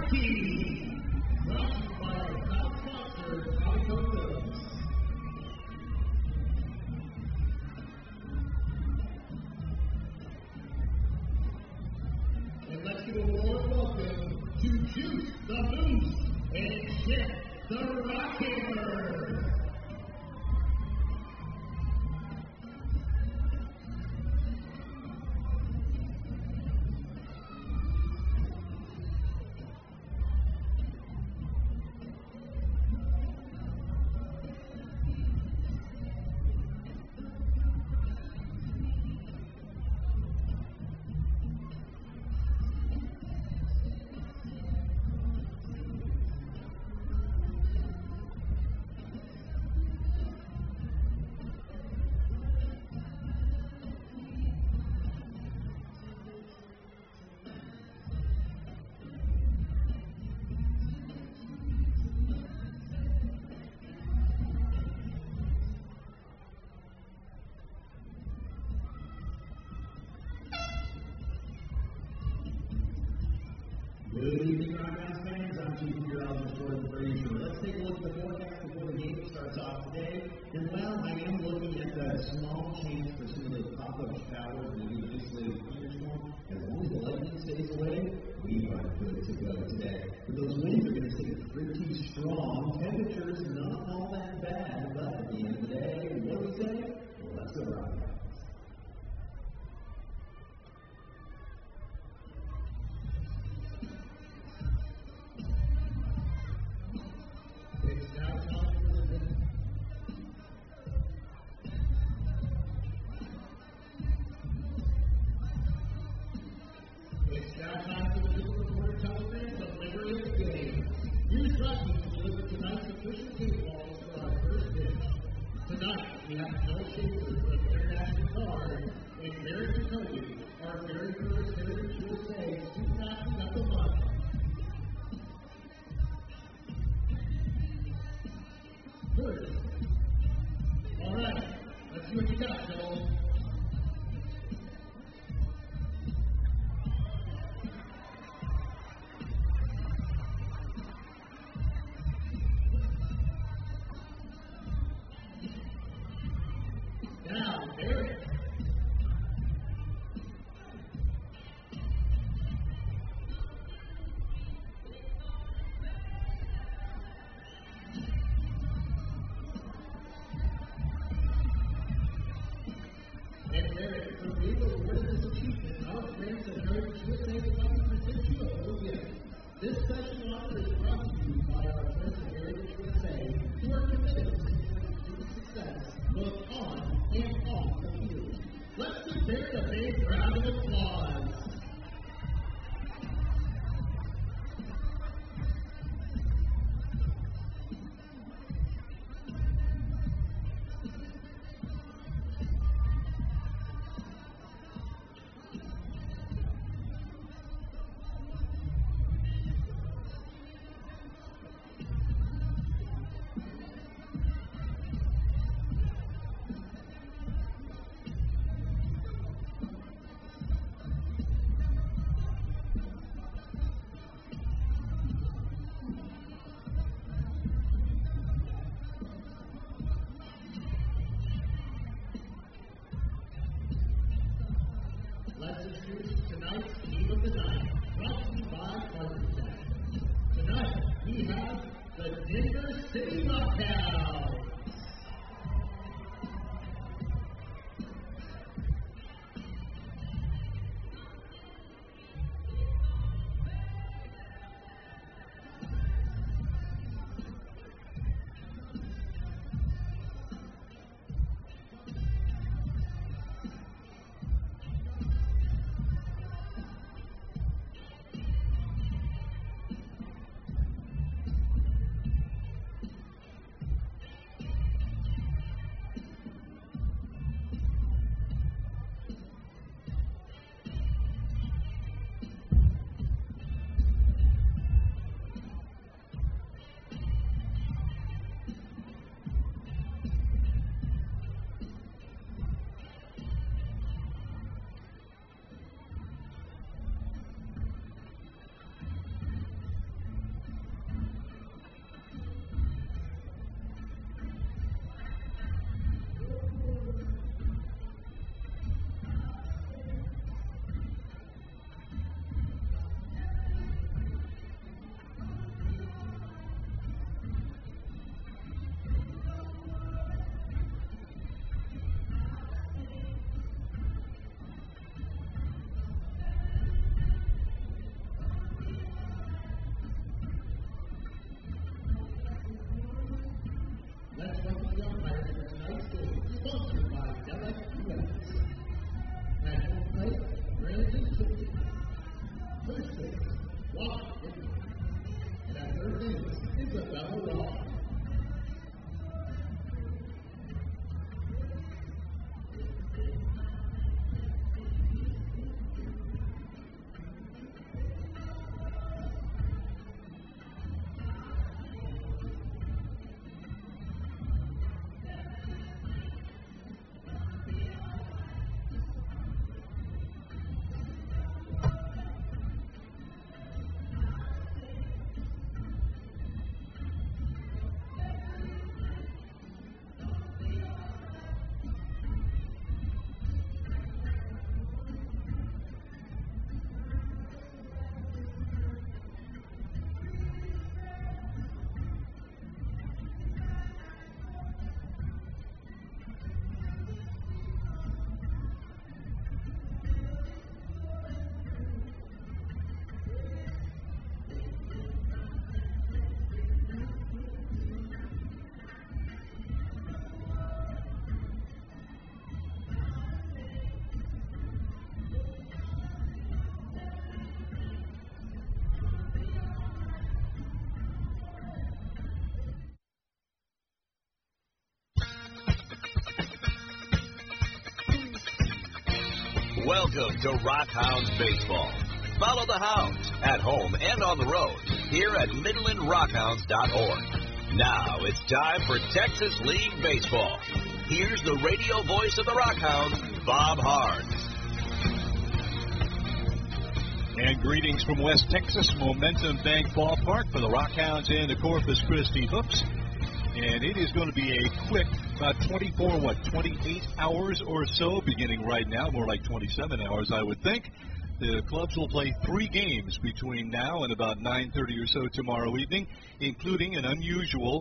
Key. Brought to you by our top sponsor, Calico Phillips. And let's give a warm welcome to Juice the Moose and Chip the Rockhammer. Good evening, Rockhouse fans. I'm Chief Meteorologist Jordan Frazier. Let's take a look at the forecast before the game starts off today. And well, I am looking at the small chance for some of those pop-up showers and maybe an isolated thunderstorm. As long as the lightning stays away, we are good to go today. But those winds are going to stay pretty strong. Temperatures not all that bad, but at the end of the day, what do we say? Well, let's go Rockhouse. It's now time for the Digital Reporter Telegram, the Liberty of the Game. Here's Rocky to deliver tonight's official team balls for our first pitch. Tonight, we have Joel Schaefer from International Card and Gary Jacoby, our very first Heritage USA Student Athlete of the Month. Good. All right, let's see what you got, Joel. Now, Eric. And Eric, from being awarded this achievement, our friends at Heritage USA would like to present you a little gift. This special offer is brought to you by our friends at Heritage USA, who are committed to student success, both on and off the field. Let's prepare a big round of applause. Let's introduce tonight's team of the night, brought to you by Carpenter. Tonight, we have the Denver City Rockhouse. Welcome to Rockhounds Baseball. Follow the Hounds at home and on the road here at MidlandRockhounds.org. Now it's time for Texas League Baseball. Here's the radio voice of the Rockhounds, Bob Hards. And greetings from West Texas, Momentum Bank Ballpark for the Rockhounds and the Corpus Christi Hooks. And it is going to be a quick, about 28 hours or so, beginning right now, more like 27 hours, I would think. The clubs will play 3 games between now and about 9:30 or so tomorrow evening, including an unusual,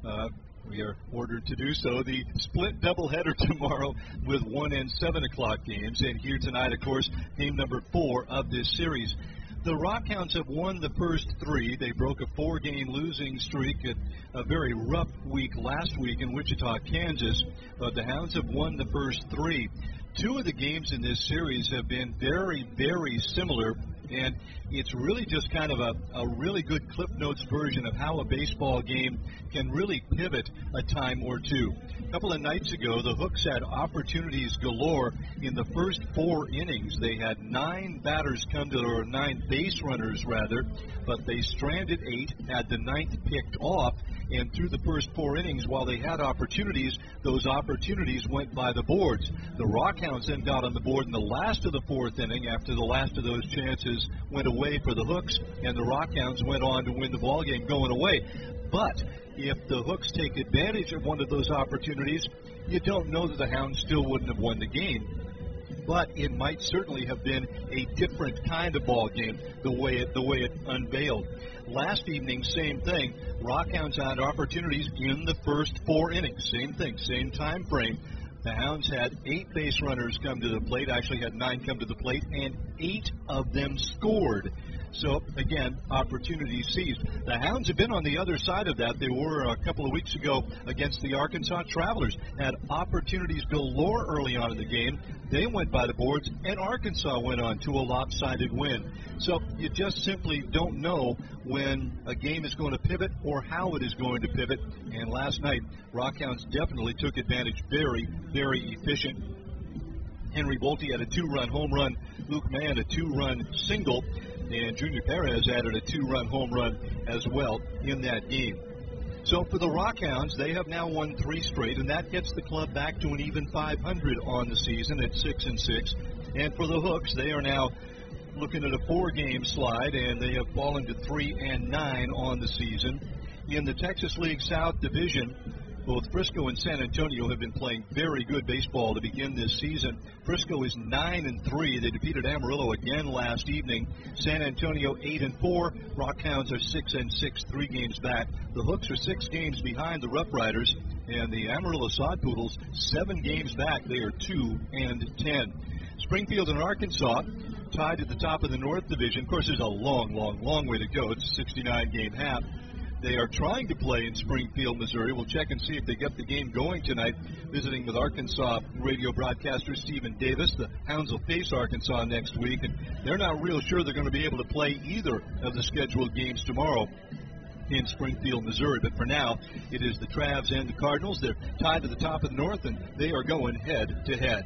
we are ordered to do so, the split doubleheader tomorrow with 1 and 7 o'clock games. And here tonight, of course, game number 4 of this series. The Rockhounds have won the first 3. They broke a 4-game losing streak at a very rough week last week in Wichita, Kansas. But the Hounds have won the first 3. 2 of the games in this series have been very, very similar. And it's really just kind of a really good Cliff Notes version of how a baseball game can really pivot a time or two. A couple of nights ago, the Hooks had opportunities galore in the first 4 innings. They had 9 batters come to, or 9 base runners rather, but they stranded 8, had the 9th picked off, and through the first 4 innings, while they had opportunities, those opportunities went by the boards. The Rockhounds then got on the board in the last of the 4th inning after the last of those chances went away for the Hooks, and the Rockhounds went on to win the ballgame going away. But if the Hooks take advantage of one of those opportunities, you don't know that the Hounds still wouldn't have won the game. But it might certainly have been a different kind of ball game the way it unveiled. Last evening, same thing. Rockhounds had opportunities in the first 4 innings. Same thing, same time frame. The Hounds had 8 base runners come to the plate, actually had 9 come to the plate, and 8 of them scored. So, again, opportunities seized. The Hounds have been on the other side of that. They were a couple of weeks ago against the Arkansas Travelers. Had opportunities galore early on in the game. They went by the boards, and Arkansas went on to a lopsided win. So you just simply don't know when a game is going to pivot or how it is going to pivot. And last night, Rockhounds definitely took advantage. Very, very efficient. Henry Bolte had a 2-run home run. Luke Mann a 2-run single. And Junior Perez added a 2-run home run as well in that game. So for the Rockhounds, they have now won 3 straight, and that gets the club back to an even 500 on the season at 6-6. And for the Hooks, they are now looking at a 4-game slide, and they have fallen to 3-9 on the season. In the Texas League South Division, both Frisco and San Antonio have been playing very good baseball to begin this season. Frisco is 9-3. They defeated Amarillo again last evening. San Antonio 8-4. Rockhounds are 6-6, 3 games back. The Hooks are 6 games behind the Rough Riders, and the Amarillo Sod Poodles 7 games back. They are 2-10. Springfield and Arkansas tied at the top of the North Division. Of course, there's a long way to go. It's a 69-game half. They are trying to play in Springfield, Missouri. We'll check and see if they get the game going tonight. Visiting with Arkansas radio broadcaster Stephen Davis. The Hounds will face Arkansas next week, and they're not real sure they're going to be able to play either of the scheduled games tomorrow in Springfield, Missouri. But for now, it is the Travs and the Cardinals. They're tied to the top of the North, and they are going head-to-head.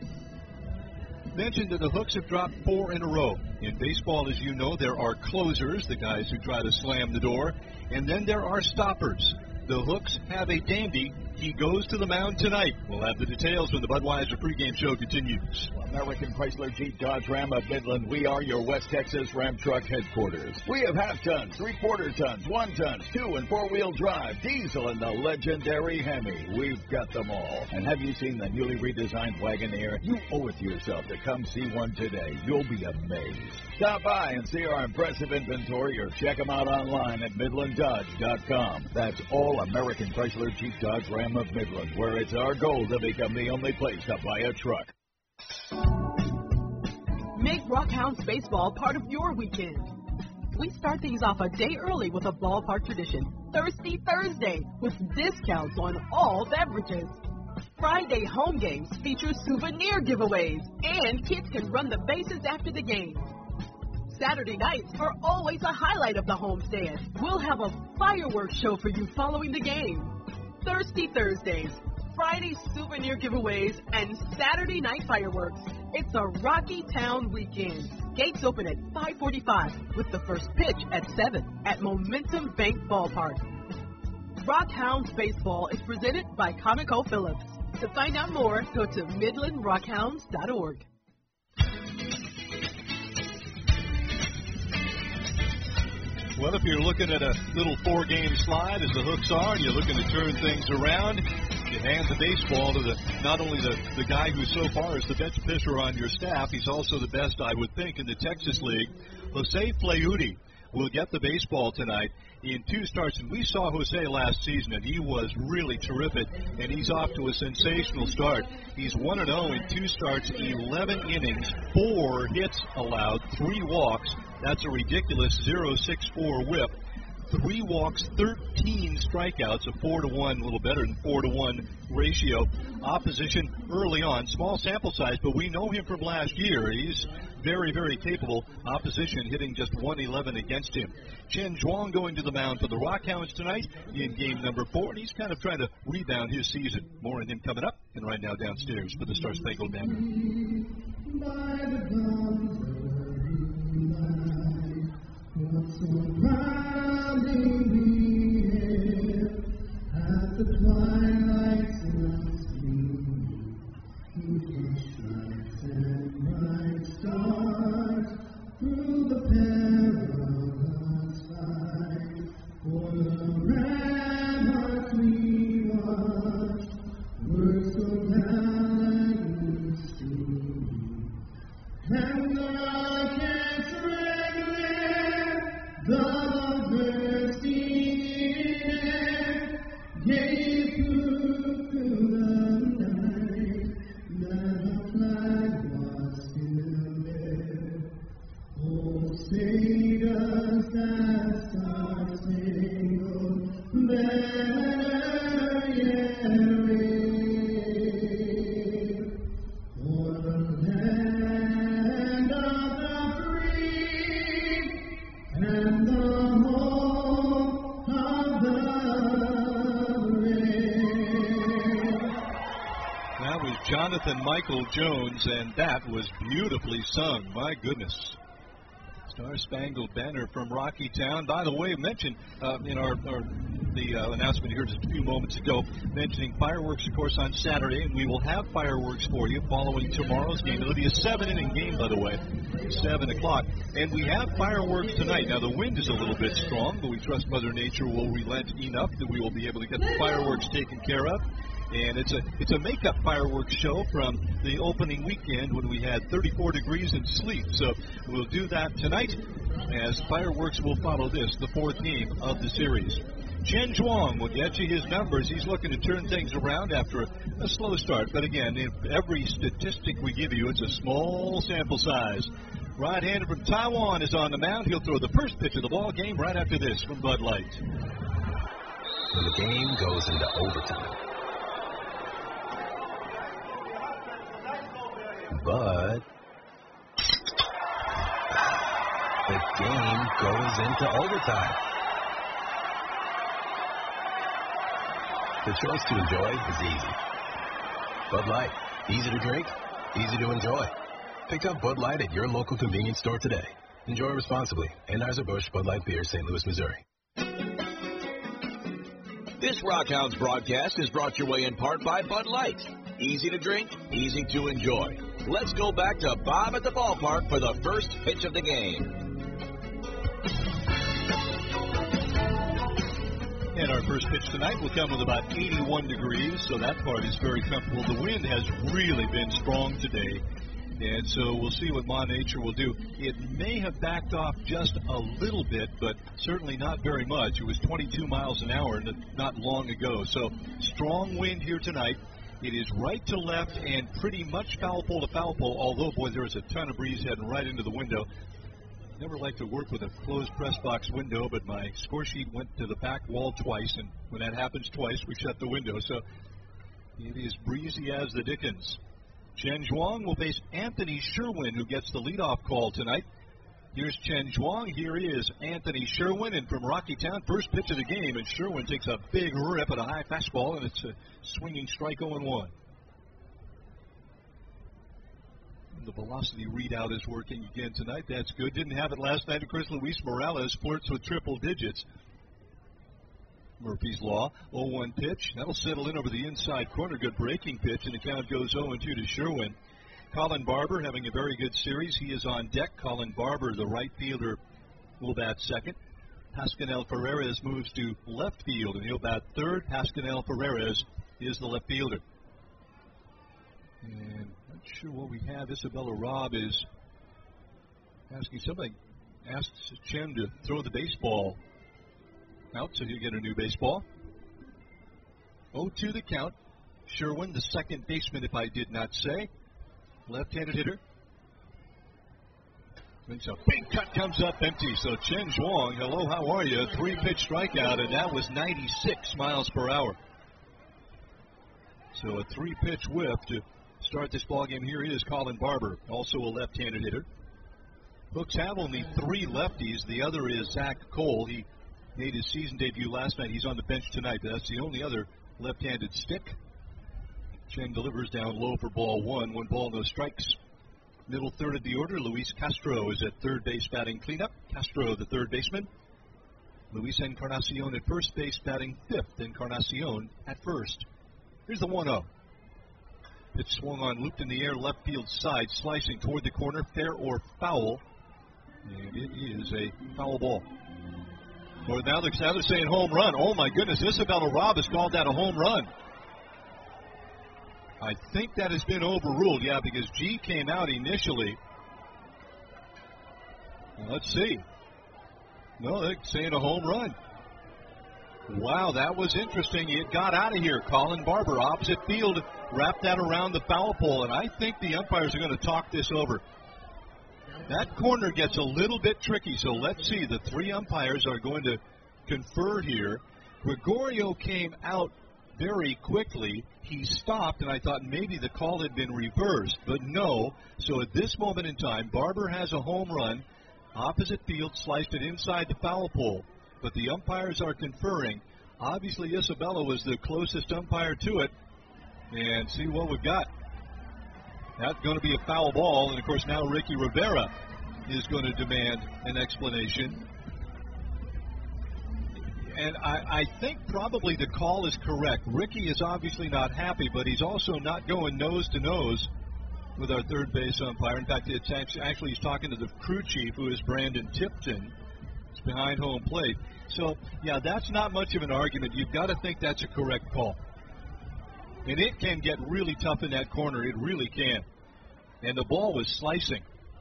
Mentioned that the Hooks have dropped 4 in a row. In baseball, as you know, there are closers, the guys who try to slam the door, and then there are stoppers. The Hooks have a dandy. He goes to the mound tonight. We'll have the details when the Budweiser pregame show continues. American Chrysler Jeep Dodge Ram of Midland, we are your West Texas Ram truck headquarters. We have half-tons, 3/4 tons, 1-tons, 2- and 4-wheel drive, diesel, and the legendary Hemi. We've got them all. And have you seen the newly redesigned Wagoneer? You owe it to yourself to come see one today. You'll be amazed. Stop by and see our impressive inventory or check them out online at MidlandDodge.com. That's all American Chrysler Jeep Dodge Ram of Midland, where it's our goal to become the only place to buy a truck. Make Rockhounds baseball part of your weekend. We start things off a day early with a ballpark tradition. Thirsty Thursday with discounts on all beverages. Friday home games feature souvenir giveaways, and kids can run the bases after the game. Saturday nights are always a highlight of the homestand. We'll have a fireworks show for you following the game. Thirsty Thursdays. Friday souvenir giveaways, and Saturday night fireworks. It's a Rocky Town weekend. Gates open at 5:45 with the first pitch at 7 at Momentum Bank Ballpark. Rockhounds Baseball is presented by Conoco Phillips. To find out more, go to MidlandRockhounds.org. Well, if you're looking at a little 4-game slide as the Hooks are, and you're looking to turn things around, you hand the baseball to not only the guy who so far is the best pitcher on your staff, he's also the best, I would think, in the Texas League. Jose Fleury will get the baseball tonight in 2 starts. And we saw Jose last season, and he was really terrific, and he's off to a sensational start. He's 1-0 in 2 starts, 11 innings, 4 hits allowed, 3 walks. That's a ridiculous 0.64 whip. 3 walks, 13 strikeouts, a 4-to-1, a little better than 4-to-1 ratio. Opposition early on, small sample size, but we know him from last year. He's very, very capable. Opposition hitting just 111 against him. Chen Zhuang going to the mound for the Rockhounds tonight in game number 4, and he's kind of trying to rebound his season. More on him coming up, and right now downstairs for the Star Spangled Banner. What's so proud in me at the twilight's last gleam, keeping stripes and bright stars through the perilous fight. For the ramparts we watched were so valiantly streamed, and the rockets the bursting air gave proof to the night that her flag was still there. Oh, say does that star-spangled banner yet wave for the land of the free and the home of the brave. That was Jonathan Michael Jones, and that was beautifully sung. My goodness. Star Spangled Banner from Rocky Town. By the way, mentioned in the announcement here just a few moments ago, mentioning fireworks, of course, on Saturday, and we will have fireworks for you following tomorrow's game. It'll be a 7-inning game, by the way, 7 o'clock. And we have fireworks tonight. Now, the wind is a little bit strong, but we trust Mother Nature will relent enough that we will be able to get the fireworks taken care of. And it's a makeup fireworks show from the opening weekend when we had 34 degrees and sleet. So we'll do that tonight as fireworks will follow this, the 4th game of the series. Chen Zhuang will get you his numbers. He's looking to turn things around after a slow start. But again, in every statistic we give you, it's a small sample size. Right-hander from Taiwan is on the mound. He'll throw the first pitch of the ball game right after this from Bud Light. When the game goes into overtime. But the game goes into overtime. The choice to enjoy is easy. Bud Light, easy to drink, easy to enjoy. Pick up Bud Light at your local convenience store today. Enjoy responsibly. Anheuser-Busch Bud Light Beer, St. Louis, Missouri. This Rockhounds broadcast is brought your way in part by Bud Light. Easy to drink, easy to enjoy. Let's go back to Bob at the ballpark for the first pitch of the game. And our first pitch tonight will come with about 81 degrees, so that part is very comfortable. The wind has really been strong today, and so we'll see what Ma Nature will do. It may have backed off just a little bit, but certainly not very much. It was 22 miles an hour not long ago, so strong wind here tonight. It is right to left and pretty much foul pole to foul pole, although, boy, there is a ton of breeze heading right into the window. Never like to work with a closed press box window, but my score sheet went to the back wall twice, and when that happens twice, we shut the window. So it is breezy as the dickens. Chen Zhuang will face Anthony Sherwin, who gets the leadoff call tonight. Here's Chen Zhuang. Here is Anthony Sherwin. And from Rocky Town, first pitch of the game. And Sherwin takes a big rip at a high fastball, and it's a swinging strike 0-1. The velocity readout is working again tonight. That's good. Didn't have it last night. Of course, Luis Morales flirts with triple digits. Murphy's Law. 0-1 pitch. That'll settle in over the inside corner. Good breaking pitch, and the count goes 0-2 to Sherwin. Colin Barber having a very good series. He is on deck. Colin Barber, the right fielder, will bat second. Pascanel Ferreras moves to left field, and he'll bat third. Pascanel Ferreras is the left fielder. And not sure what we have. Isabella Robb is asking somebody. Asks Chen to throw the baseball out so he'll get a new baseball. 0-2 the count. Sherwin, the second baseman, if I did not say. Left-handed hitter. And so big cut comes up empty. So Chen Zhuang, hello, how are you? 3-pitch strikeout, and that was 96 miles per hour. So a 3-pitch whip to start this ballgame. Here is Colin Barber, also a left-handed hitter. Hooks have only 3 lefties. The other is Zach Cole. He made his season debut last night. He's on the bench tonight, but that's the only other left-handed stick. Chen delivers down low for ball 1. 1 ball, no strikes. Middle third of the order, Luis Castro is at third base batting cleanup. Castro, the third baseman. Luis Encarnacion at first base batting fifth. Encarnacion at first. Here's the 1-0. Pitch swung on, looped in the air, left field side, slicing toward the corner, fair or foul. And it is a foul ball. Or now they're saying home run. Oh my goodness, Isabella Robb has called that a home run. I think that has been overruled, yeah, because G came out initially. Well, let's see. No, they're saying a home run. Wow, that was interesting. It got out of here. Colin Barber, opposite field, wrapped that around the foul pole, and I think the umpires are going to talk this over. That corner gets a little bit tricky, so let's see. The 3 umpires are going to confer here. Gregorio came out very quickly. He stopped, and I thought maybe the call had been reversed, but no. So at this moment in time, Barber has a home run. Opposite field, sliced it inside the foul pole. But the umpires are conferring. Obviously, Isabella was the closest umpire to it. And see what we've got. That's going to be a foul ball. And, of course, now Ricky Rivera is going to demand an explanation. And I think probably the call is correct. Ricky is obviously not happy, but he's also not going nose-to-nose with our third base umpire. In fact, it's actually he's talking to the crew chief, who is Brandon Tipton. It's behind home plate. So, yeah, that's not much of an argument. You've got to think that's a correct call. And it can get really tough in that corner. It really can. And the ball was slicing.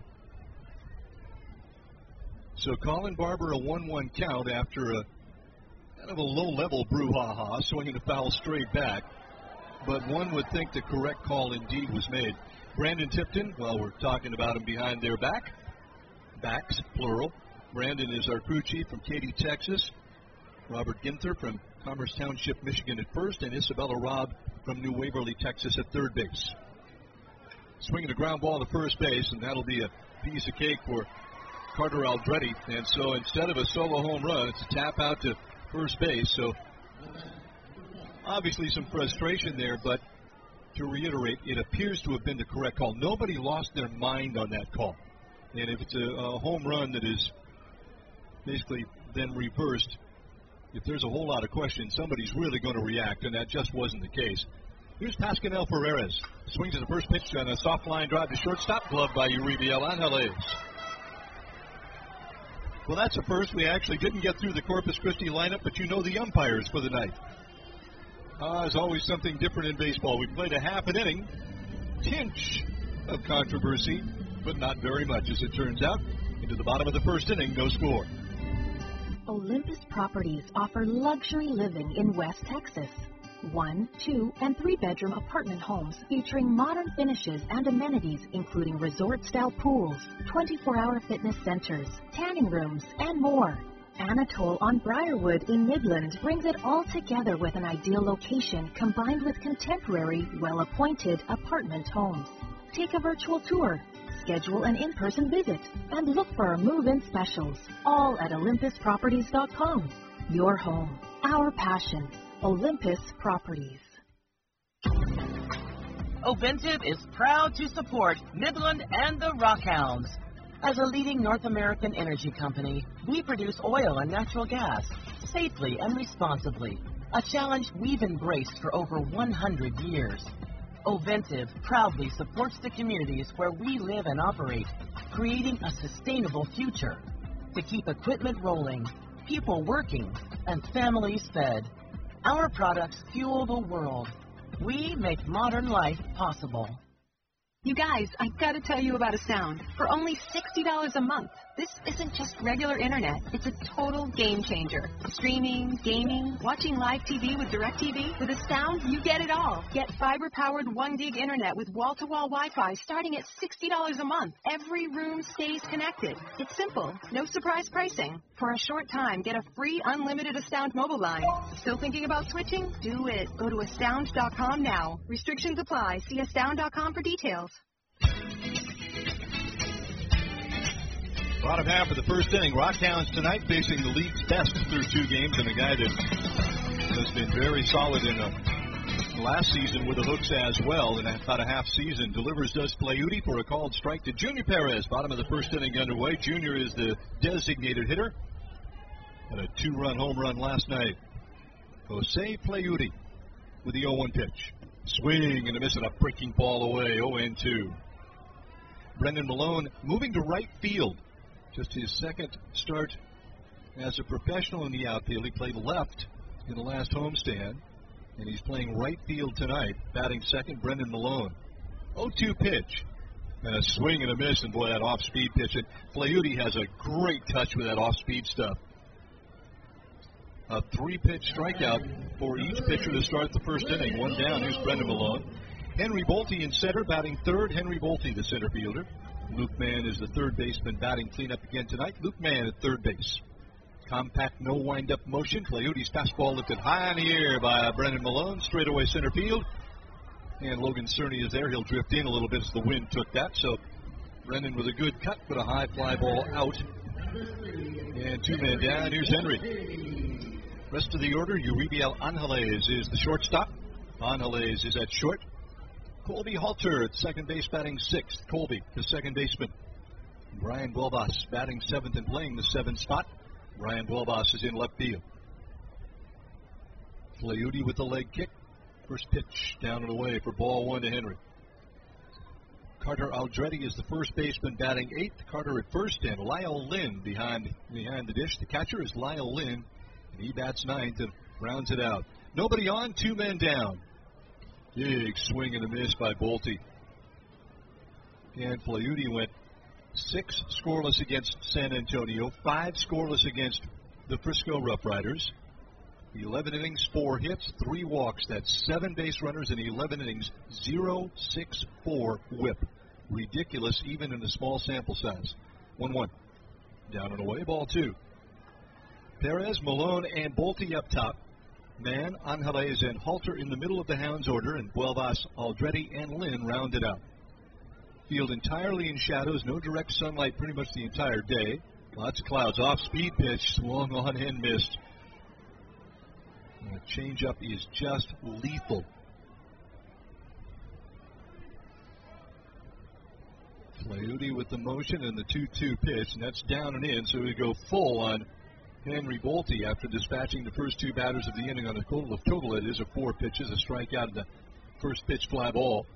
So Colin Barber, a 1-1 count after a kind of a low-level brouhaha, swinging the foul straight back. But one would think the correct call indeed was made. Brandon Tipton, well, we're talking about him behind their backs, plural. Brandon is our crew chief from Katy, Texas. Robert Ginther from Commerce Township, Michigan at first, and Isabella Robb from New Waverly, Texas at third base. Swinging a ground ball to first base, and that'll be a piece of cake for Carter Aldretti. And so instead of a solo home run, it's a tap out to first base. So obviously some frustration there, but to reiterate, it appears to have been the correct call. Nobody lost their mind on that call. And if it's a home run that is basically then reversed, if there's a whole lot of questions, somebody's really going to react, and that just wasn't the case. Here's Pascanel Ferreras. Swings at the first pitch on a soft line drive to shortstop, gloved by Uribiel Angeles. Well, that's a first. We actually didn't get through the Corpus Christi lineup, but you know the umpires for the night. There's always something different in baseball. We played a half an inning, tinge of controversy, but not very much, as it turns out. Into the bottom of the first inning, no score. Olympus Properties offer luxury living in West Texas. 1, 2, and 3-bedroom apartment homes featuring modern finishes and amenities including resort-style pools, 24-hour fitness centers, tanning rooms, and more. Anatole on Briarwood in Midland brings it all together with an ideal location combined with contemporary, well-appointed apartment homes. Take a virtual tour. Schedule an in-person visit and look for our move-in specials, all at olympusproperties.com. Your home, our passion. Olympus Properties. Oventive is proud to support Midland and the Rockhounds. As a leading North American energy company, we produce oil and natural gas safely and responsibly, a challenge we've embraced for over 100 years. Oventive proudly supports the communities where we live and operate, creating a sustainable future to keep equipment rolling, people working, and families fed. Our products fuel the world. We make modern life possible. You guys, I gotta tell you about Astound. For only $60 a month. This isn't just regular internet. It's a total game changer. Streaming, gaming, watching live TV with DirecTV. With Astound, you get it all. Get fiber-powered 1 gig internet with wall-to-wall Wi-Fi starting at $60 a month. Every room stays connected. It's simple. No surprise pricing. For a short time, get a free unlimited Astound mobile line. Still thinking about switching? Do it. Go to Astound.com now. Restrictions apply. See Astound.com for details. Bottom half of the first inning, Rockhounds tonight facing the league's best through 2 games and a guy that has been very solid in last season with the Hooks as well in about a half season. Delivers does Pleiuti for a called strike to Junior Perez. Bottom of the first inning underway. Junior is the designated hitter. Had a 2-run home run last night. Jose Pleiuti with the 0-1 pitch. Swing and a miss and a breaking ball away. 0-2. Brendan Malone moving to right field. Just his second start as a professional in the outfield. He played left in the last homestand, and he's playing right field tonight. Batting second, Brendan Malone. 0-2 pitch. And a swing and a miss, and boy, that off-speed pitch. And Pleiuti has a great touch with that off-speed stuff. A 3-pitch strikeout for each pitcher to start the first inning. 1 down. Here's Brendan Malone. Henry Bolte in center, batting third. Henry Bolte, the center fielder. Luke Mann is the third baseman, batting cleanup again tonight. Luke Mann at third base. Compact, no wind-up motion. Pleiuti's fastball lifted high in the air by Brendan Malone. Straightaway center field. And Logan Cerny is there. He'll drift in a little bit as the wind took that. So Brendan with a good cut, but a high fly ball out. And 2 men down. Here's Henry. Rest of the order, Uribiel Angeles is the shortstop. Angeles is at short. Colby Halter at second base, batting 6th. Colby, the second baseman. Brian Buelbas batting 7th and playing the 7th spot. Brian Buelbas is in left field. Pleiuti with the leg kick. First pitch down and away for ball 1 to Henry. Carter Aldrete is the first baseman, batting 8th. Carter at first, and Lyle Lynn behind the dish. The catcher is Lyle Lynn, and he bats 9th and rounds it out. Nobody on, 2 men down. Big swing and a miss by Bolte. And Pleiuti went 6 scoreless against San Antonio, 5 scoreless against the Frisco Rough Riders. 11 innings, 4 hits, 3 walks. That's 7 base runners in 11 innings, 0.64 whip. Ridiculous, even in a small sample size. 1-1. Down and away, ball 2. Perez, Malone, and Bolte up top. Mann, Angeles, and Halter in the middle of the Hounds order, and Buelbas, Aldrete, and Lynn rounded out. Field entirely in shadows, no direct sunlight pretty much the entire day. Lots of clouds. Off-speed pitch, swung on and missed. And the changeup is just lethal. Pleiuti with the motion and the 2-2 pitch, and that's down and in, so we go full on Henry Bolte after dispatching the first 2 batters of the inning on a total it is of 4 pitches, a strikeout and the first pitch fly ball.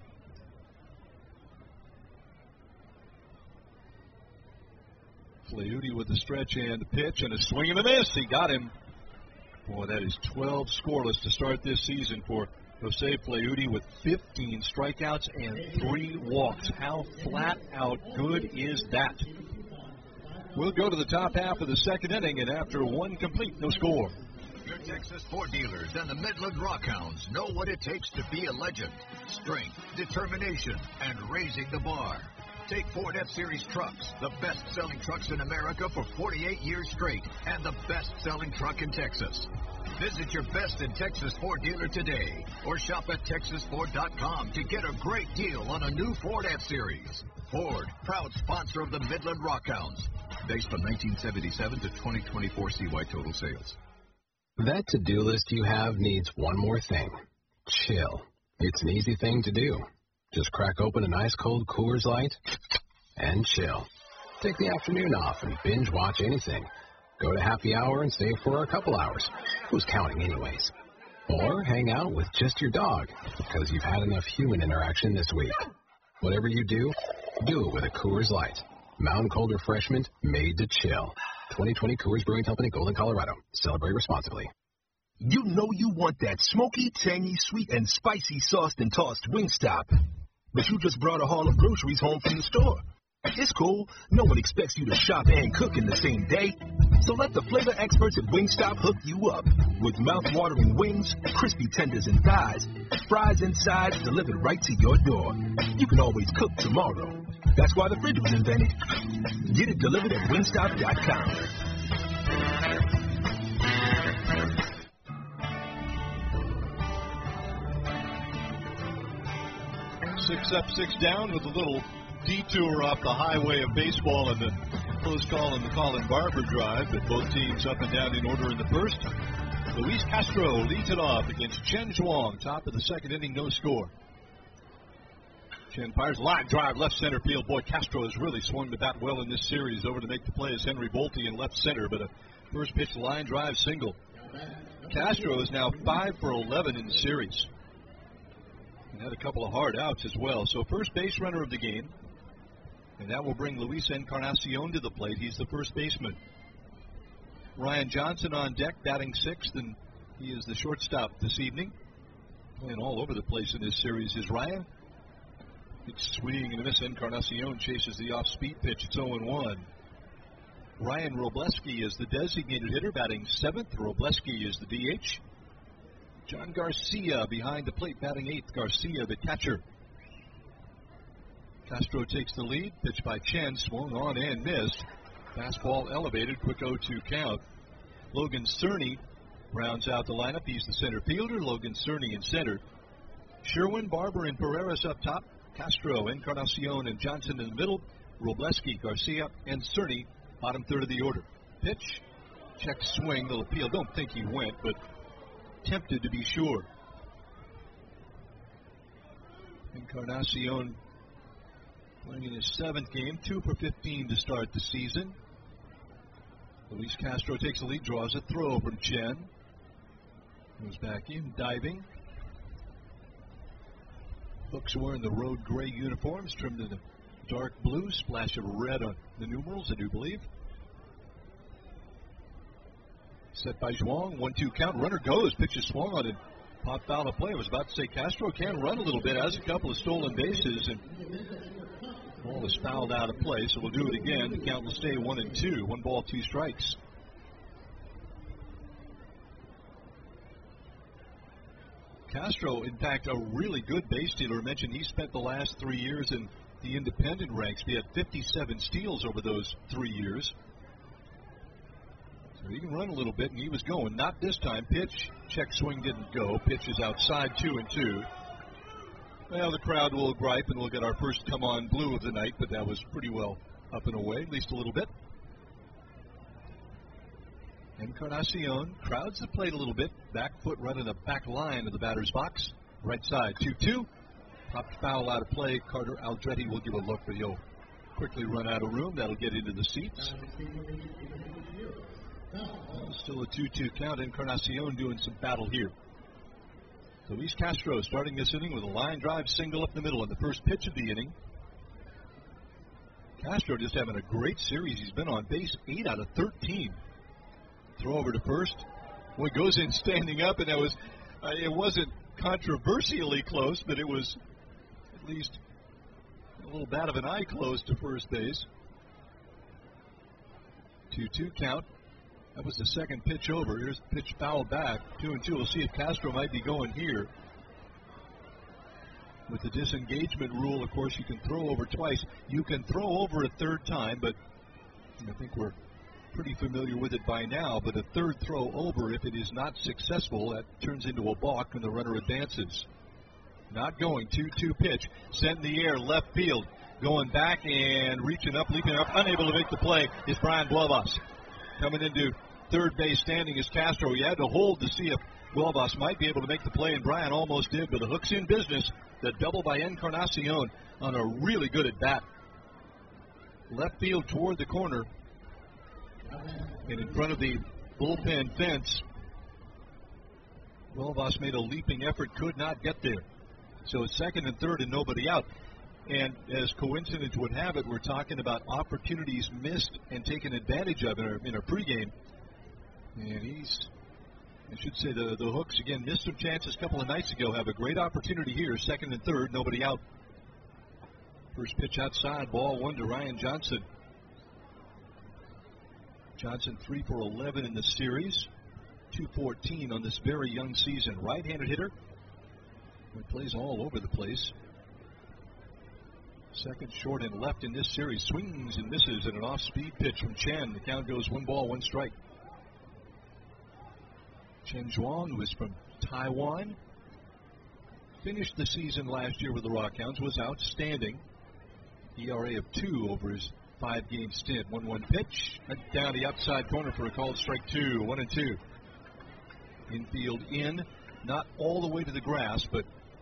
Pleiuti with the stretch and the pitch and a swing and a miss. He got him. Boy, that is 12 scoreless to start this season for Jose Pleiuti with 15 strikeouts and 3 walks. How flat out good is that? We'll go to the top half of the second inning, and after 1 complete, no score. Your Texas Ford dealers and the Midland Rockhounds know what it takes to be a legend. Strength, determination, and raising the bar. Take Ford F-Series trucks, the best-selling trucks in America for 48 years straight, and the best-selling truck in Texas. Visit your best in Texas Ford dealer today, or shop at TexasFord.com to get a great deal on a new Ford F-Series. Ford, proud sponsor of the Midland Rockhounds. Based on 1977 to 2024 CY total sales. That to-do list you have needs one more thing. Chill. It's an easy thing to do. Just crack open an ice-cold Coors Light and chill. Take the afternoon off and binge watch anything. Go to happy hour and stay for a couple hours. Who's counting anyways? Or hang out with just your dog because you've had enough human interaction this week. Whatever you do it with a Coors Light. Mountain cold refreshment made to chill. 2020 Coors Brewing Company, Golden, Colorado. Celebrate responsibly. You know you want that smoky, tangy, sweet, and spicy sauced and tossed Wingstop. But you just brought a haul of groceries home from the store. It's cool. No one expects you to shop and cook in the same day. So let the flavor experts at Wingstop hook you up. With mouth-watering wings, crispy tenders and thighs, fries and sides delivered right to your door. You can always cook tomorrow. That's why the fridge was invented. Get it delivered at Wingstop.com. 6 up, 6 down with a little detour off the highway of baseball and the close call in the Colin Barber drive, but both teams up and down in order in the first. Luis Castro leads it off against Chen Zhuang, top of the second inning, no score. Chen fires line drive, left center field. Boy, Castro has really swung the bat well in this series. Over to make the play is Henry Bolte in left center, but a first pitch line drive single. Castro is now 5 for 11 in the series. And had a couple of hard outs as well. So first base runner of the game. And that will bring Luis Encarnacion to the plate. He's the first baseman. Ryan Johnson on deck, batting sixth, and he is the shortstop this evening. Playing all over the place in this series is Ryan. It's swinging and a miss. Encarnacion chases the off-speed pitch. It's 0-1. Ryan Robleski is the designated hitter, batting seventh. Robleski is the DH. John Garcia behind the plate, batting eighth. Garcia, the catcher. Castro takes the lead. Pitch by Chen, swung on and missed. Fastball elevated, quick 0-2 count. Logan Cerny rounds out the lineup. He's the center fielder. Logan Cerny in center. Sherwin, Barber, and Pereira's up top. Castro, Encarnacion, and Johnson in the middle. Robleski, Garcia, and Cerny, bottom third of the order. Pitch, check swing, little appeal. Don't think he went, but tempted to be sure. Encarnacion playing in his seventh game, 2 for 15 to start the season. Luis Castro takes the lead, draws a throw from Chen. Goes back in, diving. Hooks wearing the road gray uniforms, trimmed in the dark blue, splash of red on the numerals, I do believe. Set by Zhuang, 1-2 count, runner goes, pitch is swung on it, popped out of play. I was about to say Castro can run a little bit, has a couple of stolen bases, and ball is fouled out of play, so we'll do it again. The count will stay 1-2, 1 ball, 2 strikes. Castro, in fact, a really good base stealer. I mentioned he spent the last 3 years in the independent ranks. He had 57 steals over those 3 years. So he can run a little bit, and he was going. Not this time. Pitch, check swing didn't go. Pitch is outside, 2-2. Well, the crowd will gripe, and we'll get our first come on blue of the night, but that was pretty well up and away, at least a little bit. Encarnacion crowds the plate a little bit. Back foot running the back line of the batter's box. Right side, 2-2. Popped foul out of play. Carter Aldretti will give a look, but he'll quickly run out of room. That'll get into the seats. Still a 2-2 count. Encarnacion doing some battle here. Luis Castro starting this inning with a line drive single up the middle in the first pitch of the inning. Castro just having a great series. He's been on base 8 out of 13. Throw over to first. Well, it goes in standing up, and that was, it wasn't controversially close, but it was at least a little bat of an eye close to first base. 2-2 count. That was the second pitch over. Here's the pitch fouled back. 2-2. We'll see if Castro might be going here. With the disengagement rule, of course, you can throw over twice. You can throw over a third time, but I think we're pretty familiar with it by now. But a third throw over, if it is not successful, that turns into a balk and the runner advances. Not going. 2-2 pitch. Sent in the air, left field. Going back and reaching up, leaping up, unable to make the play is Brian Buelvas. Coming into third base standing is Castro. He had to hold to see if Buelvas might be able to make the play, and Brian almost did, but the Hooks in business. The double by Encarnacion on a really good at bat. Left field toward the corner and in front of the bullpen fence. Buelvas made a leaping effort, could not get there. So it's second and third and nobody out. And as coincidence would have it, we're talking about opportunities missed and taken advantage of in our pregame. And I should say the Hooks, again, missed some chances a couple of nights ago. Have a great opportunity here, second and third, nobody out. First pitch outside, ball one to Ryan Johnson. Johnson 3 for 11 in the series, 214 on this very young season. Right-handed hitter. He plays all over the place. Second, short, and left in this series. Swings and misses and an off-speed pitch from Chen. The count goes 1 ball, 1 strike. Chen Zhuang, who is from Taiwan, finished the season last year with the Rockhounds, was outstanding. ERA of 2 over his 5-game stint. 1-1 pitch. Down the outside corner for a called strike 2. 1-2. Infield in. Not all the way to the grass, but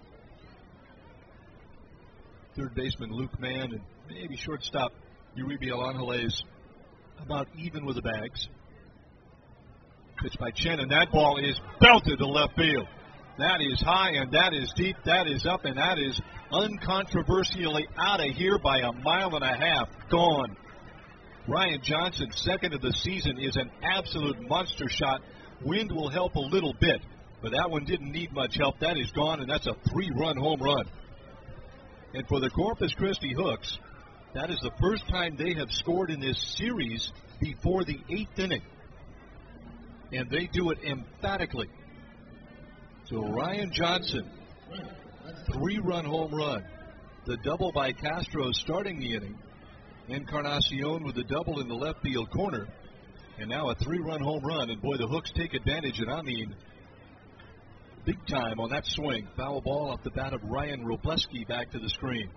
third baseman Luke Mann and maybe shortstop Uribe Angeles about even with the bags. Pitch by Chen, and that ball is belted to left field. That is high, and that is deep, that is up, and that is uncontroversially out of here by 1.5 miles. Gone. Ryan Johnson, second of the season, is an absolute monster shot. Wind will help a little bit, but that one didn't need much help. That is gone, and that's a 3-run home run. And for the Corpus Christi Hooks, that is the first time they have scored in this series before the 8th inning. And they do it emphatically. So Ryan Johnson, 3-run home run. The double by Castro starting the inning. Encarnacion with the double in the left field corner. And now a 3-run home run. And boy, the Hooks take advantage, and I mean big time on that swing. Foul ball off the bat of Ryan Robleski back to the screen.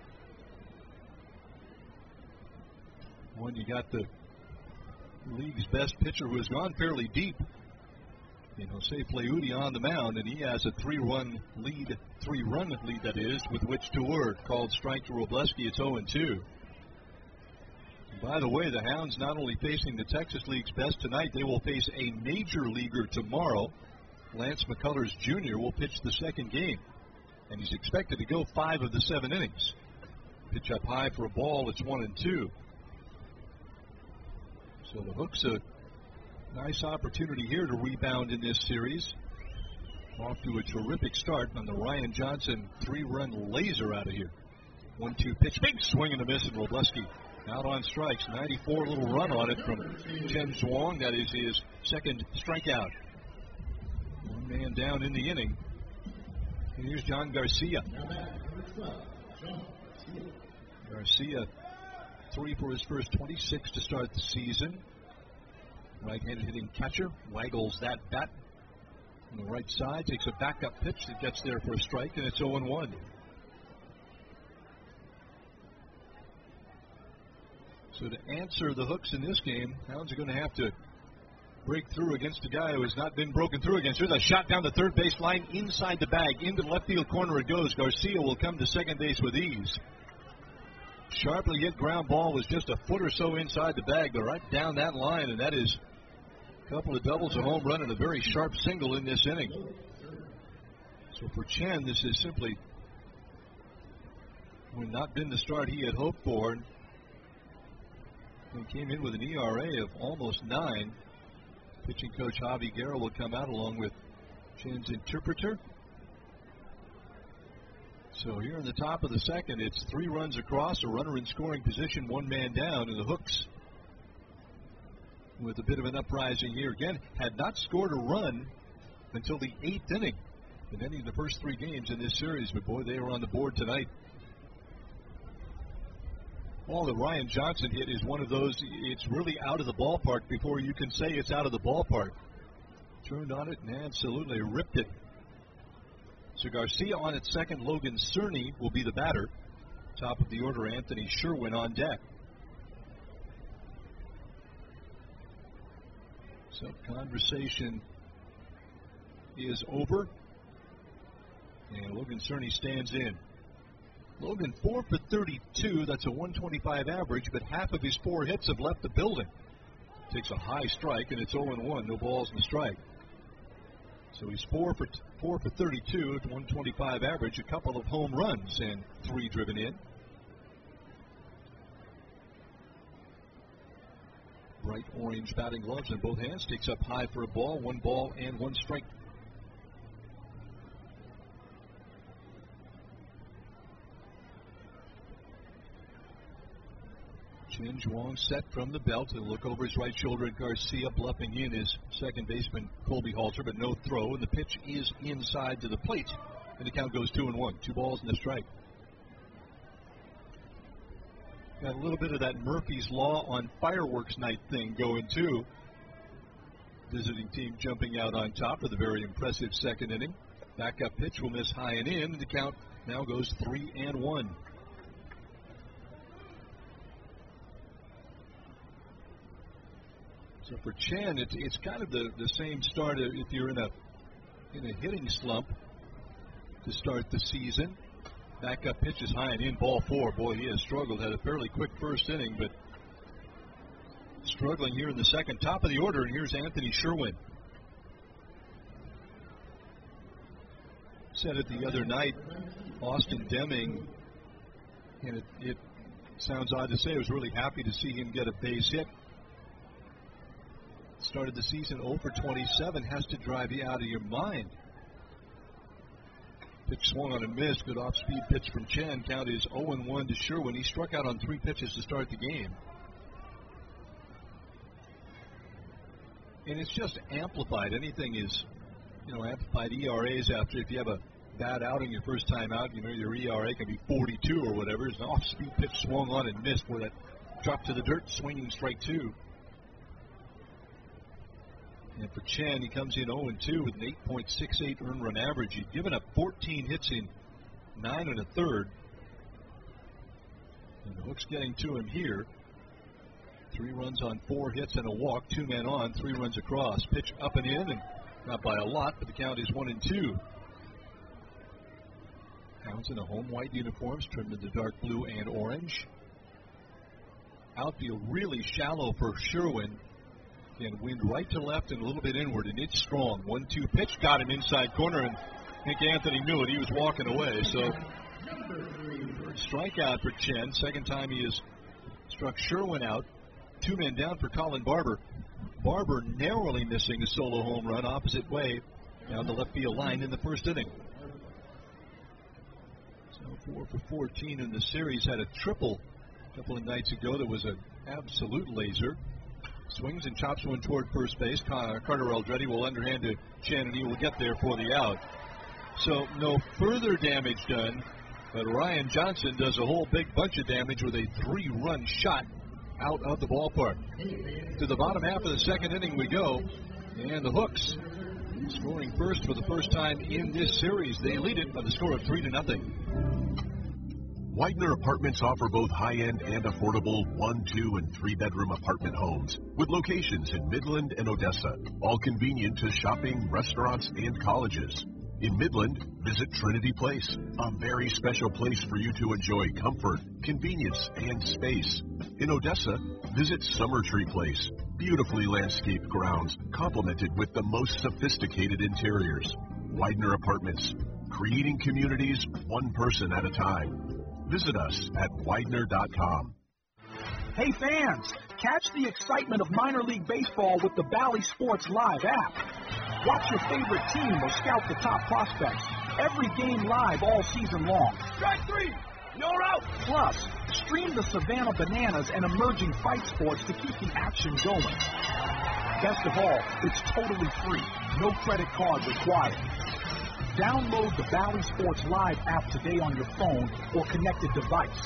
When you got the league's best pitcher who has gone fairly deep, Jose Fleury on the mound, and he has a 3-run lead that is, with which to work. Called strike to Robleski. It's 0-2. By the way, the Hounds not only facing the Texas League's best tonight, they will face a major leaguer tomorrow. Lance McCullers Jr. will pitch the second game, and he's expected to go 5 of the 7 innings. Pitch up high for a ball. It's 1-2. So the Hooks a nice opportunity here to rebound in this series. Off to a terrific start on the Ryan Johnson 3-run laser out of here. 1-2 pitch, big swing and a miss, and Robleski out on strikes. 94 little run on it from Chen Zhuang. That is his second strikeout. 1 man down in the inning. And here's John Garcia. Garcia 3 for his first 26 to start the season. Right-handed hitting catcher, waggles that bat on the right side, takes a backup pitch that gets there for a strike, and it's 0-1. So to answer the Hooks in this game, Hounds are going to have to break through against a guy who has not been broken through against. Here's a shot down the third base line, inside the bag, into the left field corner it goes. Garcia will come to second base with ease. Sharply hit ground ball was just a foot or so inside the bag, but right down that line, and that is a couple of doubles, a home run, and a very sharp single in this inning. So for Chen, this is simply not been the start he had hoped for. He came in with an ERA of almost 9. Pitching coach Javi Guerra will come out along with Chen's interpreter. So here in the top of the second, it's 3 runs across, a runner in scoring position, 1 man down, and the Hooks with a bit of an uprising here. Again, had not scored a run until the 8th inning in any of the first 3 games in this series, but boy, they were on the board tonight. All that Ryan Johnson hit is one of those, it's really out of the ballpark before you can say it's out of the ballpark. Turned on it and absolutely ripped it. So Garcia on at second. Logan Cerny will be the batter. Top of the order, Anthony Sherwin on deck. So conversation is over, and Logan Cerny stands in. Logan 4 for 32, that's a 125 average, but half of his 4 hits have left the building. Takes a high strike, and it's 0-1, no balls in the strike. So he's 4 for 32 at 125 average, a couple of home runs and 3 driven in. Bright orange batting gloves in both hands, takes up high for a ball, 1 ball and 1 strike. Chen Zhuang set from the belt. He'll look over his right shoulder at Garcia, bluffing in his second baseman Colby Halter, but no throw, and the pitch is inside to the plate, and the count goes 2-1. 2 balls and a strike. Got a little bit of that Murphy's Law on fireworks night thing going, too. Visiting team jumping out on top for the very impressive second inning. Backup pitch will miss high and in, and the count now goes 3-1. So for Chen, it's kind of the same start if you're in a hitting slump to start the season. Backup pitch is high and in, ball 4. Boy, he has struggled. Had a fairly quick first inning, but struggling here in the second. Top of the order, and here's Anthony Sherwin. Said it the other night, Austin Deming, and it sounds odd to say, I was really happy to see him get a base hit. Started the season 0 for 27, has to drive you out of your mind. Pitch swung on and missed. Good off-speed pitch from Chen. Count is 0-1 to Sherwin. He struck out on 3 pitches to start the game. And it's just amplified. Anything is, amplified ERAs after if you have a bad outing your first time out, your ERA can be 42 or whatever. It's an off-speed pitch swung on and missed where that dropped to the dirt, swinging strike 2. And for Chen, he comes in 0-2 with an 8.68 earned run average. He'd given up 14 hits in 9 1/3. And the hook's getting to him here. 3 runs on 4 hits and a walk. 2 men on, 3 runs across. Pitch up and in, and not by a lot, but the count is 1-2. Hounds in the home white uniforms, trimmed in the dark blue and orange. Outfield really shallow for Sherwin. And wind right to left and a little bit inward, and it's strong. 1-2 pitch got him inside corner, and I think Anthony knew it. He was walking away. So, third strikeout for Chen. Second time he has struck Sherwin out. 2 men down for Colin Barber. Barber narrowly missing a solo home run opposite way down the left field line in the first inning. So 4 for 14 in the series. Had a triple a couple of nights ago that was an absolute laser. Swings and chops one toward first base. Carter Aldrete will underhand to Chen, and he will get there for the out. So no further damage done, but Ryan Johnson does a whole big bunch of damage with a 3-run shot out of the ballpark. To the bottom half of the second inning we go, and the Hooks scoring first for the first time in this series. They lead it by the score of 3-0. Widener Apartments offer both high-end and affordable 1, 2, and 3-bedroom apartment homes with locations in Midland and Odessa, all convenient to shopping, restaurants, and colleges. In Midland, visit Trinity Place, a very special place for you to enjoy comfort, convenience, and space. In Odessa, visit Summer Tree Place, beautifully landscaped grounds complemented with the most sophisticated interiors. Widener Apartments, creating communities one person at a time. Visit us at Widener.com. Hey fans, catch the excitement of minor league baseball with the Bally Sports Live app. Watch your favorite team or scout the top prospects. Every game live all season long. Strike 3! You're out! Plus, stream the Savannah Bananas and emerging fight sports to keep the action going. Best of all, it's totally free. No credit card required. Download the Bally Sports Live app today on your phone or connected device.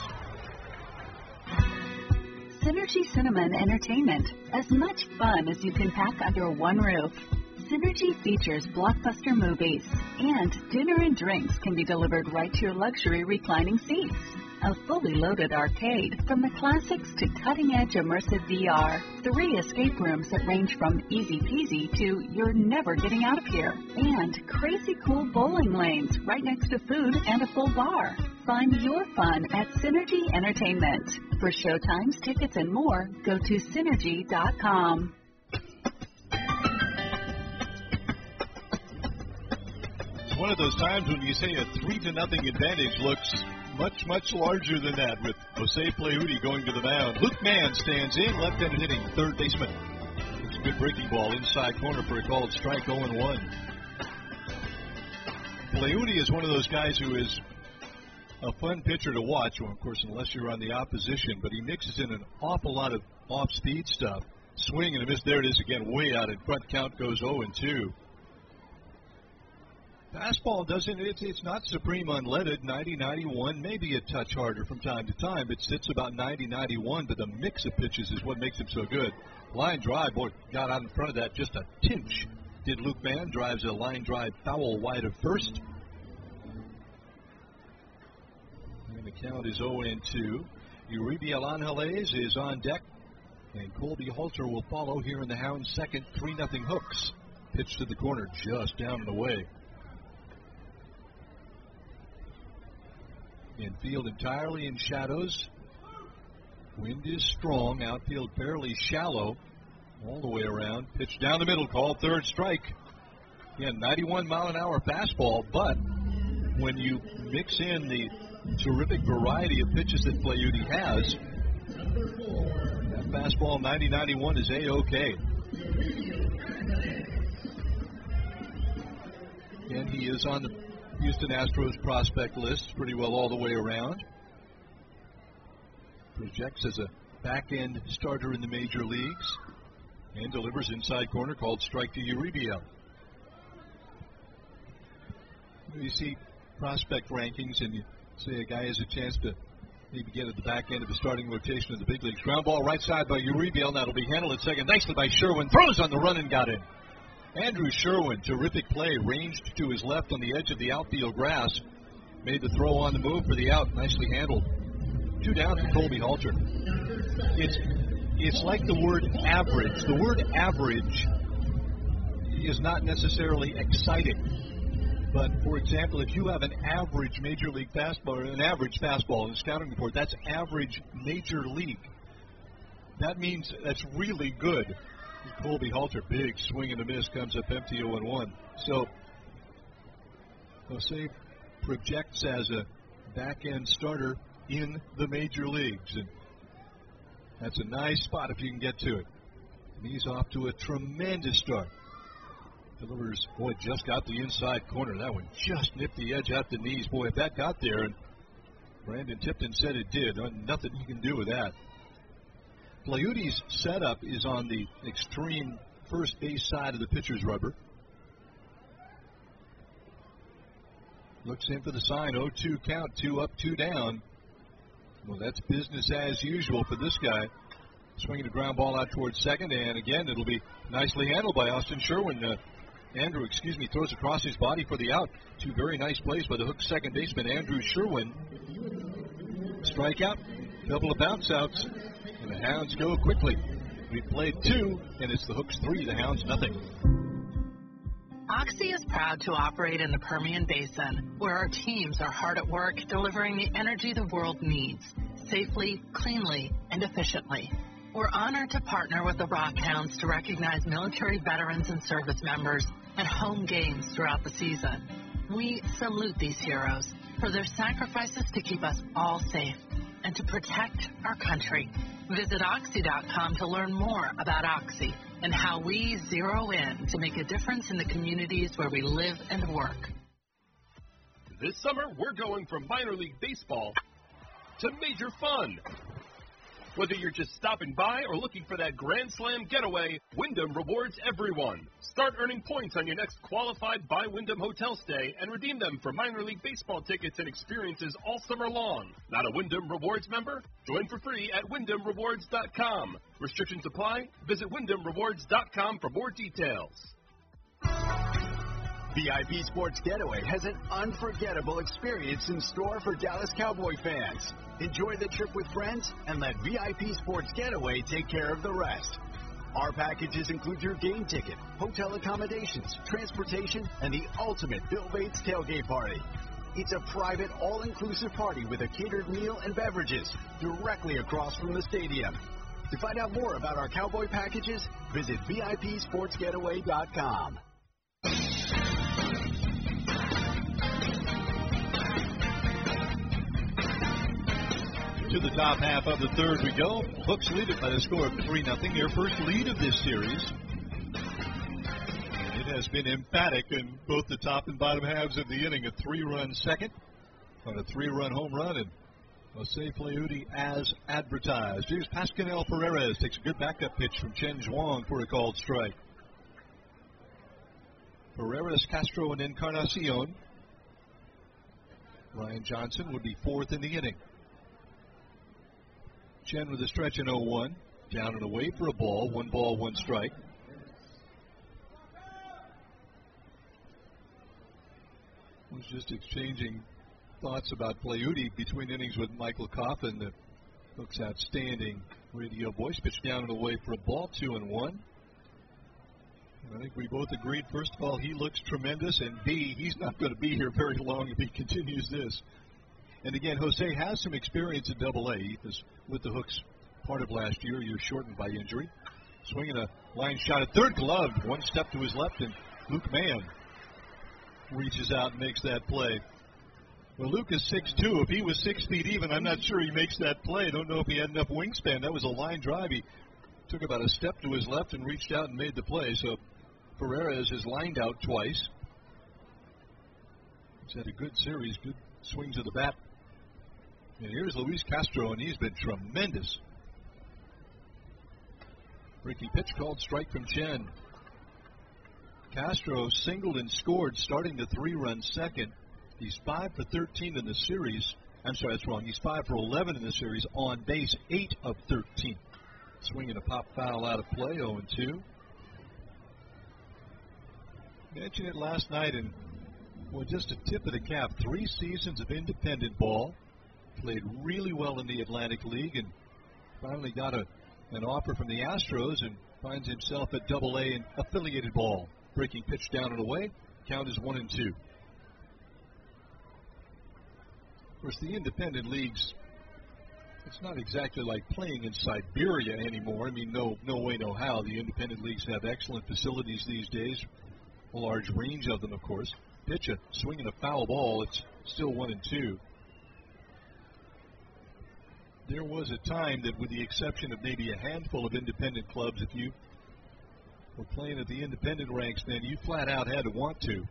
Synergy Cinema and Entertainment. As much fun as you can pack under one roof. Synergy features blockbuster movies, and dinner and drinks can be delivered right to your luxury reclining seats. A fully loaded arcade, from the classics to cutting-edge immersive VR. 3 escape rooms that range from easy peasy to you're never getting out of here. And crazy cool bowling lanes right next to food and a full bar. Find your fun at Synergy Entertainment. For showtimes, tickets, and more, go to Synergy.com. It's one of those times when you say a 3-0 advantage looks much larger than that, with Jose Pleuti going to the mound. Luke Mann stands in, left-handed hitting third baseman. It's a good breaking ball inside corner for a called strike, 0-1. Pleuti is one of those guys who is a fun pitcher to watch, well, of course, unless you're on the opposition, but he mixes in an awful lot of off-speed stuff. Swing and a miss. There it is again, way out in front. Count goes 0-2. Fastball doesn't, it's not supreme unleaded, 90-91, maybe a touch harder from time to time. It sits about 90-91, but the mix of pitches is what makes him so good. Line drive, boy, got out in front of that just a tinch. Did Luke Mann, drives a line drive foul wide of first. And the count is 0-2. Uribe Angeles is on deck, and Colby Halter will follow here in the Hounds' second. 3-0 Hooks. Pitch to the corner, just down and away. Infield entirely in shadows. Wind is strong. Outfield fairly shallow all the way around. Pitch down the middle, called third strike. Again, 91-mile-an-hour fastball, but when you mix in the terrific variety of pitches that Pleuti has, that fastball 90-91 is A-OK. And he is on the Houston Astros prospect list pretty well all the way around. Projects as a back-end starter in the major leagues and delivers inside corner, called strike to Uribe. You see prospect rankings and you say a guy has a chance to maybe get at the back end of the starting rotation of the big leagues. Ground ball right side by Uribe. That'll be handled at second nicely by Sherwin. Throws on the run and got in. Andrew Sherwin, terrific play, ranged to his left on the edge of the outfield grass. Made the throw on the move for the out, nicely handled. 2 down for Colby Halter. It's like the word average. The word average is not necessarily exciting. But, for example, if you have an average major league fastball, or an average fastball in the scouting report, that's average major league. That means that's really good. Colby Halter, big swing and a miss, comes up empty 0-1. So, Jose projects as a back-end starter in the major leagues. And that's a nice spot if you can get to it. And he's off to a tremendous start. Delivers, boy, just got the inside corner. That one just nipped the edge out the knees. Boy, if that got there, and Brandon Tipton said it did, nothing you can do with that. Pleuti's setup is on the extreme first base side of the pitcher's rubber. Looks in for the sign, 0-2 count, 2 up, 2 down. Well, that's business as usual for this guy. Swinging a ground ball out towards second, and again, it'll be nicely handled by Austin Sherwin. Andrew throws across his body for the out. 2 very nice plays by the Hooks second baseman, Andrew Sherwin. Strikeout, couple of bounce outs. And the Hounds go quickly. We've played 2, and it's the Hooks 3, the Hounds nothing. Oxy is proud to operate in the Permian Basin, where our teams are hard at work delivering the energy the world needs, safely, cleanly, and efficiently. We're honored to partner with the Rock Hounds to recognize military veterans and service members at home games throughout the season. We salute these heroes for their sacrifices to keep us all safe and to protect our country. Visit Oxy.com to learn more about Oxy and how we zero in to make a difference in the communities where we live and work. This summer, we're going from minor league baseball to major fun. Whether you're just stopping by or looking for that Grand Slam getaway, Wyndham rewards everyone. Start earning points on your next qualified by Wyndham hotel stay and redeem them for minor league baseball tickets and experiences all summer long. Not a Wyndham Rewards member? Join for free at WyndhamRewards.com. Restrictions apply. Visit WyndhamRewards.com for more details. VIP Sports Getaway has an unforgettable experience in store for Dallas Cowboy fans. Enjoy the trip with friends and let VIP Sports Getaway take care of the rest. Our packages include your game ticket, hotel accommodations, transportation, and the ultimate Bill Bates tailgate party. It's a private, all-inclusive party with a catered meal and beverages directly across from the stadium. To find out more about our Cowboy packages, visit VIPSportsGetaway.com. To the top half of the third we go. Hooks lead it by the score of 3-0. Their first lead of this series. It has been emphatic in both the top and bottom halves of the inning. A 3-run second on a 3-run home run, and Jose Fleudi as advertised. Here's Pascanel Perez. Takes a good backup pitch from Chen Zhuang for a called strike. Perez, Castro, and Encarnacion. Ryan Johnson would be fourth in the inning. Chen with a stretch in 0-1. Down and away for a ball. 1 ball, 1 strike. Was just exchanging thoughts about Fleudi between innings with Michael Coffin, the Hooks' outstanding radio voice. Pitch down and away for a ball. 2-1. I think we both agreed, first of all, he looks tremendous, and B, he's not going to be here very long if he continues this. And again, Jose has some experience at Double-A. He was with the Hooks part of last year. You're shortened by injury. Swinging a line shot at third, gloved. 1 step to his left, and Luke Mann reaches out and makes that play. Well, Luke is 6'2". If he was 6 feet even, I'm not sure he makes that play. I don't know if he had enough wingspan. That was a line drive. He took about a step to his left and reached out and made the play. So Perez has lined out twice. He's had a good series, good swings of the bat. And here's Luis Castro, and he's been tremendous. Breaking pitch called strike from Chen. Castro singled and scored, starting the 3-run second. He's 5 for 13 in the series. I'm sorry, that's wrong. He's 5 for 11 in the series. On base, 8 of 13. Swinging a pop foul out of play, 0-2. Mentioned it last night, and well, just a tip of the cap. 3 seasons of independent ball. Played really well in the Atlantic League, and finally got an offer from the Astros, and finds himself at Double-A in affiliated ball. Breaking pitch down and away. Count is 1-2. Of course, the independent leagues, it's not exactly like playing in Siberia anymore. I mean, no way, no how. The independent leagues have excellent facilities these days. A large range of them, of course. Pitch a swing and a foul ball. It's still 1-2. There was a time that, with the exception of maybe a handful of independent clubs, if you were playing at the independent ranks, then you flat out had to want to.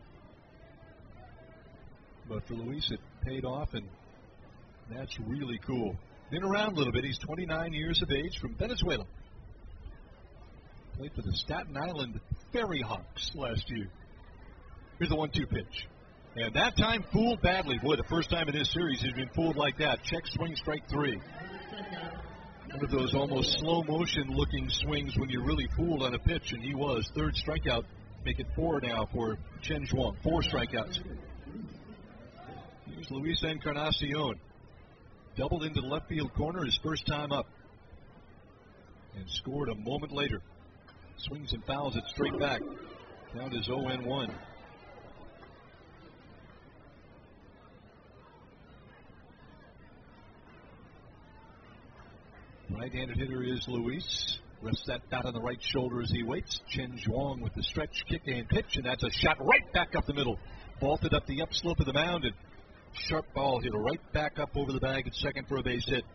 But for Luis, it paid off, and that's really cool. Been around a little bit. He's 29 years of age, from Venezuela. Played for the Staten Island Ferry Hawks last year. Here's the 1-2 pitch. And that time fooled badly. Boy, the first time in this series he's been fooled like that. Check, swing, strike 3. One of those almost slow-motion looking swings when you're really fooled on a pitch, and he was. 3rd strikeout. Make it 4 now for Chen Zhuang. 4 strikeouts. Here's Luis Encarnacion. Doubled into the left field corner his first time up. And scored a moment later. Swings and fouls it straight back. Count is 0-1. Right-handed hitter is Luis. Rests that bat on the right shoulder as he waits. Chen Zhuang with the stretch, kick, and pitch, and that's a shot right back up the middle. Vaulted up the upslope of the mound, and sharp ball hit right back up over the bag at second for a base hit.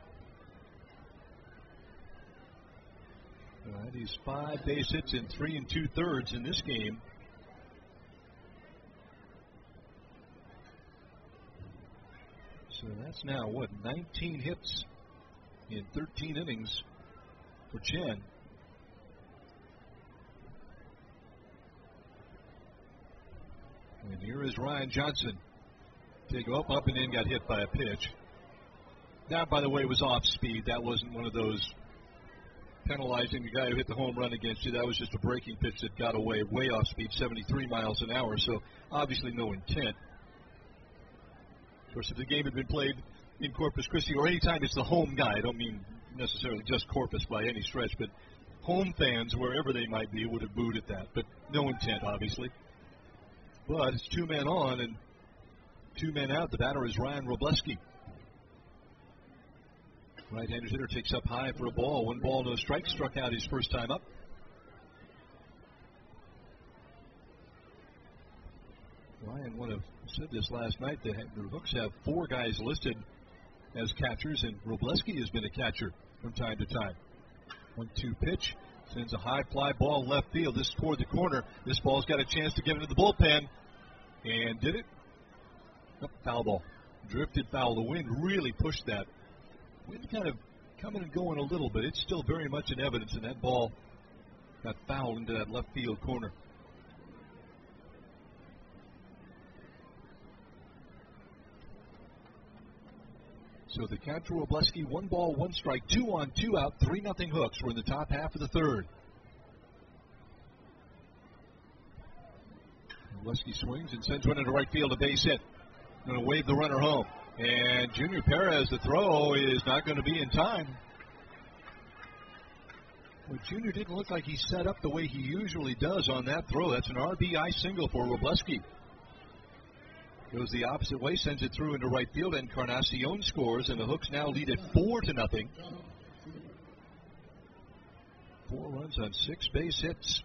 He's 5 base hits in 3 2/3 in this game. So that's now, 19 hits in 13 innings for Chen. And here is Ryan Johnson. Take up and in, got hit by a pitch. That, by the way, was off speed. That wasn't one of those penalizing the guy who hit the home run against you. That was just a breaking pitch that got away way off speed, 73 miles an hour, so obviously no intent. Of course, if the game had been played in Corpus Christi, or any time it's the home guy, I don't mean necessarily just Corpus by any stretch, but home fans, wherever they might be, would have booed at that. But no intent, obviously. But it's 2 men on and 2 men out. The batter is Ryan Robleski. Right-handed hitter takes up high for a ball. 1 ball, no strike. Struck out his first time up. Ryan would have said this last night. The Hooks have 4 guys listed as catchers, and Robleski has been a catcher from time to time. 1-2 pitch. Sends a high fly ball left field. This is toward the corner. This ball's got a chance to get into the bullpen. And did it? Nope, foul ball. Drifted foul. The wind really pushed that. Wind kind of coming and going a little bit. It's still very much in evidence, and that ball got fouled into that left field corner. So the catcher Robleski, 1 ball, 1 strike, 2 on, 2 out, 3-0 Hooks. We're in the top half of the third. Robleski swings and sends one into right field, a base hit. Going to wave the runner home. And Junior Perez, the throw is not going to be in time. Well, Junior didn't look like he set up the way he usually does on that throw. That's an RBI single for Robleski. Goes the opposite way, sends it through into right field, and Encarnacion scores, and the Hooks now lead it 4-0. 4 runs on 6 base hits.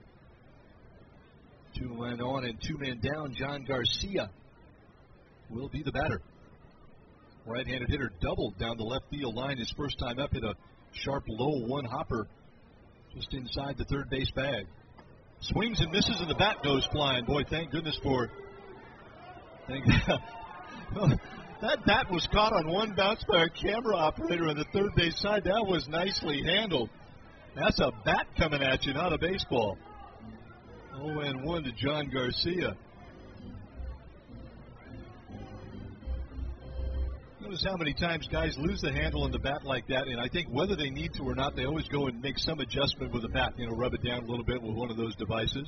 2 men on and 2 men down. John Garcia will be the batter. Right-handed hitter doubled down the left field line his first time up, hit a sharp low 1-hopper just inside the third base bag. Swings and misses, and the bat goes flying. Boy, thank goodness for that bat was caught on one bounce by a camera operator on the third base side. That was nicely handled. That's a bat coming at you, not a baseball. 0-1 to John Garcia. Notice how many times guys lose the handle on the bat like that, and I think whether they need to or not, they always go and make some adjustment with the bat, rub it down a little bit with one of those devices.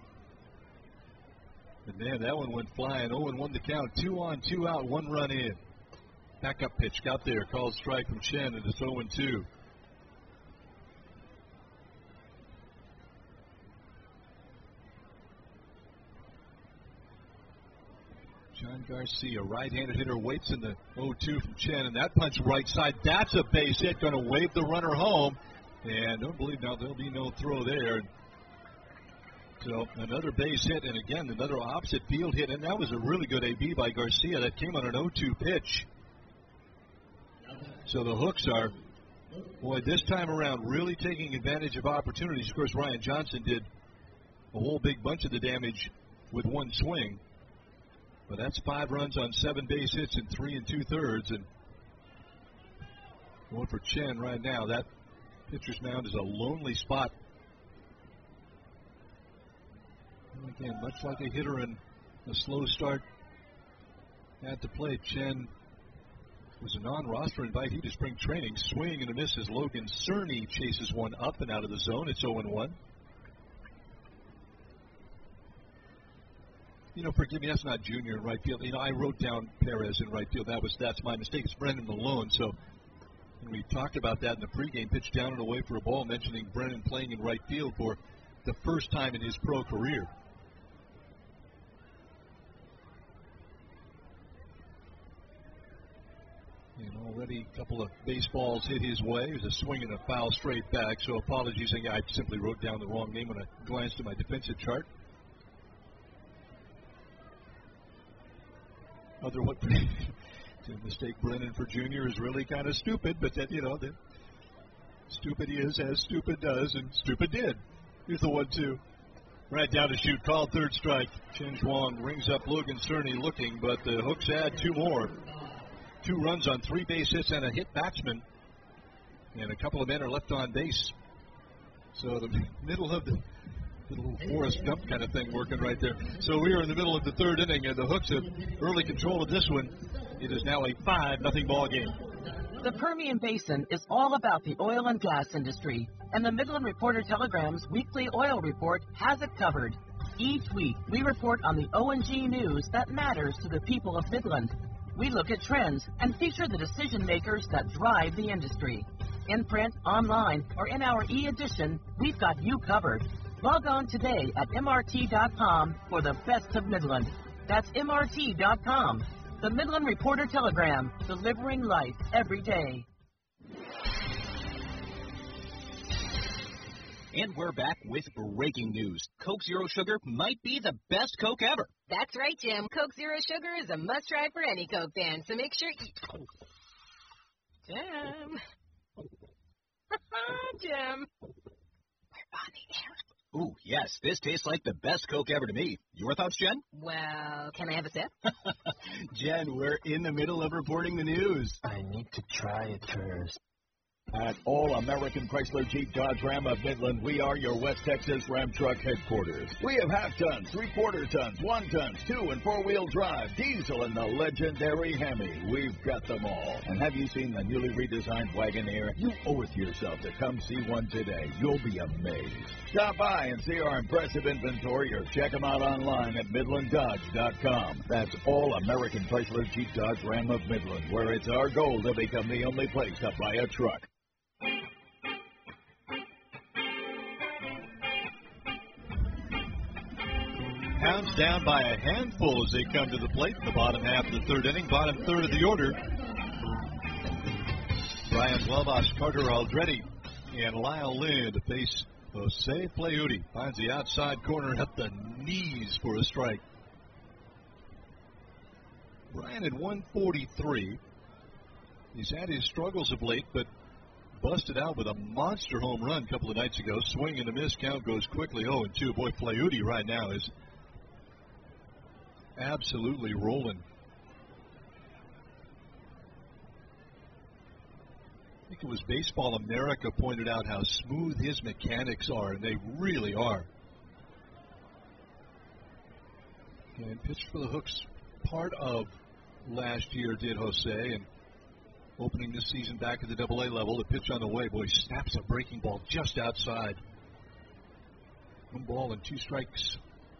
And man, that one went flying. 0-1 to count. 2 on, 2 out, 1 run in. Backup pitch got there. Called strike from Chen, and it's 0-2. John Garcia, right-handed hitter, waits in the 0-2 from Chen, and that punch right side. That's a base hit. Going to wave the runner home. And don't believe now there'll be no throw there. So another base hit, and again, another opposite field hit, and that was a really good AB by Garcia. That came on an 0-2 pitch. So the Hooks are, boy, this time around, really taking advantage of opportunities. Of course, Ryan Johnson did a whole big bunch of the damage with 1 swing. But that's 5 runs on 7 base hits in 3 2/3. And going for Chen right now. That pitcher's mound is a lonely spot. Again, much like a hitter in a slow start at the plate, Chen was a non-roster invitee to spring training. Swing and a miss as Logan Cerny chases one up and out of the zone. It's 0-1. Forgive me, that's not Junior in right field. I wrote down Perez in right field. That's my mistake. It's Brendan Malone. So we talked about that in the pregame. Pitch down and away for a ball, mentioning Brendan playing in right field for the first time in his pro career. And already a couple of baseballs hit his way. There's a swing and a foul straight back. So apologies. I simply wrote down the wrong name when I glanced at my defensive chart. To mistake Brennan for Junior is really kind of stupid, but that, that stupid is as stupid does, and stupid did. Here's the 1-2. Right down to shoot, called third strike. Chen Zhuang rings up Logan Cerny looking, but the Hooks add 2 more. 2 runs on 3 base hits and a hit batsman. And a couple of men are left on base. So the middle of the little Forrest Gump kind of thing working right there. So we are in the middle of the third inning, and the Hooks have early control of this one. It is now a 5-0 ball game. The Permian Basin is all about the oil and gas industry, and the Midland Reporter Telegram's weekly oil report has it covered. Each week, we report on the O&G news that matters to the people of Midland. We look at trends and feature the decision makers that drive the industry. In print, online, or in our e-edition, we've got you covered. Log on today at MRT.com for the best of Midland. That's MRT.com. The Midland Reporter Telegram, delivering life every day. And we're back with breaking news. Coke Zero Sugar might be the best Coke ever. That's right, Jim. Coke Zero Sugar is a must-try for any Coke fan, so make sure you... Jim. Jim. We're on the air. Ooh, yes, this tastes like the best Coke ever to me. Your thoughts, Jen? Well, can I have a sip? Jen, we're in the middle of reporting the news. I need to try it first. At All American Chrysler Jeep Dodge Ram of Midland, we are your West Texas Ram Truck headquarters. We have half-tons, three-quarter tons, 1-tons, 2- and 4-wheel drive, diesel, and the legendary Hemi. We've got them all. And have you seen the newly redesigned Wagoneer? You owe it to yourself to come see one today. You'll be amazed. Stop by and see our impressive inventory or check them out online at MidlandDodge.com. That's All American Chrysler Jeep Dodge Ram of Midland, where it's our goal to become the only place to buy a truck. Hounds down by a handful as they come to the plate in the bottom half of the third inning, bottom third of the order. Brian Welbos, Carter Aldretti, and Lyle Lynn to face Jose Pleuti. Finds the outside corner at the knees for a strike. Brian at 143. He's had his struggles of late, but busted out with a monster home run a couple of nights ago. Swing and a miss. Count goes quickly 0-2. Boy, Pleuti right now is absolutely rolling. I think it was Baseball America pointed out how smooth his mechanics are, and they really are. And pitched for the Hooks part of last year, did Jose, and opening this season back at the AA level. The pitch on the way, boy, snaps a breaking ball just outside. 1-2 strikes.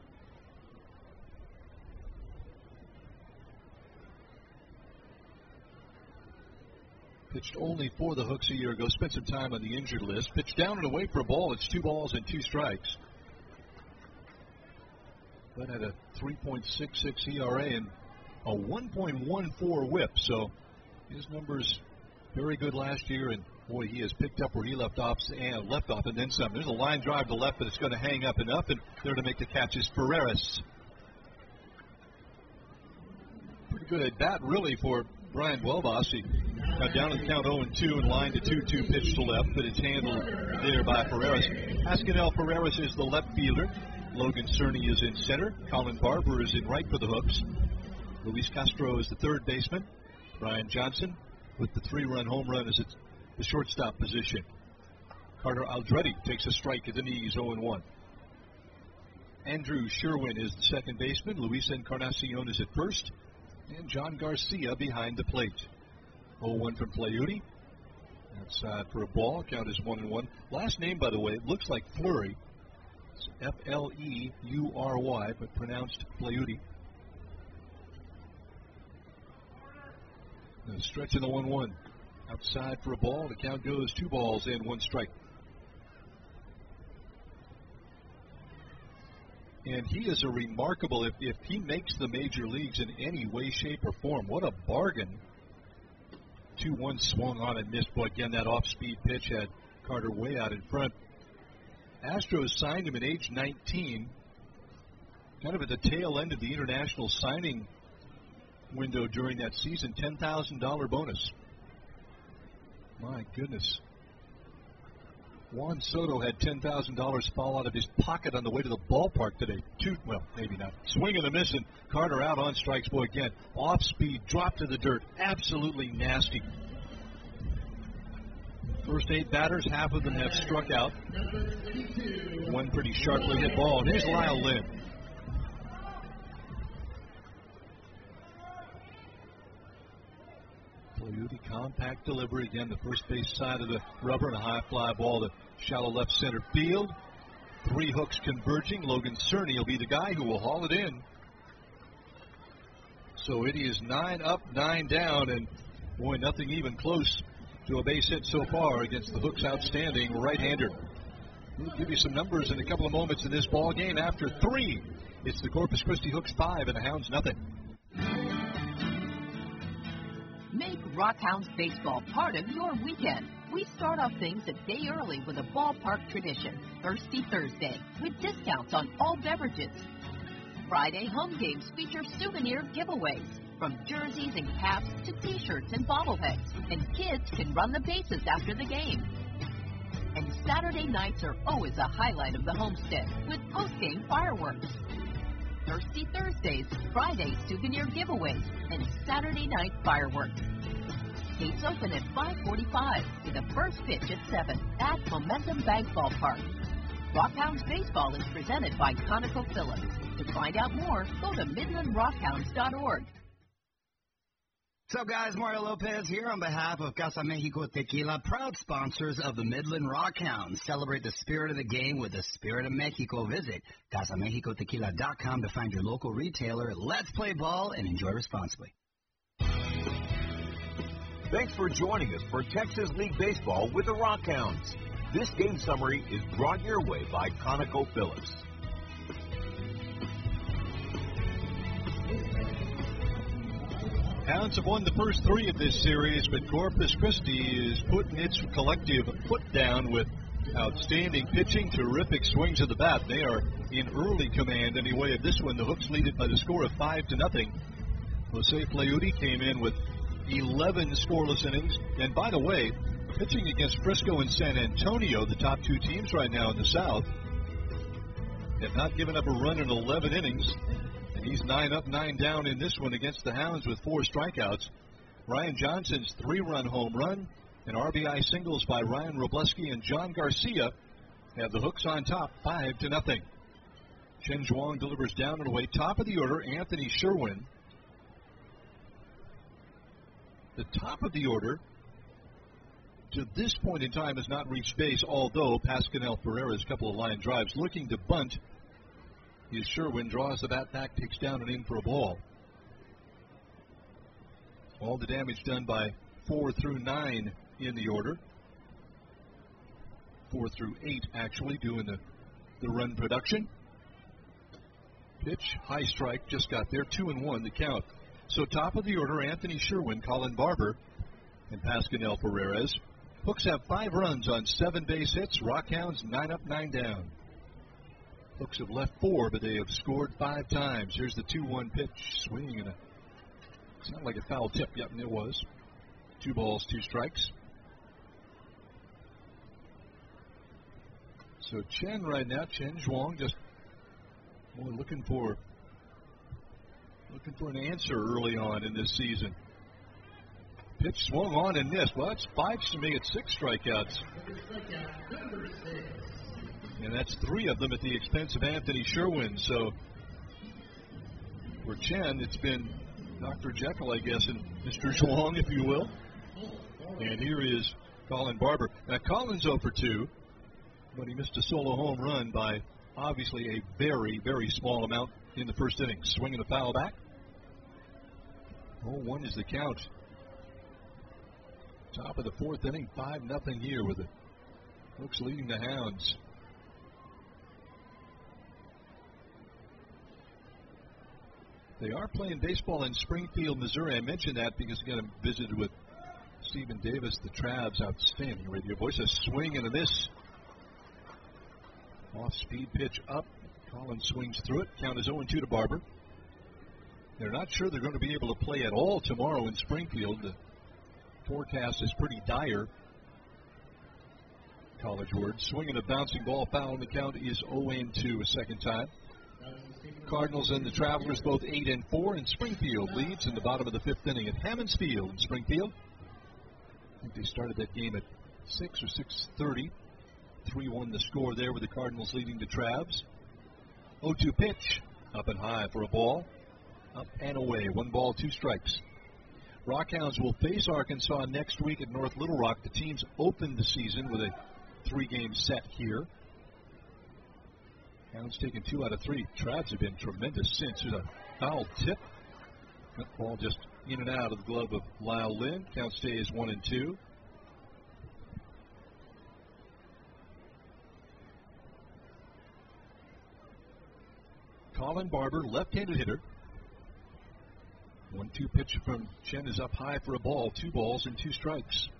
Pitched only for the Hooks a year ago. Spent some time on the injured list. Pitched down and away for a ball. It's 2-2 strikes. But had a 3.66 ERA and a 1.14 whip. So his numbers very good last year. And boy, he has picked up where he left off and then some. There's a line drive to left, but it's going to hang up enough. And there to make the catch is Ferreras. Pretty good at bat, really, for Brian Welbos. He got down to the count 0-2 and lined a 2-2 pitch to left, but it's handled there by Ferreras. Ascanel Ferreras is the left fielder. Logan Cerny is in center. Colin Barber is in right for the Hooks. Luis Castro is the third baseman. Brian Johnson with the 3-run home run is at the shortstop position. Carter Aldretti takes a strike at the knees, 0-1. Andrew Sherwin is the second baseman. Luis Encarnacion is at first. And John Garcia behind the plate. 0-1 from Pleuti. Outside for a ball. Count is 1-1. Last name, by the way, it looks like Fleury. It's F-L-E-U-R-Y, but pronounced Pleuti. Now stretch in the 1-1. Outside for a ball. The count goes 2-1 strike. And he is a remarkable, if he makes the major leagues in any way, shape, or form, what a bargain. 2-1 swung on and missed. Boy, again, that off-speed pitch had Carter way out in front. Astros signed him at age 19, kind of at the tail end of the international signing window during that season. $10,000 bonus. My goodness. Juan Soto had $10,000 fall out of his pocket on the way to the ballpark today. Well, maybe not. Swing and a miss, and Carter out on strikes. Boy, again, off speed, drop to the dirt. Absolutely nasty. First 8 batters, half of them have struck out. One pretty sharply hit ball. And here's Lyle Lynn. Pleuti Compact delivery. Again, the first base side of the rubber and a high fly ball to shallow left center field. 3 hooks converging. Logan Cerny will be the guy who will haul it in. So it is 9 up, 9 down, and boy, nothing even close to a base hit so far against the Hooks' outstanding right-hander. We'll give you some numbers in a couple of moments in this ball game. After 3, it's the Corpus Christi Hooks 5 and the Hounds nothing. Make Rockhounds baseball part of your weekend. We start off things a day early with a ballpark tradition, Thirsty Thursday, with discounts on all beverages. Friday home games feature souvenir giveaways, from jerseys and caps to t-shirts and bobbleheads, and kids can run the bases after the game. And Saturday nights are always a highlight of the homestead, with post-game fireworks. Thirsty Thursdays, Friday souvenir giveaways, and Saturday night fireworks. Gates open at 5:45 with a first pitch at 7 at Momentum Bank Ballpark. Rockhounds Baseball is presented by ConocoPhillips. To find out more, go to MidlandRockhounds.org. What's up, guys? Mario Lopez here on behalf of Casa Mexico Tequila, proud sponsors of the Midland Rockhounds. Celebrate the spirit of the game with the spirit of Mexico. Visit CasaMexicoTequila.com to find your local retailer. Let's play ball and enjoy responsibly. Thanks for joining us for Texas League Baseball with the Rockhounds. This game summary is brought your way by ConocoPhillips. Hounds have won the first 3 of this series, but Corpus Christi is putting its collective foot down with outstanding pitching, terrific swings of the bat. They are in early command anyway of this one. The Hooks lead it by the score of 5-0. Jose Fleury came in with 11 scoreless innings. And by the way, pitching against Frisco and San Antonio, the top 2 teams right now in the South, have not given up a run in 11 innings. And he's 9 up, 9 down in this one against the Hounds with 4 strikeouts. Ryan Johnson's 3-run home run and RBI singles by Ryan Robleski and John Garcia have the Hooks on top, 5-0. Chen Zhuang delivers down and away. Top of the order, Anthony Sherwin. The top of the order to this point in time has not reached base, although Pascanel Ferreira's couple of line drives looking to bunt. Is Sherwin draws the bat back, takes down and in for a ball. All the damage done by 4 through 9 in the order. 4 through 8 actually doing the run production. Pitch, high strike, just got there, 2-1 the count. So top of the order, Anthony Sherwin, Colin Barber, and Pascanel Ferreira. Hooks have 5 runs on 7 base hits. Rockhounds 9 up, 9 down. Hooks have left 4, but they have scored 5 times. Here's the 2-1 pitch, swinging and sounded like a foul tip. Yep, and it was. 2 balls, 2 strikes. So Chen right now, Chen Zhuang, just looking for an answer early on in this season. Pitch swung on and missed. Well, it spikes to make it 6 strikeouts. And that's 3 of them at the expense of Anthony Sherwin. So for Chen, it's been Dr. Jekyll, I guess, and Mr. Zhuang, if you will. And here is Colin Barber. Now, Colin's 0 for 2, but he missed a solo home run by obviously a very, very small amount in the first inning. Swinging the foul back. 0-1 is the count. Top of the 4th inning, 5-0 here with the Hooks leading the Hounds. They are playing baseball in Springfield, Missouri. I mentioned that because again, I visited with Stephen Davis, the Travs, outstanding radio voice. A swing and a miss. Off-speed pitch up. Collins swings through it. Count is 0-2 to Barber. They're not sure they're going to be able to play at all tomorrow in Springfield. The forecast is pretty dire. College word. Swinging a bouncing ball, foul, and the count is 0-2 a second time. Cardinals and the Travelers both 8-4, and Springfield leads in the bottom of the 5th inning at Hammonds Field in Springfield. I think they started that game at 6 or 6:30. 3-1 the score there with the Cardinals leading the Travs. 0-2 pitch, up and high for a ball. Up and away, 1 ball, 2 strikes. Rockhounds will face Arkansas next week at North Little Rock. The teams opened the season with a 3-game set here. Hounds taking 2 out of 3. Travs have been tremendous since. There's a foul tip. That ball just in and out of the glove of Lyle Lynn. Count stays 1-2. Colin Barber, left-handed hitter. 1-2 pitch from Chen is up high for a ball. 2 balls and 2 strikes.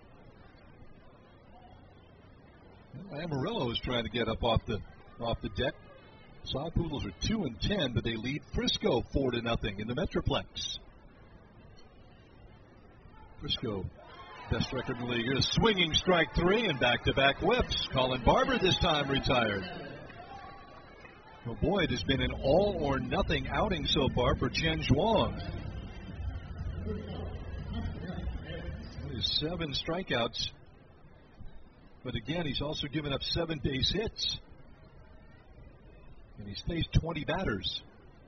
Well, Amarillo is trying to get up off the deck. Sod Poodles are 2-10, but they lead Frisco 4-0 in the Metroplex. Frisco, best record in the league. Here's a swinging strike 3 and back-to-back whips. Colin Barber this time retired. Oh boy, it has been an all-or-nothing outing so far for Chen Zhuang. 7 strikeouts, but again, he's also given up 7 base hits, and he's faced 20 batters.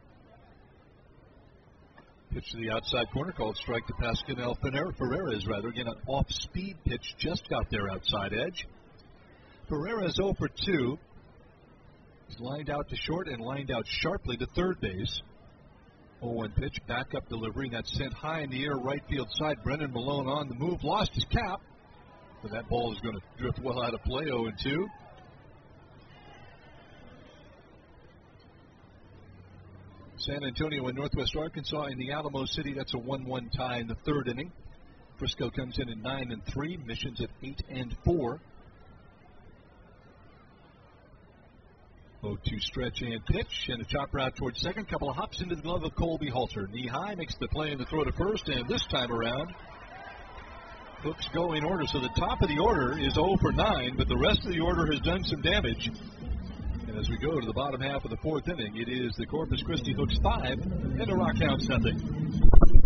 Pitch to the outside corner, called strike to Pascal Ferreras, again, an off-speed pitch, just got their outside edge. Ferreras 0 for 2. He's lined out to short and lined out sharply to third base. 0-1 pitch, backup delivery, and that's sent high in the air, right field side. Brennan Malone on the move, lost his cap, but that ball is going to drift well out of play. 0-2. San Antonio and Northwest Arkansas in the Alamo City. That's a 1-1 tie in the 3rd inning. Frisco comes in at 9-3. Missions at 8-4. 0-2 stretch and pitch, and a chopper out towards second. Couple of hops into the glove of Colby Halter. Knee high, makes the play and the throw to first, and this time around, hooks go in order. So the top of the order is 0 for 9, but the rest of the order has done some damage. And as we go to the bottom half of the 4th inning, it is the Corpus Christi Hooks 5 and the Rockhounds nothing.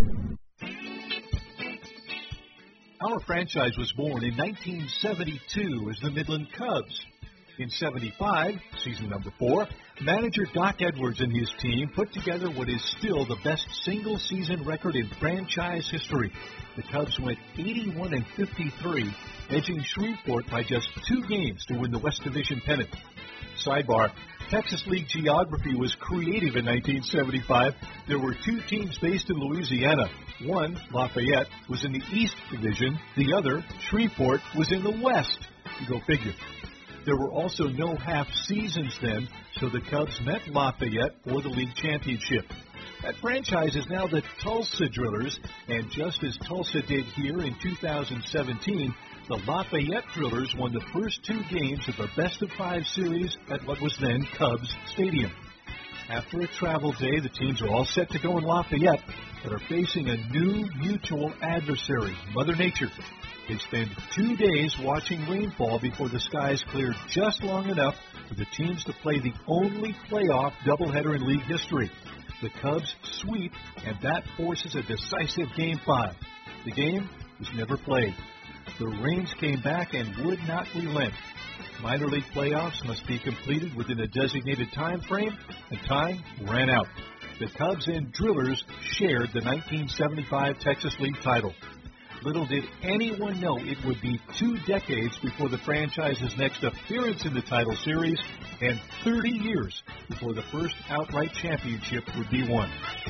Our franchise was born in 1972 as the Midland Cubs. In 75, season number 4, manager Doc Edwards and his team put together what is still the best single-season record in franchise history. The Cubs went 81-53, edging Shreveport by just 2 games to win the West Division pennant. Sidebar, Texas League geography was creative in 1975. There were 2 teams based in Louisiana. One, Lafayette, was in the East Division. The other, Shreveport, was in the West. You go figure. There were also no half seasons then, so the Cubs met Lafayette for the league championship. That franchise is now the Tulsa Drillers, and just as Tulsa did here in 2017, the Lafayette Drillers won the first 2 games of the best-of-5 series at what was then Cubs Stadium. After a travel day, the teams are all set to go in Lafayette, but are facing a new mutual adversary, Mother Nature. They spend 2 days watching rainfall before the skies clear just long enough for the teams to play the only playoff doubleheader in league history. The Cubs sweep, and that forces a decisive Game 5. The game was never played. The rains came back and would not relent. Minor league playoffs must be completed within a designated time frame, and time ran out. The Cubs and Drillers shared the 1975 Texas League title. Little did anyone know it would be 2 decades before the franchise's next appearance in the title series and 30 years before the first outright championship would be won.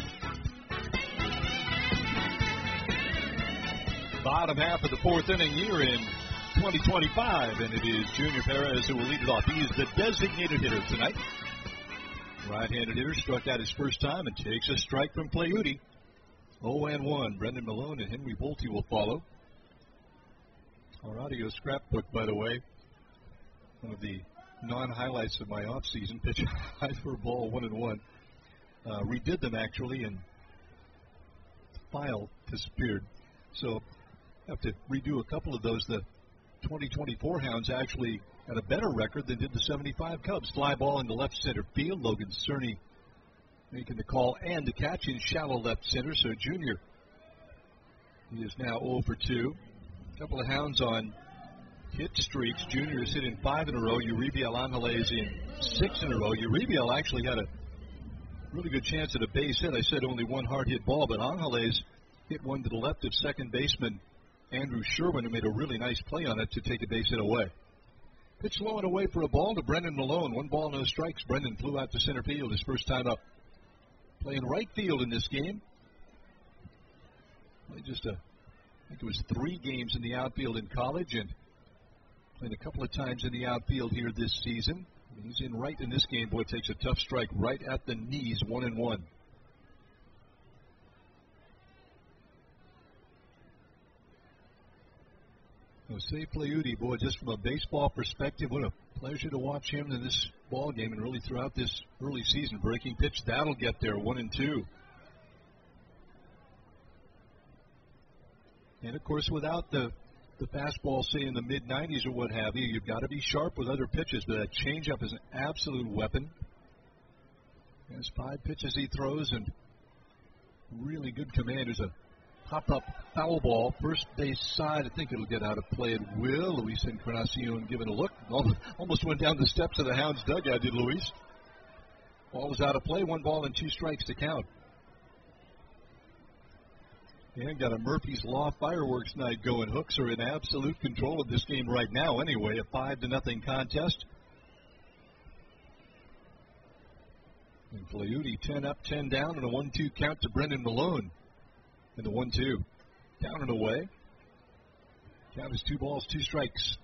Bottom half of the 4th inning here in 2025, and it is Junior Perez who will lead it off. He is the designated hitter tonight. Right-handed hitter struck out his first time and takes a strike from Playuti. 0-1. Brendan Malone and Henry Bolte will follow. Our audio scrapbook, by the way, one of the non-highlights of my off-season, pitch high for a ball, 1-1. Redid them, actually, and file disappeared. So I have to redo a couple of those. The 2024 Hounds actually had a better record than did the 75 Cubs. Fly ball into left center field. Logan Cerny making the call and the catch in shallow left center. So Junior, he is now 0 for 2. A couple of Hounds on hit streaks. Junior is hitting 5 in a row. Uribiel Angeles in 6 in a row. Uribiel actually had a really good chance at a base hit. I said only 1 hard hit ball, but Angeles hit one to the left of second baseman Andrew Sherwin, who made a really nice play on it to take a base hit away. Pitch low and away for a ball to Brendan Malone. 1 ball, no strikes. Brendan flew out to center field his first time up. Playing right field in this game. Played I think it was 3 games in the outfield in college and played a couple of times in the outfield here this season. He's in right in this game. Boy, takes a tough strike right at the knees, 1-1. Jose Pleuti, boy, just from a baseball perspective, what a pleasure to watch him in this ball game and really throughout this early season. Breaking pitch, that'll get there, 1-2. And, of course, without the fastball, say, in the mid-90s or what have you, you've got to be sharp with other pitches, but that changeup is an absolute weapon. There's 5 pitches he throws, and really good command. There's a pop-up foul ball, first base side. I think it'll get out of play. It will. Luis Encarnacion giving a look. Almost went down the steps of the Hounds dugout, did Luis. Ball was out of play. 1 ball and 2 strikes to count. And got a Murphy's Law fireworks night going. Hooks are in absolute control of this game right now anyway. A 5-0 contest. And Pleuti 10 up, 10 down, and a 1-2 count to Brendan Malone. And the 1-2. Down and away. Count is 2 balls, 2 strikes.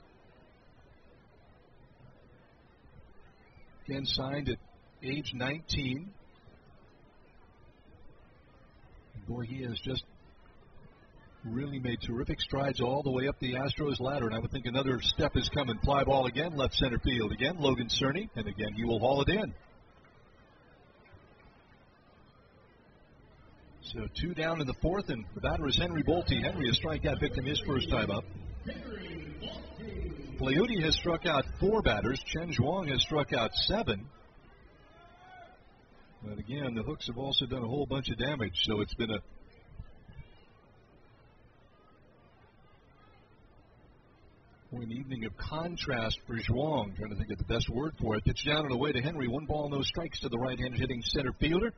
Again signed at age 19. Boy, he has just really made terrific strides all the way up the Astros ladder, and I would think another step is coming. Fly ball again, left center field again. Logan Cerny, and again he will haul it in. So 2 down in the 4th, and the batter is Henry Bolte. Henry, a strikeout victim his first time up. Pleuti has struck out 4 batters. Chen Zhuang has struck out 7. But again, the Hooks have also done a whole bunch of damage, so it's been an evening of contrast for Zhuang. Trying to think of the best word for it. Pitch down and away to Henry. 1 ball, no strikes to the right-handed hitting center fielder.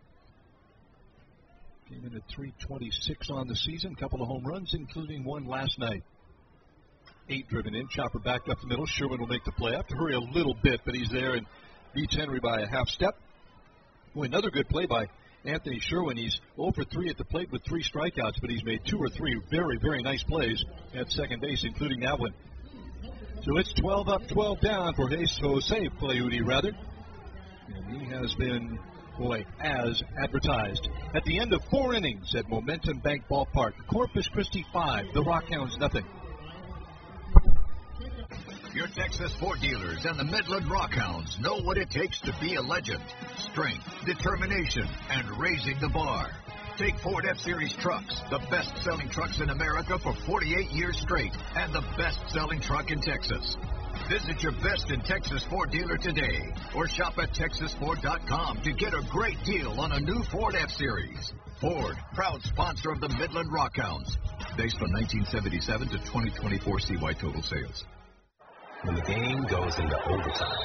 Came in at .326 on the season. Couple of home runs, including one last night. 8 driven in. Chopper back up the middle. Sherwin will make the play. Have to hurry a little bit, but he's there and beats Henry by a half step. Boy, another good play by Anthony Sherwin. He's 0 for 3 at the plate with 3 strikeouts, but he's made 2 or 3 very, very nice plays at second base, including that one. So it's 12 up, 12 down for Jose Pleuti, rather. And he has been, boy, as advertised. At the end of 4 innings at Momentum Bank Ballpark, Corpus Christi 5, the Rockhounds nothing. Your Texas Ford dealers and the Midland Rockhounds know what it takes to be a legend. Strength, determination, and raising the bar. Take Ford F-Series trucks, the best-selling trucks in America for 48 years straight, and the best-selling truck in Texas. Visit your best in Texas Ford dealer today, or shop at TexasFord.com to get a great deal on a new Ford F-Series. Ford, proud sponsor of the Midland Rockhounds. Based on 1977 to 2024 CY total sales. When the game goes into overtime.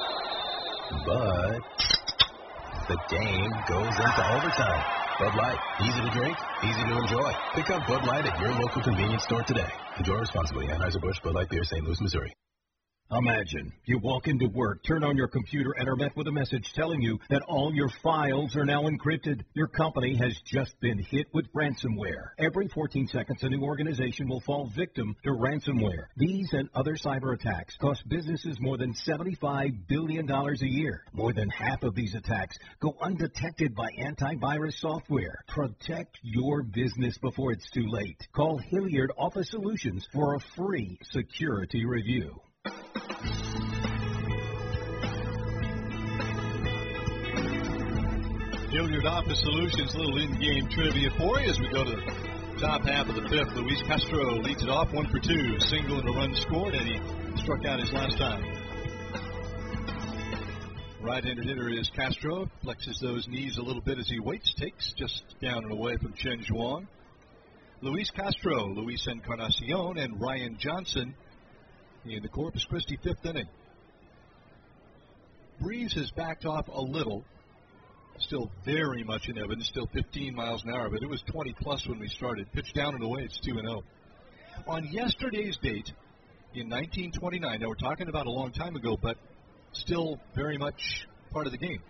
But the game goes into overtime. Bud Light, easy to drink, easy to enjoy. Pick up Bud Light at your local convenience store today. Enjoy responsibly. Anheuser-Busch, Bud Light Beer, St. Louis, Missouri. Imagine you walk into work, turn on your computer, and are met with a message telling you that all your files are now encrypted. Your company has just been hit with ransomware. Every 14 seconds, a new organization will fall victim to ransomware. These and other cyber attacks cost businesses more than $75 billion a year. More than half of these attacks go undetected by antivirus software. Protect your business before it's too late. Call Hilliard Office Solutions for a free security review. Hilliard Office Solutions, little in-game trivia for you as we go to the top half of the 5th. Luis Castro leads it off 1 for 2, single and a run scored, and he struck out his last time. Right-handed hitter is Castro, flexes those knees a little bit as he waits, takes just down and away from Chen Zhuang. Luis Castro, Luis Encarnacion, and Ryan Johnson in the Corpus Christi 5th inning. Breeze has backed off a little. Still very much in evidence, still 15 miles an hour, but it was 20 plus when we started. Pitch down and away, it's 2-0. On yesterday's date, in 1929, now we're talking about a long time ago, but still very much part of the game.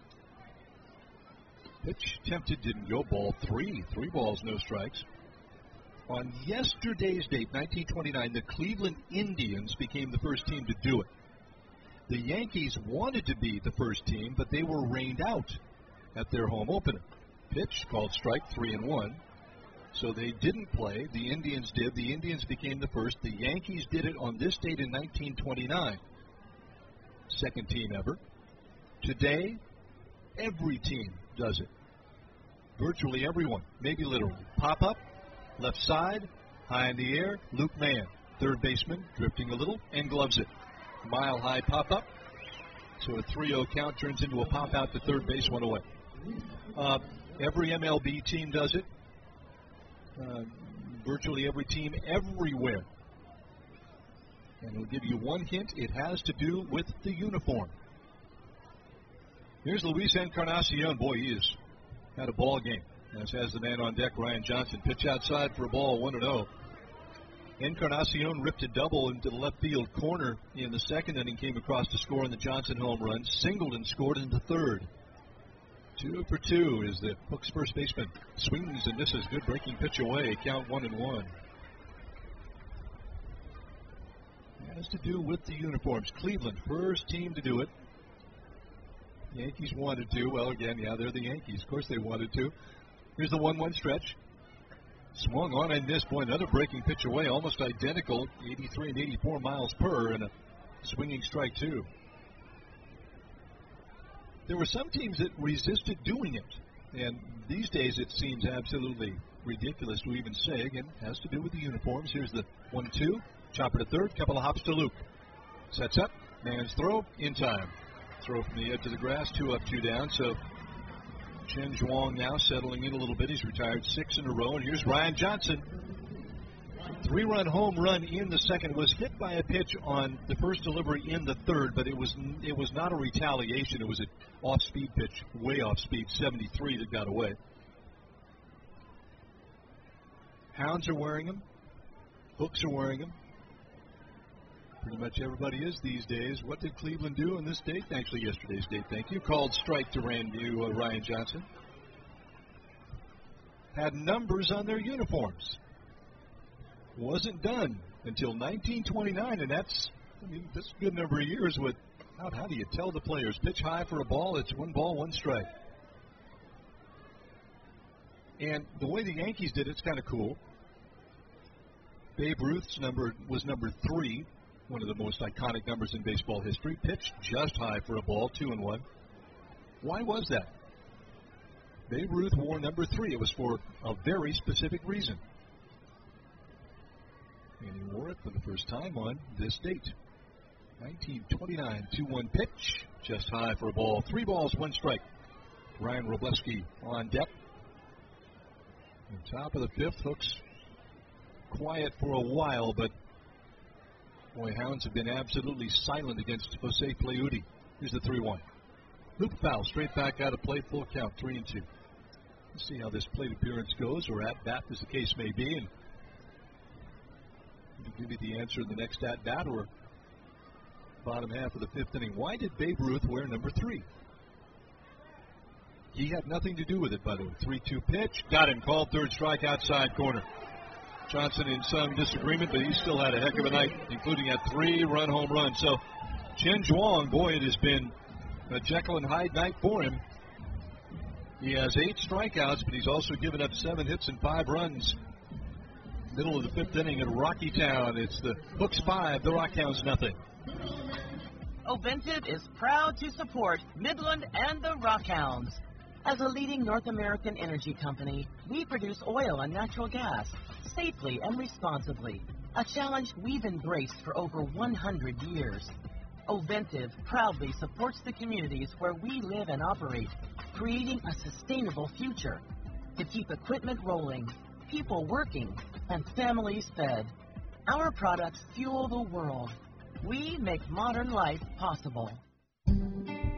Pitch attempted, didn't go. Ball 3. 3 balls, no strikes. On yesterday's date, 1929, the Cleveland Indians became the first team to do it. The Yankees wanted to be the first team, but they were rained out at their home opener. Pitch called strike, 3-1. So they didn't play. The Indians did. The Indians became the first. The Yankees did it on this date in 1929. Second team ever. Today, every team does it. Virtually everyone, maybe literally. Pop up, left side, high in the air, Luke Mann, third baseman, drifting a little, and gloves it. Mile high pop up. So a 3-0 count turns into a pop out to third base, 1 away. Every MLB team does it. Virtually every team everywhere. And we'll give you one hint. It has to do with the uniform. Here's Luis Encarnacion. Boy, he has had a ball game, as has the man on deck, Ryan Johnson. Pitch outside for a ball, 1-0. Encarnacion ripped a double into the left field corner in the second inning, came across to score in the Johnson home run, singled and scored in the third. 2 for 2 is the Hooks first baseman. Swings and misses. Good breaking pitch away. Count 1-1. It has to do with the uniforms. Cleveland, first team to do it. Yankees wanted to. Well, again, yeah, they're the Yankees. Of course they wanted to. Here's the 1-1 stretch. Swung on and missed. Boy, another breaking pitch away. Almost identical. 83 and 84 miles per and a swinging strike, too. There were some teams that resisted doing it. And these days it seems absolutely ridiculous to even say. Again, it has to do with the uniforms. Here's the 1-2. Chopper to third. Couple of hops to Luke. Sets up. Man's throw. In time. Throw from the edge of the grass. 2 up, 2 down. So Chen Zhuang now settling in a little bit. He's retired 6 in a row. And here's Ryan Johnson. 3-run home run in the second. Was hit by a pitch on the first delivery in the third, but it was not a retaliation. It was an off-speed pitch, way off-speed, 73 that got away. Hounds are wearing them. Hooks are wearing them. Pretty much everybody is these days. What did Cleveland do on this date? Actually, yesterday's date, thank you. Called strike to Ryan Johnson. Had numbers on their uniforms. Wasn't done until 1929, and that's a good number of years with how do you tell the players? Pitch high for a ball, it's 1 ball, 1 strike. And the way the Yankees did it's kind of cool. Babe Ruth's number was number 3, one of the most iconic numbers in baseball history. Pitched just high for a ball, 2-1. Why was that? Babe Ruth wore number 3. It was for a very specific reason. And he wore it for the first time on this date. 1929, 2-1 pitch. Just high for a ball. 3 balls, 1 strike. Ryan Wroblewski on deck. On top of the 5th, Hooks quiet for a while, but boy, Hounds have been absolutely silent against Jose Pleuti. Here's the 3-1. Loop foul, straight back out of play, full count, 3-2. Let's see how this plate appearance goes, or at bat, as the case may be, and we'll give you the answer in the next at bat or bottom half of the 5th inning. Why did Babe Ruth wear number 3? He had nothing to do with it, by the way. 3-2 pitch, got him, called third strike, outside corner. Johnson in some disagreement, but he still had a heck of a night, including a 3-run home run. So Chen Zhuang, boy, it has been a Jekyll and Hyde night for him. He has 8 strikeouts, but he's also given up 7 hits and 5 runs. Middle of the 5th inning at Rocky Town. It's the Hooks 5, the Rockhounds nothing. Oventive is proud to support Midland and the Rockhounds. As a leading North American energy company, we produce oil and natural gas safely and responsibly, a challenge we've embraced for over 100 years. Oventive proudly supports the communities where we live and operate, creating a sustainable future to keep equipment rolling, people working, and families fed. Our products fuel the world. We make modern life possible.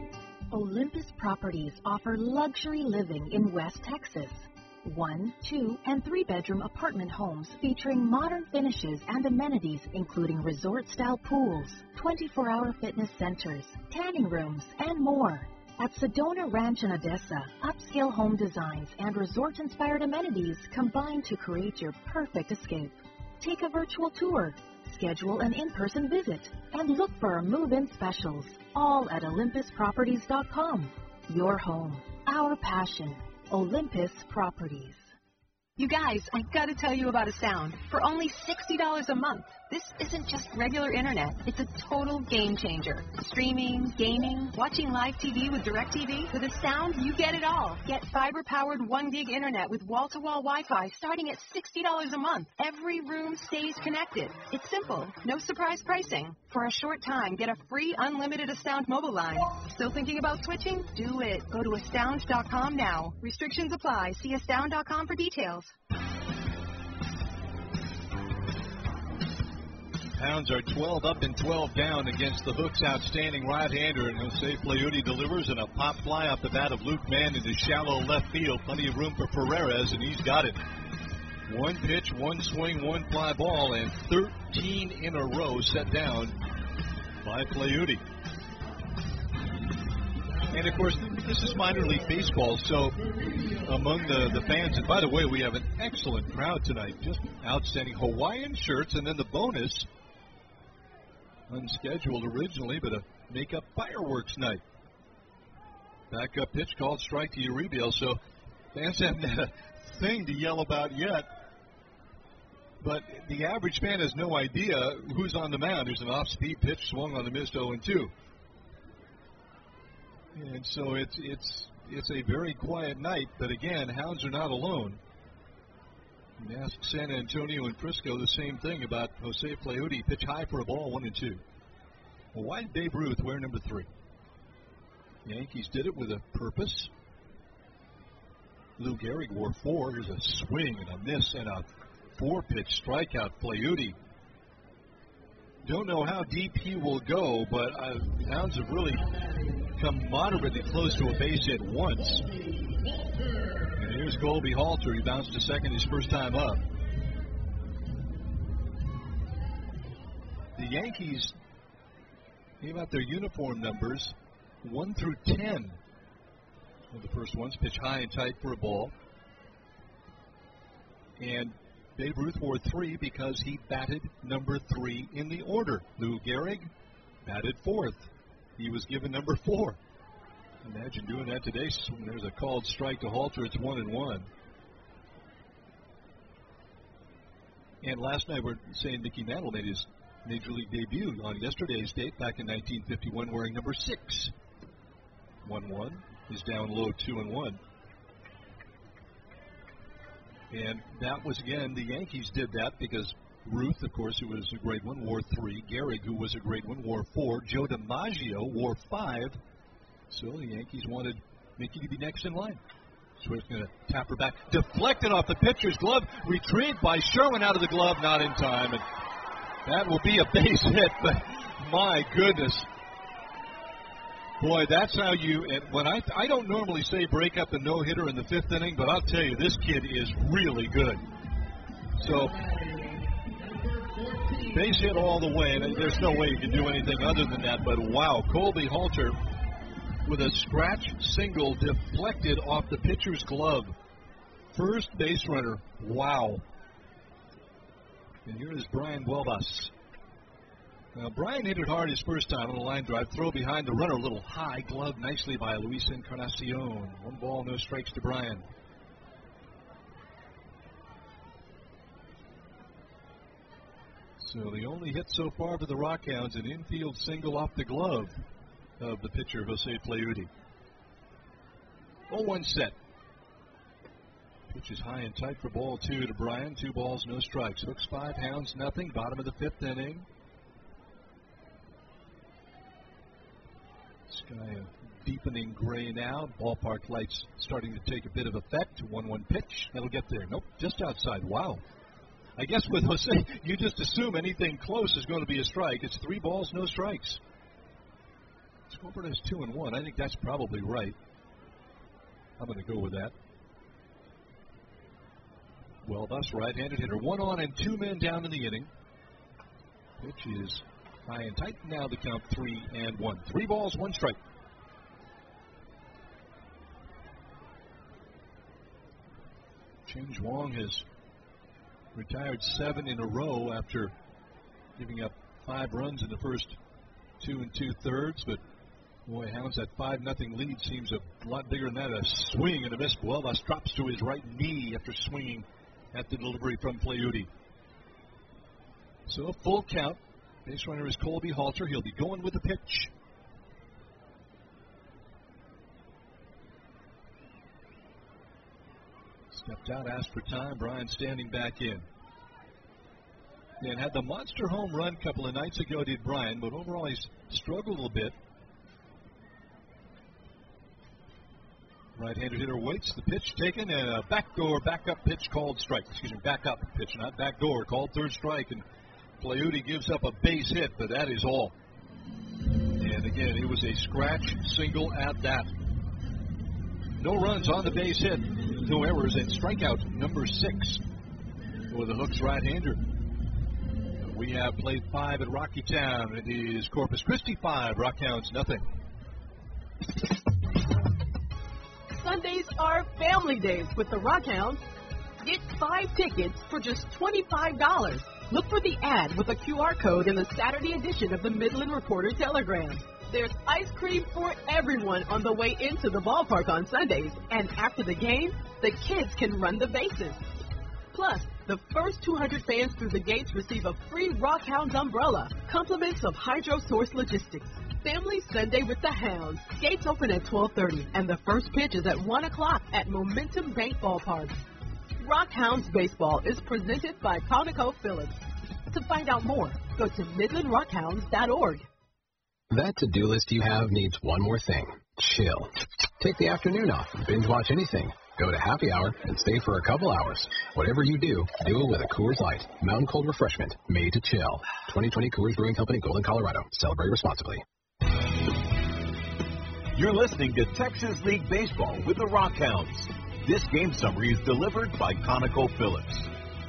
Olympus Properties offer luxury living in West Texas. 1, 2, and 3-bedroom apartment homes featuring modern finishes and amenities including resort-style pools, 24-hour fitness centers, tanning rooms, and more. At Sedona Ranch in Odessa, upscale home designs and resort-inspired amenities combine to create your perfect escape. Take a virtual tour, schedule an in-person visit, and look for our move-in specials, all at olympusproperties.com. Your home, our passion. Olympus Properties. You guys, I gotta tell you about a sound. For only $60 a month, this isn't just regular internet. It's a total game changer. Streaming, gaming, watching live TV with DirecTV. With a sound, you get it all. Get fiber-powered 1 gig internet with wall-to-wall Wi-Fi starting at $60 a month. Every room stays connected. It's simple. No surprise pricing. For a short time, get a free unlimited Astound mobile line. Still thinking about switching? Do it. Go to astound.com now. Restrictions apply. See astound.com for details. Hounds are 12 up and 12 down against the Hooks' outstanding right-hander, and Jose Fleury delivers, and a pop fly off the bat of Luke Mann into shallow left field. Plenty of room for Perez, and he's got it. One pitch, one swing, one fly ball, and 13 in a row set down by Fleury. And, of course, this is minor league baseball, so among the fans, and by the way, we have an excellent crowd tonight, just outstanding Hawaiian shirts, and then the bonus, unscheduled originally, but a make-up fireworks night. Back-up pitch called strike to Uribe, so fans haven't had a thing to yell about yet. But the average fan has no idea who's on the mound. There's an off-speed pitch swung on the missed 0-2. And so it's a very quiet night, but again, Hounds are not alone. And ask San Antonio and Frisco the same thing about Jose Fleury. Pitch high for a ball, 1-2. Well, why did Babe Ruth wear number 3? Yankees did it with a purpose. Lou Gehrig wore 4. Here's a swing and a miss and a 4-pitch strikeout. Fleury. Don't know how deep he will go, but Hounds have really come moderately close to a base hit once. And here's Colby Halter. He bounced to second his first time up. The Yankees gave out their uniform numbers 1 through 10. The first one's pitch high and tight for a ball. And Babe Ruth wore 3 because he batted number 3 in the order. Lou Gehrig batted 4th. He was given number 4. Imagine doing that today. There's a called strike to Halter. It's 1-1. And last night we're saying Mickey Mantle made his Major League debut on yesterday's date back in 1951 wearing number 6. 1-1. He's down low 2-1. And that was, again, the Yankees did that because Ruth, of course, who was a great one, wore 3. Gehrig, who was a great one, wore 4. Joe DiMaggio wore 5. So the Yankees wanted Mickey to be next in line. Swift's going to tap her back. Deflected off the pitcher's glove. Retrieved by Sherwin out of the glove, not in time. And that will be a base hit, but my goodness. Boy, that's how you, and when I don't normally say break up the no-hitter in the 5th inning, but I'll tell you, this kid is really good. So, base hit all the way, and there's no way you can do anything other than that, but wow, Colby Halter with a scratch single deflected off the pitcher's glove. First base runner, wow. And here is Brian Buelbas. Now, Brian hit it hard his first time on a line drive. Throw behind the runner, a little high glove nicely by Luis Encarnacion. 1 ball, no strikes to Brian. So the only hit so far for the Rockhounds, an infield single off the glove of the pitcher, Jose Fleury. 0-1 set. Pitch is high and tight for ball 2 to Brian. 2 balls, no strikes. Hooks 5, Hounds nothing. Bottom of the 5th inning. Sky a deepening gray now. Ballpark lights starting to take a bit of effect. 1-1 pitch. That'll get there. Nope, just outside. Wow. I guess with Jose, you just assume anything close is going to be a strike. It's 3 balls, no strikes. Scoreboard has 2-1. I think that's probably right. I'm going to go with that. Well, thus right-handed hitter. 1 on and 2 men down in the inning. Pitch is high and tight. Now the count 3-1. 3 balls, 1 strike. Chen Zhuang has retired 7 in a row after giving up 5 runs in the first 2 2/3. But boy, Hounds, that 5-0 lead seems a lot bigger than that. A swing and a miss. Buelvas drops to his right knee after swinging at the delivery from Pleiudi. So a full count. Base runner is Colby Halter. He'll be going with the pitch. Stepped out, asked for time. Brian standing back in. And had the monster home run a couple of nights ago, did Brian, but overall he's struggled a little bit. Right-handed hitter waits. The pitch taken, and a backup pitch called strike. Excuse me, backup pitch, not backdoor, called third strike. And Pleiudi gives up a base hit, but that is all. And again, it was a scratch single at that. No runs on the base hit, no errors, and strikeout number 6 for the Hooks right-hander. We have played 5 at Rocky Town. It is Corpus Christi 5, Rockhounds nothing. Sundays are family days with the Rockhounds. Get 5 tickets for just $25. Look for the ad with a QR code in the Saturday edition of the Midland Reporter Telegram. There's ice cream for everyone on the way into the ballpark on Sundays, and after the game, the kids can run the bases. Plus, the first 200 fans through the gates receive a free Rockhounds umbrella, compliments of Hydro Source Logistics. Family Sunday with the Hounds. Gates open at 12:30, and the first pitch is at 1 o'clock at Momentum Bank Ballpark. Rockhounds Baseball is presented by ConocoPhillips. To find out more, go to MidlandRockhounds.org. That to-do list you have needs one more thing. Chill. Take the afternoon off and binge watch anything. Go to happy hour and stay for a couple hours. Whatever you do it with a Coors Light. Mountain cold refreshment made to chill. 2020 Coors Brewing Company, Golden, Colorado. Celebrate responsibly. You're listening to Texas League Baseball with the Rockhounds. This game summary is delivered by ConocoPhillips.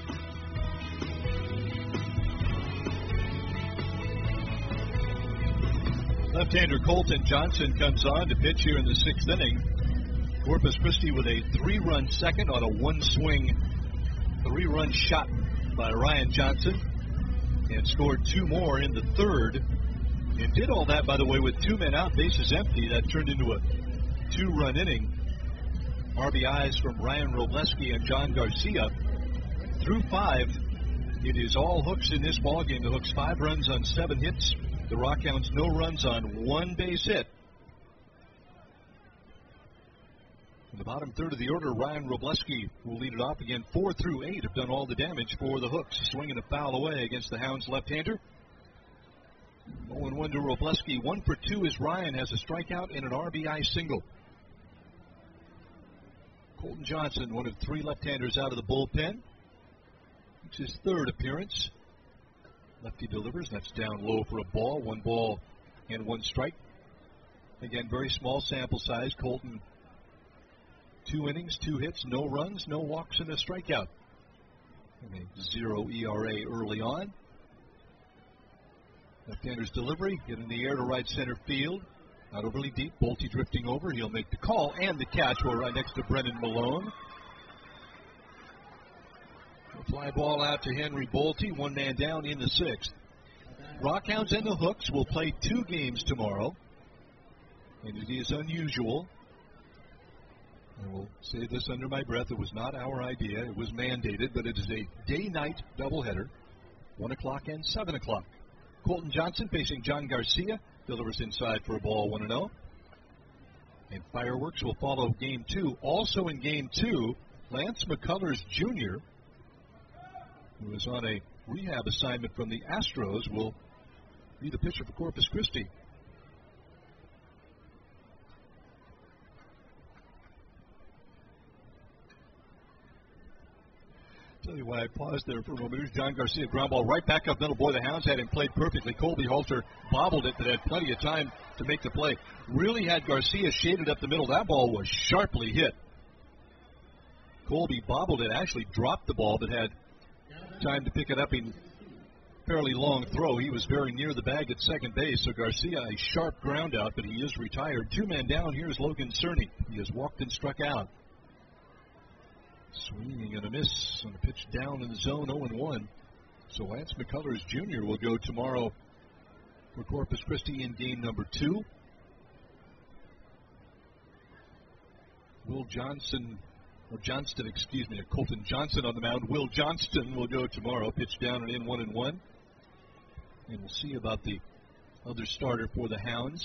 Left-hander Colton Johnson comes on to pitch here in the 6th inning. Corpus Christi with a 3-run second on a 1-swing 3-run shot by Ryan Johnson, and scored 2 more in the 3rd. And did all that, by the way, with 2 men out, bases empty. That turned into a 2-run inning. RBIs from Ryan Robleski and John Garcia. Through 5, it is all Hooks in this ballgame. The Hooks 5 runs on 7 hits. The Rockhounds no runs on 1 base hit. In the bottom third of the order, Ryan Robleski will lead it off again. 4 through 8 have done all the damage for the Hooks. Swinging a foul away against the Hounds left-hander. 0-1 to Robleski. 1 for 2 as Ryan has a strikeout and an RBI single. Colton Johnson, one of 3 left-handers out of the bullpen. It's his 3rd appearance. Lefty delivers. That's down low for a ball. 1 ball and 1 strike. Again, very small sample size. Colton, 2 innings, 2 hits, no runs, no walks, and a strikeout. And a 0 ERA early on. Left-hander's delivery, get in the air to right center field. Not overly deep. Bolte drifting over. He'll make the call and the catch. We're right next to Brennan Malone. A fly ball out to Henry Bolte. 1 man down in the 6th. Rockhounds and the Hooks will play 2 games tomorrow. And it is unusual. I will say this under my breath. It was not our idea. It was mandated, but it is a day-night doubleheader. 1 o'clock and 7 o'clock. Colton Johnson facing John Garcia. Delivers inside for a ball, 1-0. And fireworks will follow game 2. Also in game 2, Lance McCullers Jr., who is on a rehab assignment from the Astros, will be the pitcher for Corpus Christi. Tell you why I paused there for a moment. Here's John Garcia, ground ball right back up middle. Boy, the Hounds had him played perfectly. Colby Halter bobbled it, but had plenty of time to make the play. Really had Garcia shaded up the middle. That ball was sharply hit. Colby bobbled it, actually dropped the ball, but had time to pick it up in fairly long throw. He was very near the bag at second base, so Garcia, a sharp ground out, but he is retired. Two men down. Here's Logan Cerny. He has walked and struck out. Swinging and a miss on a pitch down in the zone, 0-1. So Lance McCullers Jr. will go tomorrow for Corpus Christi in game number 2. Johnston, Colton Johnson on the mound. Will Johnston will go tomorrow, pitch down and in 1-1. And we'll see about the other starter for the Hounds.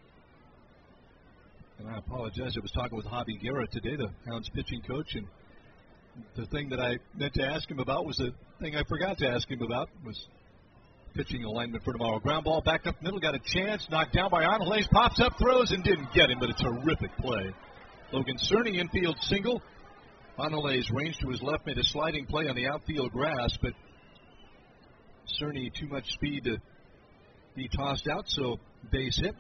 And I apologize, I was talking with Javi Guerra today, the Hounds pitching coach, and the thing that I meant to ask him about was the thing I forgot to ask him about, was pitching alignment for tomorrow. Ground ball back up middle, got a chance, knocked down by Angeles, pops up, throws, and didn't get him, but a terrific play. Logan Cerny, infield single. Angeles range to his left, made a sliding play on the outfield grass, but Cerny too much speed to be tossed out, so base hit.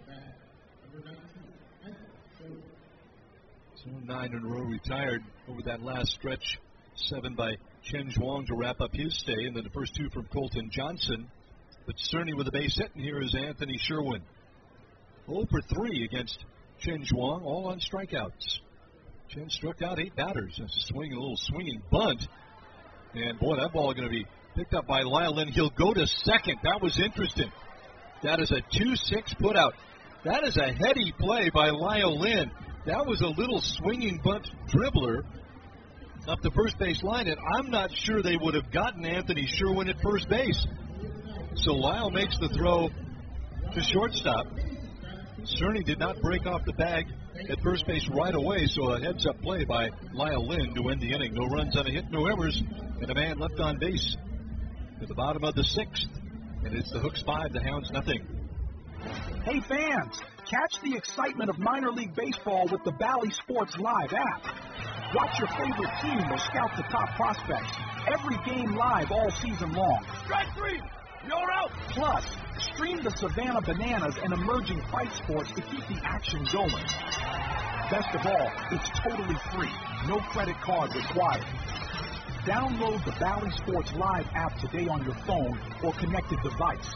So 9 in a row retired over that last stretch. 7 by Chen Zhuang to wrap up his stay, and then the first 2 from Colton Johnson. But Cerny with a base hit, and here is Anthony Sherwin. 0 for 3 against Chen Zhuang, all on strikeouts. Chen struck out 8 batters. That's a little swinging bunt. And boy, that ball is going to be picked up by Lyle Lynn. He'll go to second. That was interesting. That is a 2-6 putout. That is a heady play by Lyle Lynn. That was a little swinging bunt dribbler up the first base line, and I'm not sure they would have gotten Anthony Sherwin at first base. So Lyle makes the throw to shortstop. Cerny did not break off the bag at first base right away, so a heads-up play by Lyle Lynn to end the inning. No runs on a hit, no errors, and a man left on base at the bottom of the 6th. And it's the Hooks 5, the Hounds nothing. Hey fans, catch the excitement of minor league baseball with the Bally Sports Live app. Watch your favorite team or scout the top prospects. Every game live all season long. Strike 3! You're out! Plus, stream the Savannah Bananas and emerging fight sports to keep the action going. Best of all, it's totally free. No credit card required. Download the Bally Sports Live app today on your phone or connected device.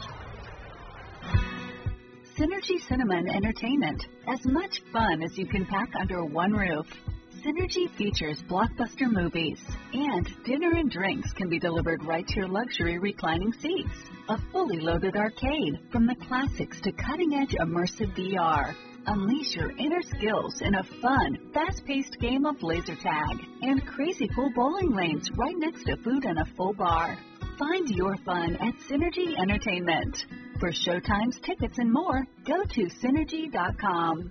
Synergy Cinema and Entertainment. As much fun as you can pack under one roof. Synergy features blockbuster movies, and dinner and drinks can be delivered right to your luxury reclining seats. A fully loaded arcade, from the classics to cutting-edge immersive VR. Unleash your inner skills in a fun, fast-paced game of laser tag, and crazy cool bowling lanes right next to food and a full bar. Find your fun at Synergy Entertainment. For showtimes, tickets, and more, go to Synergy.com.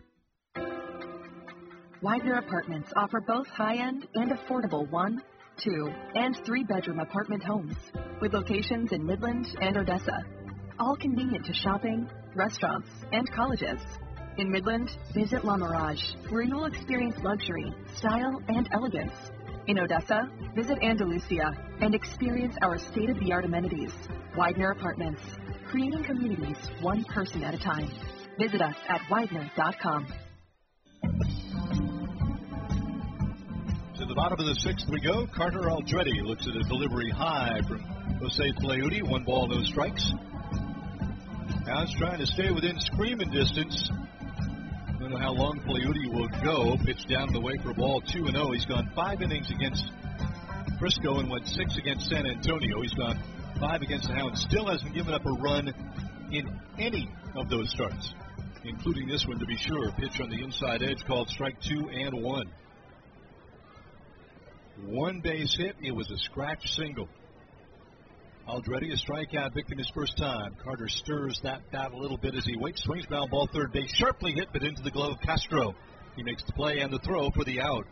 Widener Apartments offer both high-end and affordable 1, 2, and 3-bedroom apartment homes with locations in Midland and Odessa. All convenient to shopping, restaurants, and colleges. In Midland, visit La Mirage, where you'll experience luxury, style, and elegance. In Odessa, visit Andalusia and experience our state-of-the-art amenities. Widener Apartments, creating communities one person at a time. Visit us at Widener.com. To the bottom of the 6th we go. Carter Aldretti looks at a delivery high from Jose Pleuti. 1 ball, no strikes. Hounds trying to stay within screaming distance. Don't know how long Pleuti will go. Pitch down the way for ball 2-0. He's gone 5 innings against Frisco and went 6 against San Antonio. He's gone 5 against the Hounds. Still hasn't given up a run in any of those starts, including this one to be sure. Pitch on the inside edge called strike 2 and 1. 1 base hit. It was a scratch single. Aldretti, a strikeout victim his first time. Carter stirs that bat a little bit as he waits. Swings ground ball third base. Sharply hit, but into the glove of Castro. He makes the play and the throw for the out.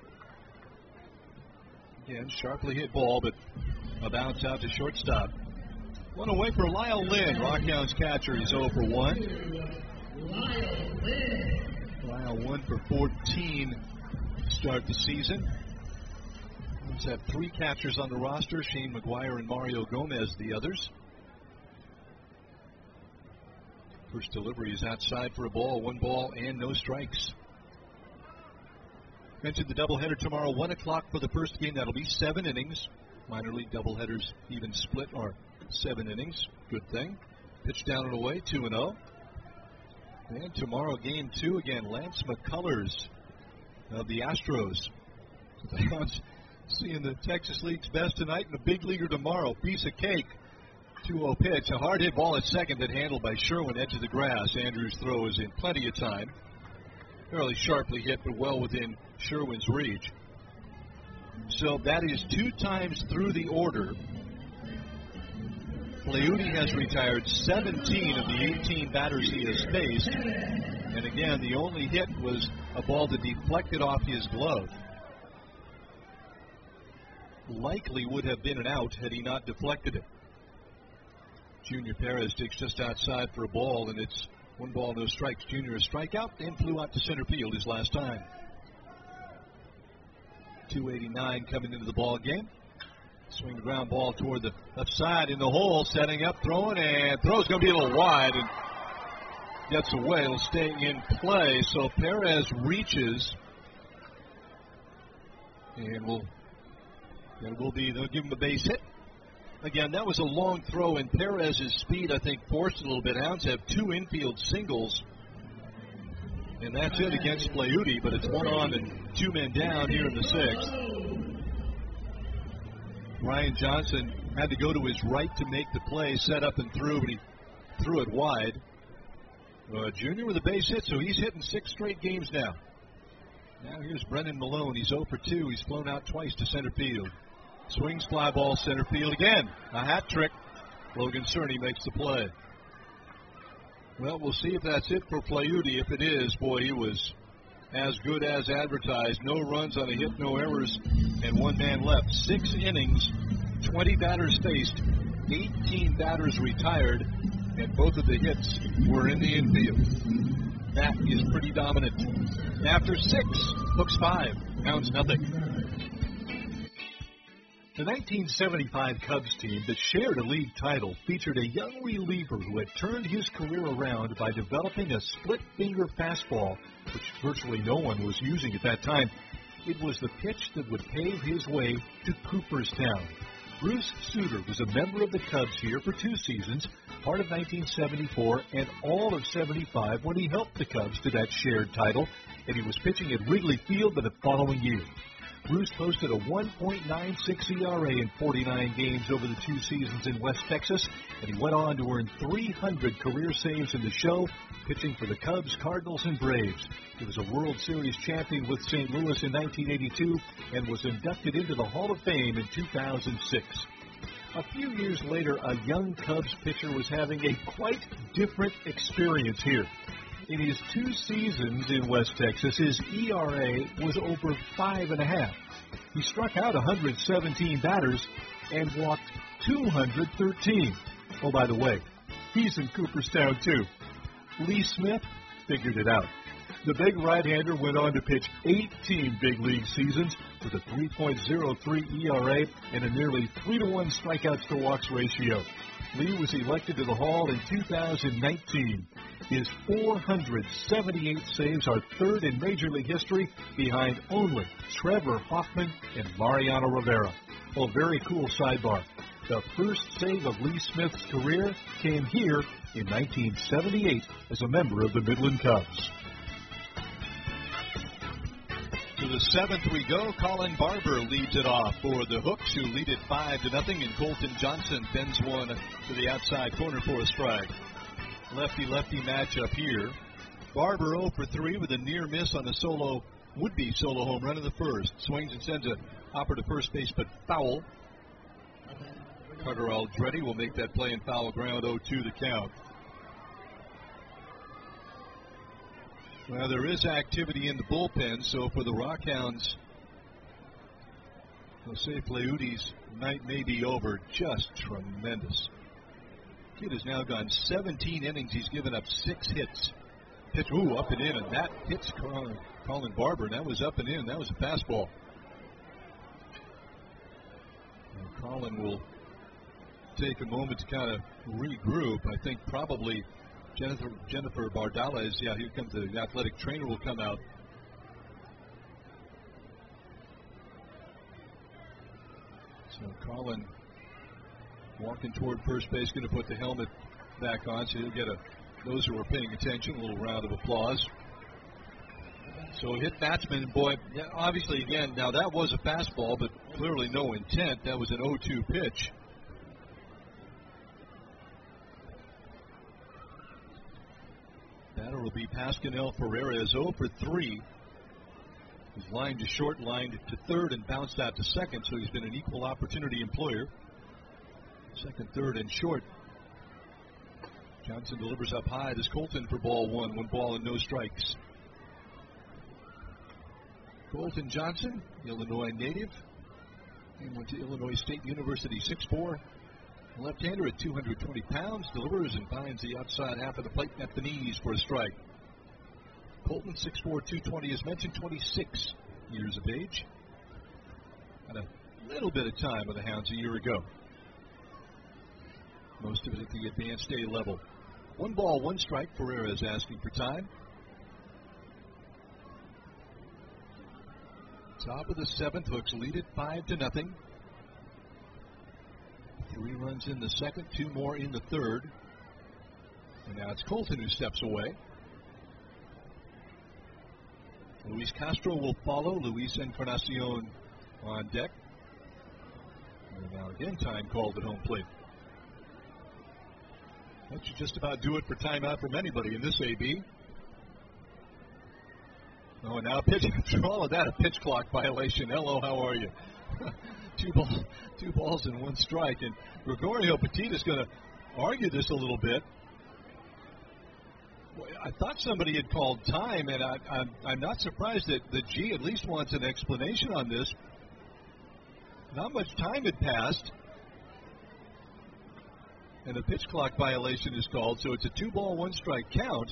Again, sharply hit ball, but a bounce out to shortstop. One away for Lyle Lynn, Rockhounds catcher. He's 0 for 1. Lyle 1 for 14 to start the season. Let's have 3 catchers on the roster. Shane McGuire and Mario Gomez, the others. First delivery is outside for a ball. 1 ball and no strikes. Mentioned the doubleheader tomorrow, 1 o'clock for the first game. That'll be 7 innings. Minor league doubleheaders, even split, are 7 innings. Good thing. Pitch down and away, 2-0. And tomorrow, game 2 again. Lance McCullers of the Astros. The Hounds seeing the Texas League's best tonight and the big leaguer tomorrow. Piece of cake. 2-0 pitch. A hard hit ball at second, but handled by Sherwin, edge of the grass. Andrews' throw is in plenty of time. Fairly sharply hit, but well within Sherwin's reach. So that is 2 times through the order. Flaute has retired 17 of the 18 batters he has faced. And again, the only hit was a ball that deflected off his glove. Likely would have been an out had he not deflected it. Junior Perez takes just outside for a ball, and it's 1 ball, no strikes. Junior a strikeout and flew out to center field his last time. 289 coming into the ball game. Swing ground ball toward the left side in the hole, setting up, throwing, and throw's going to be a little wide and gets away. It'll stay in play. So Perez reaches, and they'll give him a base hit. Again, that was a long throw, and Perez's speed, I think, forced it a little bit. Hounds have 2 infield singles, and that's it against Flaute, but it's 1 on and 2 men down here in the 6th. Ryan Johnson had to go to his right to make the play, set up and threw, but he threw it wide. Junior with a base hit, so he's hitting 6 straight games now. Now here's Brennan Malone. He's 0 for 2. He's flown out twice to center field. Swings fly ball center field again. A hat trick. Logan Cerny makes the play. Well, we'll see if that's it for Flaute. If it is, boy, he was as good as advertised. No runs on a hit, no errors, and 1 man left. 6 innings, 20 batters faced, 18 batters retired, and both of the hits were in the infield. That is pretty dominant. After 6, Hooks 5, Hounds nothing. The 1975 Cubs team that shared a league title featured a young reliever who had turned his career around by developing a split-finger fastball, which virtually no one was using at that time. It was the pitch that would pave his way to Cooperstown. Bruce Sutter was a member of the Cubs here for 2 seasons, part of 1974 and all of 75 when he helped the Cubs to that shared title, and he was pitching at Wrigley Field the following year. Bruce posted a 1.96 ERA in 49 games over the 2 seasons in West Texas, and he went on to earn 300 career saves in the show, pitching for the Cubs, Cardinals, and Braves. He was a World Series champion with St. Louis in 1982 and was inducted into the Hall of Fame in 2006. A few years later, a young Cubs pitcher was having a quite different experience here. In his 2 seasons in West Texas, his ERA was over 5.5. He struck out 117 batters and walked 213. Oh, by the way, he's in Cooperstown, too. Lee Smith figured it out. The big right-hander went on to pitch 18 big league seasons with a 3.03 ERA and a nearly 3-to-1 strikeouts to walks ratio. Lee was elected to the Hall in 2019. His 478 saves are 3rd in Major League history, behind only Trevor Hoffman and Mariano Rivera. Oh, very cool sidebar. The first save of Lee Smith's career came here in 1978 as a member of the Midland Cubs. To the 7th we go. Colin Barber leads it off for the Hooks, who lead it 5-0, and Colton Johnson bends one to the outside corner for a strike. Lefty-lefty matchup here. Barber 0 for 3 with a near miss on a would-be solo home run in the first. Swings and sends a hopper to first base, but foul. Carter Aldretti will make that play in foul ground, 0-2 the count. Well, there is activity in the bullpen, so for the Rockhounds, Jose Flaute's night may be over. Just tremendous. Kid has now gone 17 innings. He's given up 6 hits. Pitch, up and in, and that hits Colin Barber, and that was up and in. That was a fastball. Colin will take a moment to kind of regroup. I think probably Jennifer Bardales, here comes the athletic trainer, will come out. So Colin walking toward first base, going to put the helmet back on, so he'll get those who are paying attention, a little round of applause. So hit batsman, boy, obviously again, now that was a fastball, but clearly no intent. That was an 0-2 pitch. Batter will be Pascal Ferreira, 0 for 3. He's lined to short, lined to third, and bounced out to second, so he's been an equal opportunity employer. Second, third, and short. Johnson delivers up high. This Colton for ball 1 ball and no strikes. Colton Johnson, Illinois native, and went to Illinois State University, 6'4". Left-hander at 220 pounds, delivers and finds the outside half of the plate at the knees for a strike. Colton, 6'4", 220, as mentioned, 26 years of age. Had a little bit of time with the Hounds a year ago. Most of it at the advanced A level. 1 ball, 1 strike. Ferreira is asking for time. Top of the 7th, Hooks lead it 5-0. 3 runs in the second, 2 more in the third. And now it's Colton who steps away. Luis Castro will follow. Luis Encarnacion on deck. And now again, time called at home plate. That should just about do it for timeout from anybody in this AB. Oh, and now pitching through all of that, a pitch clock violation. Hello, how are you? Two balls and 1 strike. And Gregorio Petit is going to argue this a little bit. I thought somebody had called time, and I'm not surprised that the G at least wants an explanation on this. Not much time had passed, and a pitch clock violation is called, so it's a 2 ball, 1 strike count.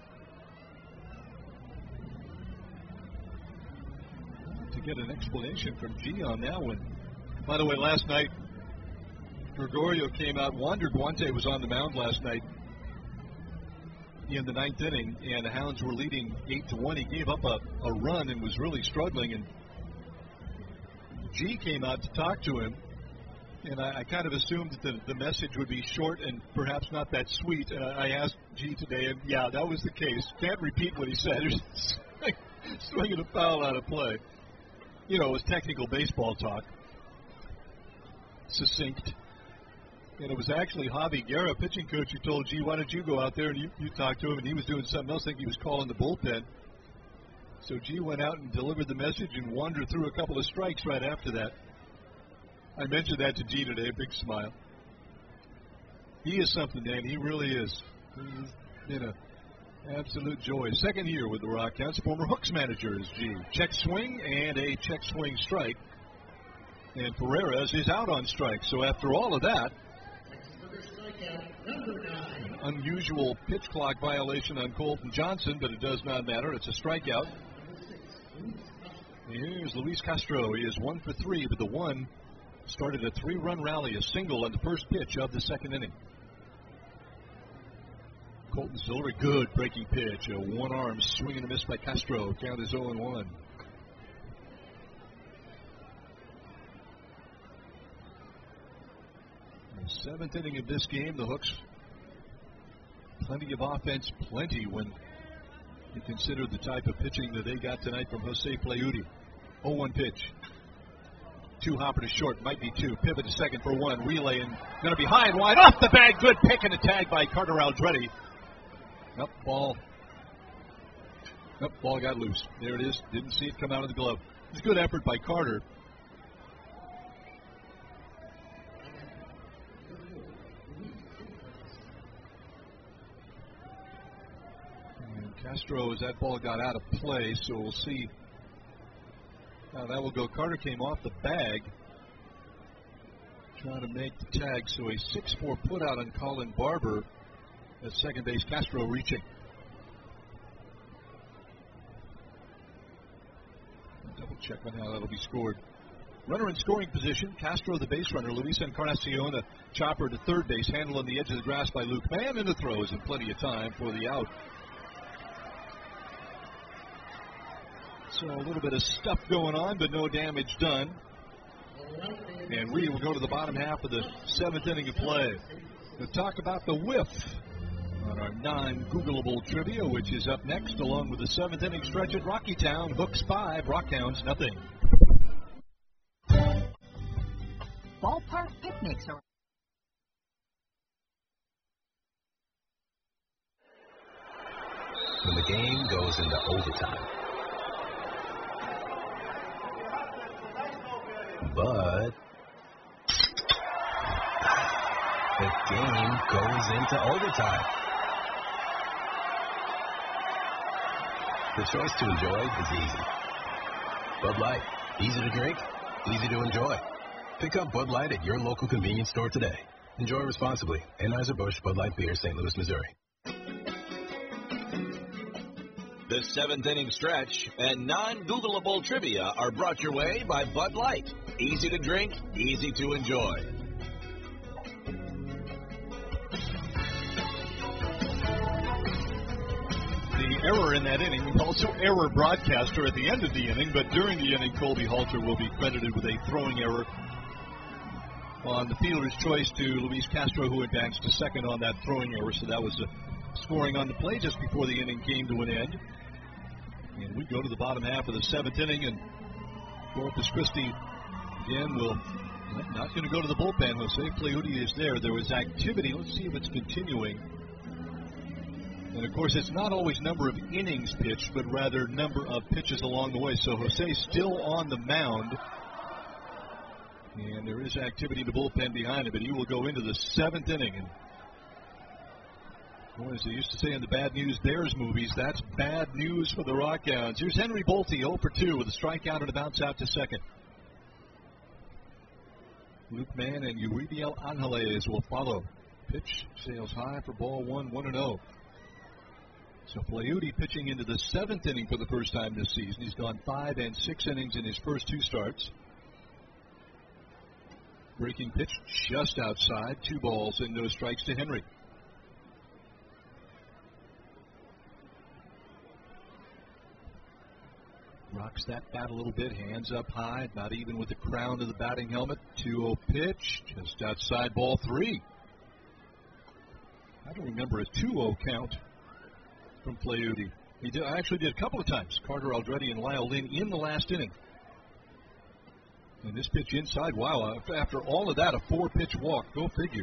To get an explanation from G on that one. By the way, last night, Gregorio came out. Wander Guante was on the mound last night in the 9th inning, and the Hounds were leading 8-1. He gave up a run and was really struggling, and G came out to talk to him, and I kind of assumed that the message would be short and perhaps not that sweet. I asked G today, and yeah, that was the case. Can't repeat what he said. Swinging a foul out of play. You know, it was technical baseball talk. Succinct. And it was actually Javi Guerra, pitching coach, who told G, why don't you go out there and you talk to him, and he was doing something else. I think he was calling the bullpen. So G went out and delivered the message and wandered through a couple of strikes right after that. I mentioned that to G today, big smile. He is something, Dan. He really is. He's been an absolute joy. Second year with the Rockhounds. Former Hooks manager is G. Check swing and a check swing strike. And Ferreira is out on strike. So after all of that, unusual pitch clock violation on Colton Johnson, but it does not matter. It's a strikeout. Here's Luis Castro. He is 1 for 3, but the 1 started a 3-run rally, a single on the first pitch of the 2nd inning. Colton Silver, good breaking pitch. A one-arm swing and a miss by Castro. Count is 0-1. The 7th inning of this game, the Hooks, plenty of offense, plenty when you consider the type of pitching that they got tonight from Jose Pleuti. 0-1 pitch. 2 hopper to short, might be 2. Pivot to second for 1. Relay and going to be high and wide. Off the bag, good pick and a tag by Carter Aldretti. Nope, ball got loose. There it is. Didn't see it come out of the glove. It was a good effort by Carter. Castro, as that ball got out of play, so we'll see how that will go. Carter came off the bag, trying to make the tag, so a 6-4 put out on Colin Barber at second base. Castro reaching. Double check on how that'll be scored. Runner in scoring position, Castro the base runner, Luis Encarnacion a chopper to third base, handled on the edge of the grass by Luke Mann, and the throws and plenty of time for the out. So a little bit of stuff going on, but no damage done. And we will go to the bottom half of the 7th inning of play. We'll talk about the whiff on our non-Googleable trivia, which is up next, along with the 7th inning stretch at Rockytown. Hooks 5, Rockhounds nothing. Ballpark picnics are... When the game goes into overtime. But the game goes into overtime. The choice to enjoy is easy. Bud Light, easy to drink, easy to enjoy. Pick up Bud Light at your local convenience store today. Enjoy responsibly. Anheuser-Busch Bud Light Beer, St. Louis, Missouri. The 7th inning stretch and non-Googleable trivia are brought your way by Bud Light. Easy to drink, easy to enjoy. The error in that inning, also error broadcaster at the end of the inning, but during the inning, Colby Halter will be credited with a throwing error on the fielder's choice to Luis Castro, who advanced to second on that throwing error. So that was scoring on the play just before the inning came to an end. And we go to the bottom half of the 7th inning, and Corpus Christi again will not going to go to the bullpen. Jose Pleiudi is there. There was activity. Let's see if it's continuing. And, of course, it's not always number of innings pitched, but rather number of pitches along the way. So Jose's still on the mound. And there is activity in the bullpen behind him, but he will go into the 7th inning. And boy, as they used to say in the Bad News Bears movies, that's bad news for the Rockhounds. Here's Henry Bolte, 0 for 2 with a strikeout and a bounce out to second. Luke Mann and Uribiel Angeles will follow. Pitch sails high for ball 1-0. So Pleiudi pitching into the 7th inning for the first time this season. He's gone 5 and 6 innings in his first 2 starts. Breaking pitch just outside. 2 balls and no strikes to Henry. Rocks that bat a little bit, hands up high, about even with the crown of the batting helmet. 2-0 pitch, just outside, ball 3. I don't remember a 2-0 count from Pleiudi. I actually did a couple of times. Carter Aldrete and Lyle Lynn in the last inning. And this pitch inside, wow, after all of that, a 4-pitch walk. Go figure.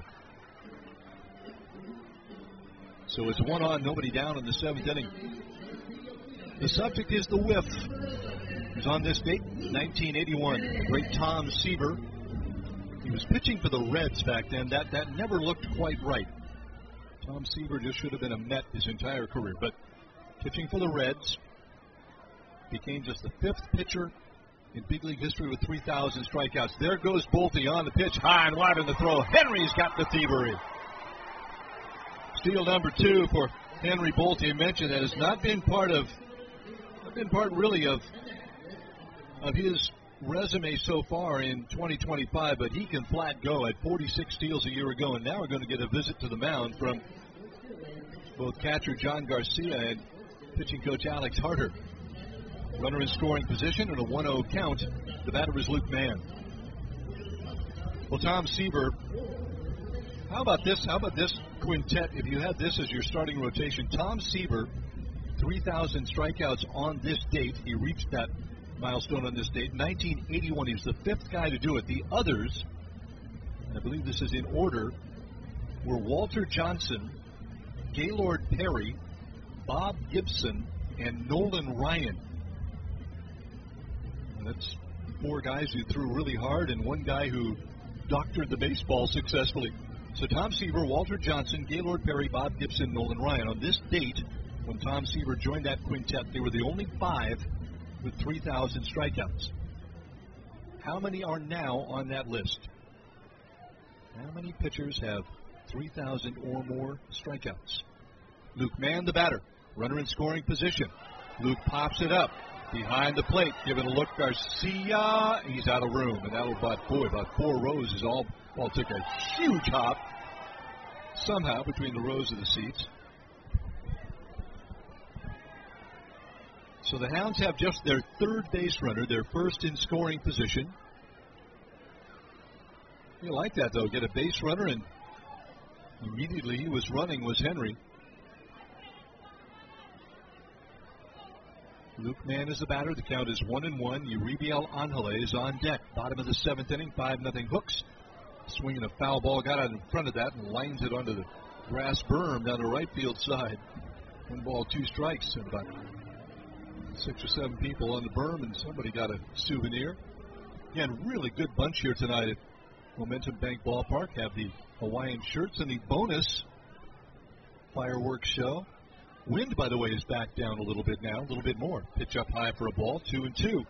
So it's 1 on, nobody down in the 7th inning. The subject is the whiff. It was on this date, 1981. The great Tom Seaver. He was pitching for the Reds back then. That never looked quite right. Tom Seaver just should have been a Met his entire career. But pitching for the Reds, became just the 5th pitcher in big league history with 3,000 strikeouts. There goes Bolte on the pitch, high and wide on the throw. Henry's got the thievery. Steal number 2 for Henry Bolte. I mentioned that has not been part really of his resume so far in 2025, but he can flat go at 46 steals a year ago, and now we're going to get a visit to the mound from both catcher John Garcia and pitching coach Alex Harter. Runner in scoring position and a 1-0 count. The batter is Luke Mann. Well, Tom Seaver, how about this quintet if you had this as your starting rotation? Tom Seaver, 3,000 strikeouts on this date. He reached that milestone on this date. 1981, he was the 5th guy to do it. The others, and I believe this is in order, were Walter Johnson, Gaylord Perry, Bob Gibson, and Nolan Ryan. And that's 4 guys who threw really hard and 1 guy who doctored the baseball successfully. So Tom Seaver, Walter Johnson, Gaylord Perry, Bob Gibson, Nolan Ryan. On this date, when Tom Seaver joined that quintet, they were the only 5 with 3,000 strikeouts. How many are now on that list? How many pitchers have 3,000 or more strikeouts? Luke Mann, the batter. Runner in scoring position. Luke pops it up. Behind the plate, giving a look, Garcia. He's out of room, and that'll about 4 rows is all. Ball took a huge hop somehow between the rows of the seats. So the Hounds have just their third base runner, their first in scoring position. You like that, though. Get a base runner, and immediately he was running was Henry. Luke Mann is the batter. The count is 1-1. Uribiel Angeles on deck. Bottom of the 7th inning, 5-0 Hooks. Swinging a foul ball, got out in front of that and lines it onto the grass berm down the right field side. 1 ball, 2 strikes, and about 6 or 7 people on the berm, and somebody got a souvenir. Again, really good bunch here tonight at Momentum Bank Ballpark. Have the Hawaiian shirts and the bonus fireworks show. Wind, by the way, is back down a little bit now, a little bit more. Pitch up high for a ball, 2-2.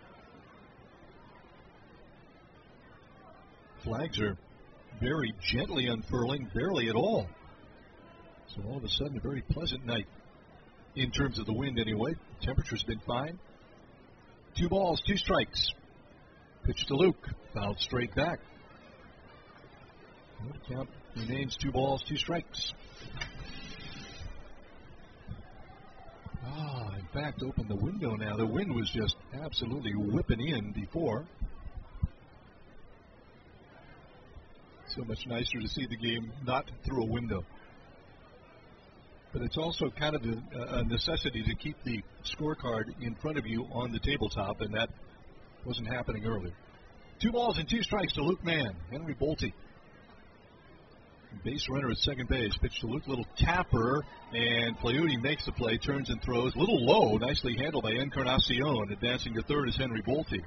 Flags are very gently unfurling, barely at all. So all of a sudden, a very pleasant night in terms of the wind anyway. Temperature's been fine. 2 balls, 2 strikes. Pitch to Luke, fouled straight back. The count remains 2 balls, 2 strikes. In fact, open the window now. The wind was just absolutely whipping in before. So much nicer to see the game not through a window. But it's also kind of a necessity to keep the scorecard in front of you on the tabletop, and that wasn't happening earlier. 2 balls and 2 strikes to Luke Mann. Henry Bolte. Base runner at second base. Pitch to Luke, little tapper, and Flaherty makes the play, turns and throws. A little low, nicely handled by Encarnacion. Advancing to third is Henry Bolte.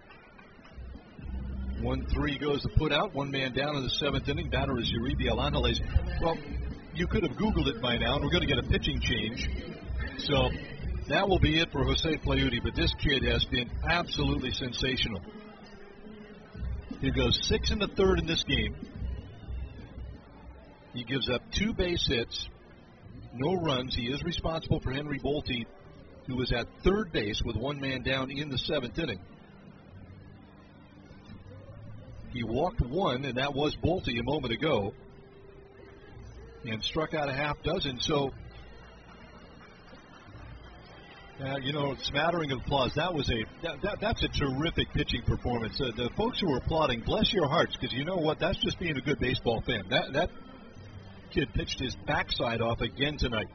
1-3 goes the put out. 1 man down in the 7th inning. Batter is Uribiel Angeles. Well, you could have Googled it by now, and we're going to get a pitching change. So that will be it for Jose Flaherty, but this kid has been absolutely sensational. He goes 6 in the 3rd in this game. He gives up 2 base hits, no runs. He is responsible for Henry Bolte, who was at third base with 1 man down in the 7th inning. He walked 1, and that was Bolte a moment ago, and struck out a half dozen. So, smattering of applause. That's a terrific pitching performance. The folks who are applauding, bless your hearts, because you know what? That's just being a good baseball fan. That kid pitched his backside off again tonight.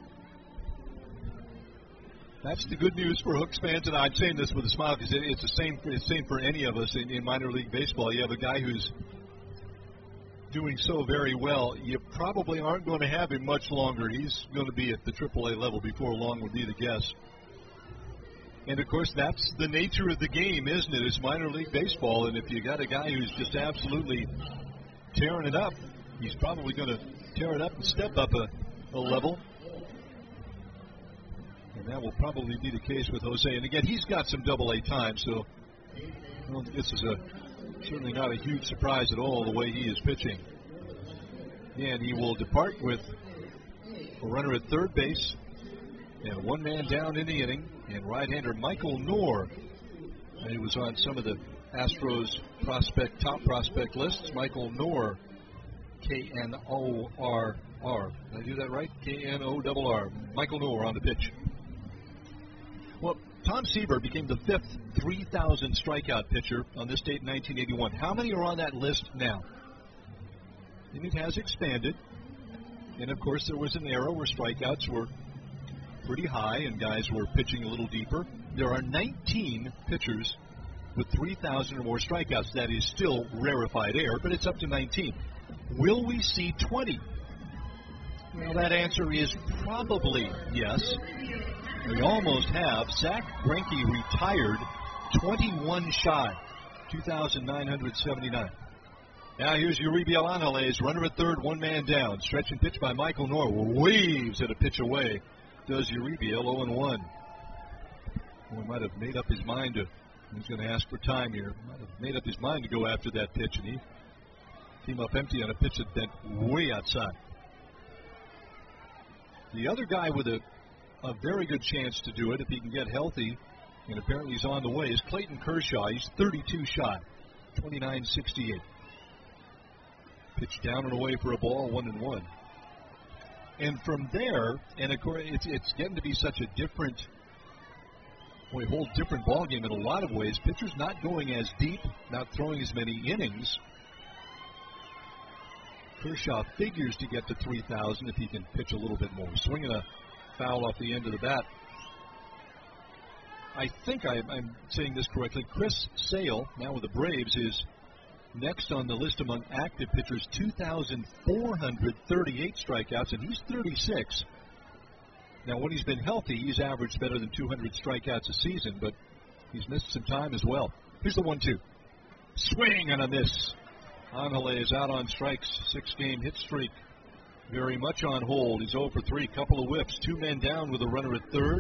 That's the good news for Hooks fans, and I'm saying this with a smile because it's the same for any of us in minor league baseball. You have a guy who's doing so very well. You probably aren't going to have him much longer. He's going to be at the AAA level before long, would be the guess. And, of course, that's the nature of the game, isn't it? It's minor league baseball, and if you got a guy who's just absolutely tearing it up, he's probably going to tear it up and step up a level. And that will probably be the case with Jose. And, again, he's got some AA time, so this is certainly not a huge surprise at all the way he is pitching. And he will depart with a runner at third base and 1 man down in the inning. And right-hander Michael Knorr, he was on some of the Astros top prospect lists. Michael Knorr, K-N-O-R-R. Did I do that right? K-N-O-R-R. Michael Knorr on the pitch. Well, Tom Seaver became the 5th 3,000 strikeout pitcher on this date in 1981. How many are on that list now? And it has expanded. And, of course, there was an era where strikeouts were pretty high and guys were pitching a little deeper. There are 19 pitchers with 3,000 or more strikeouts. That is still rarefied air, but it's up to 19. Will we see 20? Well, that answer is probably yes. We almost have. Zach Greinke retired 21 shy, 2,979. Now here's Uribiel Angeles, runner at third, 1 man down. Stretch and pitch by Michael Knorr. Waves at a pitch away. Does Uribiel 0-1. He might have made up his mind he's going to ask for time here. Might have made up his mind to go after that pitch, and he came up empty on a pitch that bent way outside. The other guy with a very good chance to do it, if he can get healthy, And apparently he's on the way. Is Clayton Kershaw. He's 32 shy. 29-68. Pitch down and away for a ball, 1-1. And from there, and of course, it's getting to be such a different, a whole different ballgame in a lot of ways. Pitchers not going as deep, not throwing as many innings. Kershaw figures to get to 3,000 if he can pitch a little bit more. Swinging a foul off the end of the bat. I think I'm saying this correctly. Chris Sale, now with the Braves, is next on the list among active pitchers, 2,438 strikeouts, and he's 36. Now, when he's been healthy, he's averaged better than 200 strikeouts a season, but he's missed some time as well. Here's the 1-2. Swing and a miss. Angele is out on strikes, 6-game hit streak. Very much on hold. He's 0 for 3, couple of whiffs, 2 men down with a runner at third.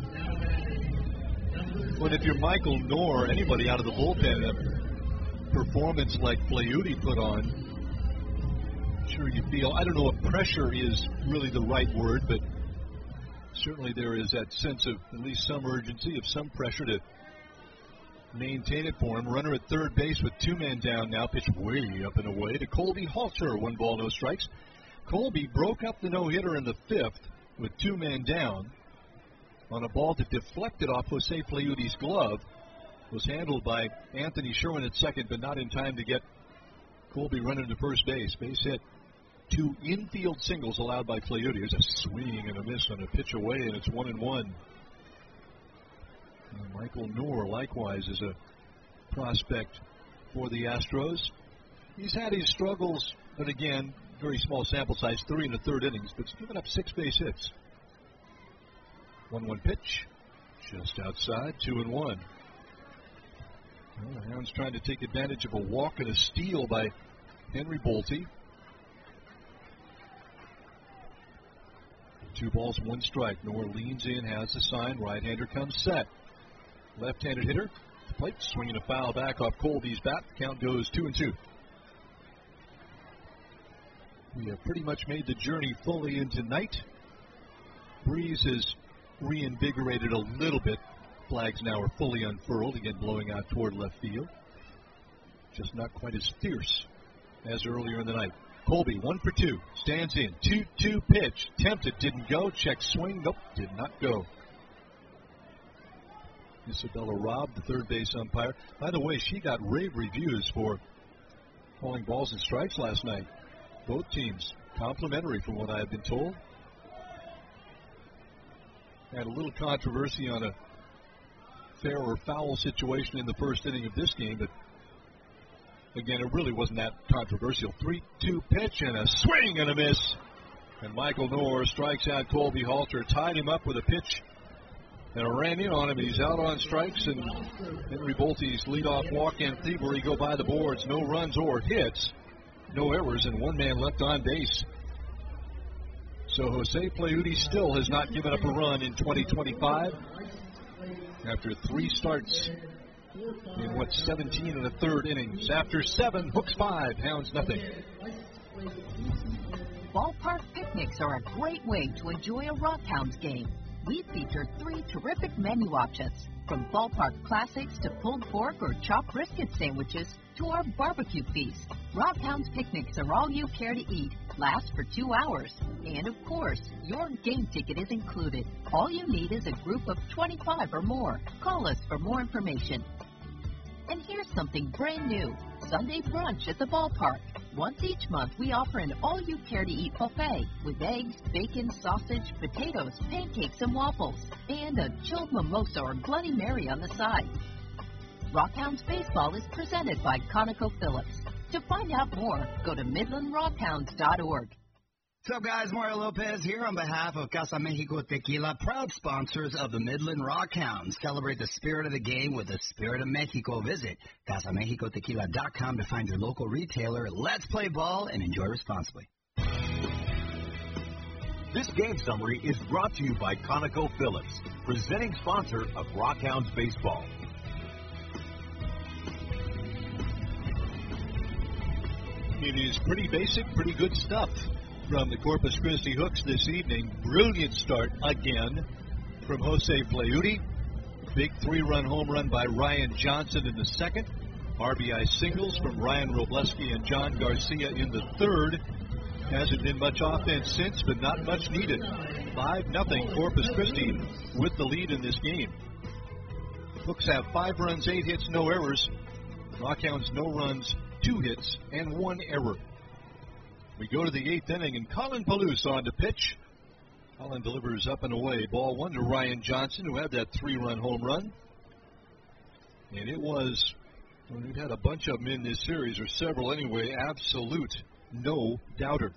But if you're Michael Knorr, anybody out of the bullpen, a performance like Flaute put on, I'm sure you feel, I don't know if pressure is really the right word, but certainly there is that sense of at least some urgency, of some pressure to maintain it for him. Runner at third base with 2 men down now, pitch way up and away to Colby Halter, 1 ball, no strikes. Colby broke up the no-hitter in the 5th with 2 men down on a ball that deflected off Jose Flaute's glove. Was handled by Anthony Sherwin at second, but not in time to get Colby running to first base. Base hit. 2 infield singles allowed by Flaute. There's a swing and a miss on a pitch away, and it's 1-1. And Michael Knorr, likewise, is a prospect for the Astros. He's had his struggles, but again, very small sample size, 3 1/3 innings, but he's given up 6 base hits. 1-1 pitch, just outside, 2-1. Well, the Hounds trying to take advantage of a walk and a steal by Henry Bolte. 2 balls, 1 strike. Knorr leans in, has the sign. Right-hander comes set. Left-handed hitter, the plate, swinging a foul back off Colby's bat. Count goes 2-2. We have pretty much made the journey fully into night. Breeze has reinvigorated a little bit. Flags now are fully unfurled, again blowing out toward left field. Just not quite as fierce as earlier in the night. Colby, 1 for 2, stands in, 2-2 pitch, tempted, didn't go, check swing, nope, did not go. Isabella Robb, the third base umpire. By the way, she got rave reviews for calling balls and strikes last night. Both teams complimentary from what I have been told. Had a little controversy on a fair or foul situation in the first inning of this game, but again, it really wasn't that controversial. 3-2 pitch and a swing and a miss. And Michael Knorr strikes out Colby Halter, tied him up with a pitch and ran in on him. He's out on strikes, and Henry Bolte's leadoff walk and thievery go by the boards. No runs or hits, no errors, and 1 man left on base. So Jose Flaute still has not given up a run in 2025 after 3 starts in 17 1/3 innings. After 7, Hooks 5, Hounds nothing. Ballpark picnics are a great way to enjoy a Rockhounds game. We feature 3 terrific menu options, from ballpark classics to pulled pork or chopped brisket sandwiches to our barbecue feast. Rockhounds picnics are all you care to eat, last for 2 hours, and of course, your game ticket is included. All you need is a group of 25 or more. Call us for more information. And here's something brand new, Sunday brunch at the ballpark. Once each month, we offer an all-you-care-to-eat buffet with eggs, bacon, sausage, potatoes, pancakes, and waffles, and a chilled mimosa or Bloody Mary on the side. Rockhounds Baseball is presented by ConocoPhillips. To find out more, go to MidlandRockhounds.org. What's up, guys? Mario Lopez here on behalf of Casa Mexico Tequila, proud sponsors of the Midland Rockhounds. Celebrate the spirit of the game with the spirit of Mexico. Visit CasaMexicoTequila.com to find your local retailer. Let's play ball and enjoy responsibly. This game summary is brought to you by ConocoPhillips, presenting sponsor of Rockhounds Baseball. It is pretty basic, pretty good stuff from the Corpus Christi Hooks this evening. Brilliant start again from Jose Flaute. Big 3-run home run by Ryan Johnson in the second. RBI singles from Ryan Robleski and John Garcia in the third. Hasn't been much offense since, but not much needed. 5-0 Corpus Christi with the lead in this game. Hooks have 5 runs, 8 hits, no errors. Rockhounds no runs, 2 hits, and 1 error. We go to the 8th inning, and Colin Palouse on to pitch. Colin delivers up and away. Ball 1 to Ryan Johnson, who had that 3-run home run. And it was, well, we've had a bunch of them in this series, or several anyway, absolute no doubter.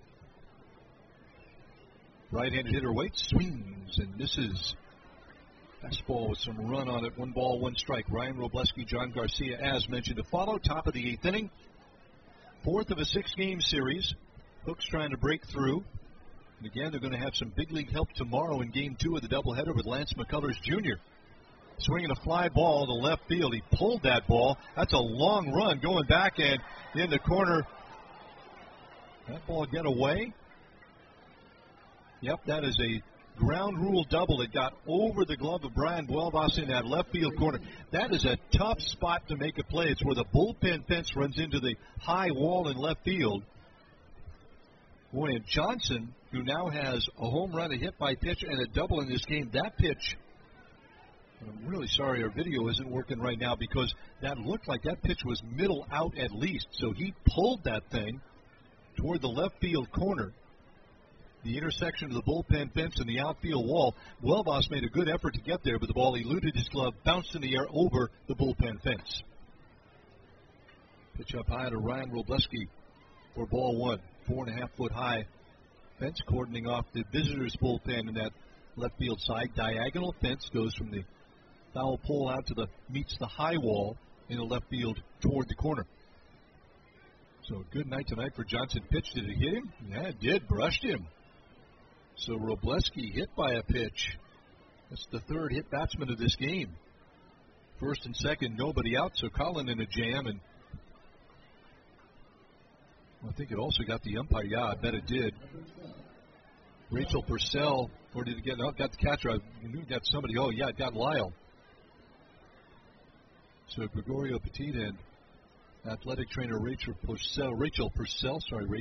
Right-handed hitter waits, swings, and misses. Fastball with some run on it. 1 ball, 1 strike. Ryan Robleski, John Garcia, as mentioned, to follow. Top of the 8th inning. 4th of a 6-game series. Hooks trying to break through. And again, they're going to have some big league help tomorrow in Game 2 of the doubleheader with Lance McCullers Jr. Swinging a fly ball to left field. He pulled that ball. That's a long run going back and in the corner. That ball get away. Yep, that is a ground rule double that got over the glove of Brian Buelvas in that left field corner. That is a tough spot to make a play. It's where the bullpen fence runs into the high wall in left field. Boy, and Johnson, who now has a home run, a hit by pitch, and a double in this game, that pitch, I'm really sorry our video isn't working right now because that looked like that pitch was middle out at least. So he pulled that thing toward the left field corner. The intersection of the bullpen fence and the outfield wall. Buelvas made a good effort to get there, but the ball eluded his glove, bounced in the air over the bullpen fence. Pitch up high to Ryan Robleski for ball 1. 4.5-foot high fence cordoning off the visitors' bullpen in that left field side. Diagonal fence goes from the foul pole out to meets the high wall in the left field toward the corner. So a good night tonight for Johnson. Pitch, did it hit him? Yeah, it did. Brushed him. So Robleski hit by a pitch. That's the 3rd hit batsman of this game. 1st and 2nd, nobody out, so Colin in a jam. And I think it also got the umpire. Yeah, I bet it did. Rachel Purcell, or did it get? No, it got the catcher. I knew it got somebody. Oh, yeah, it got Lyle. So Gregorio Petit and athletic trainer Rachel Purcell.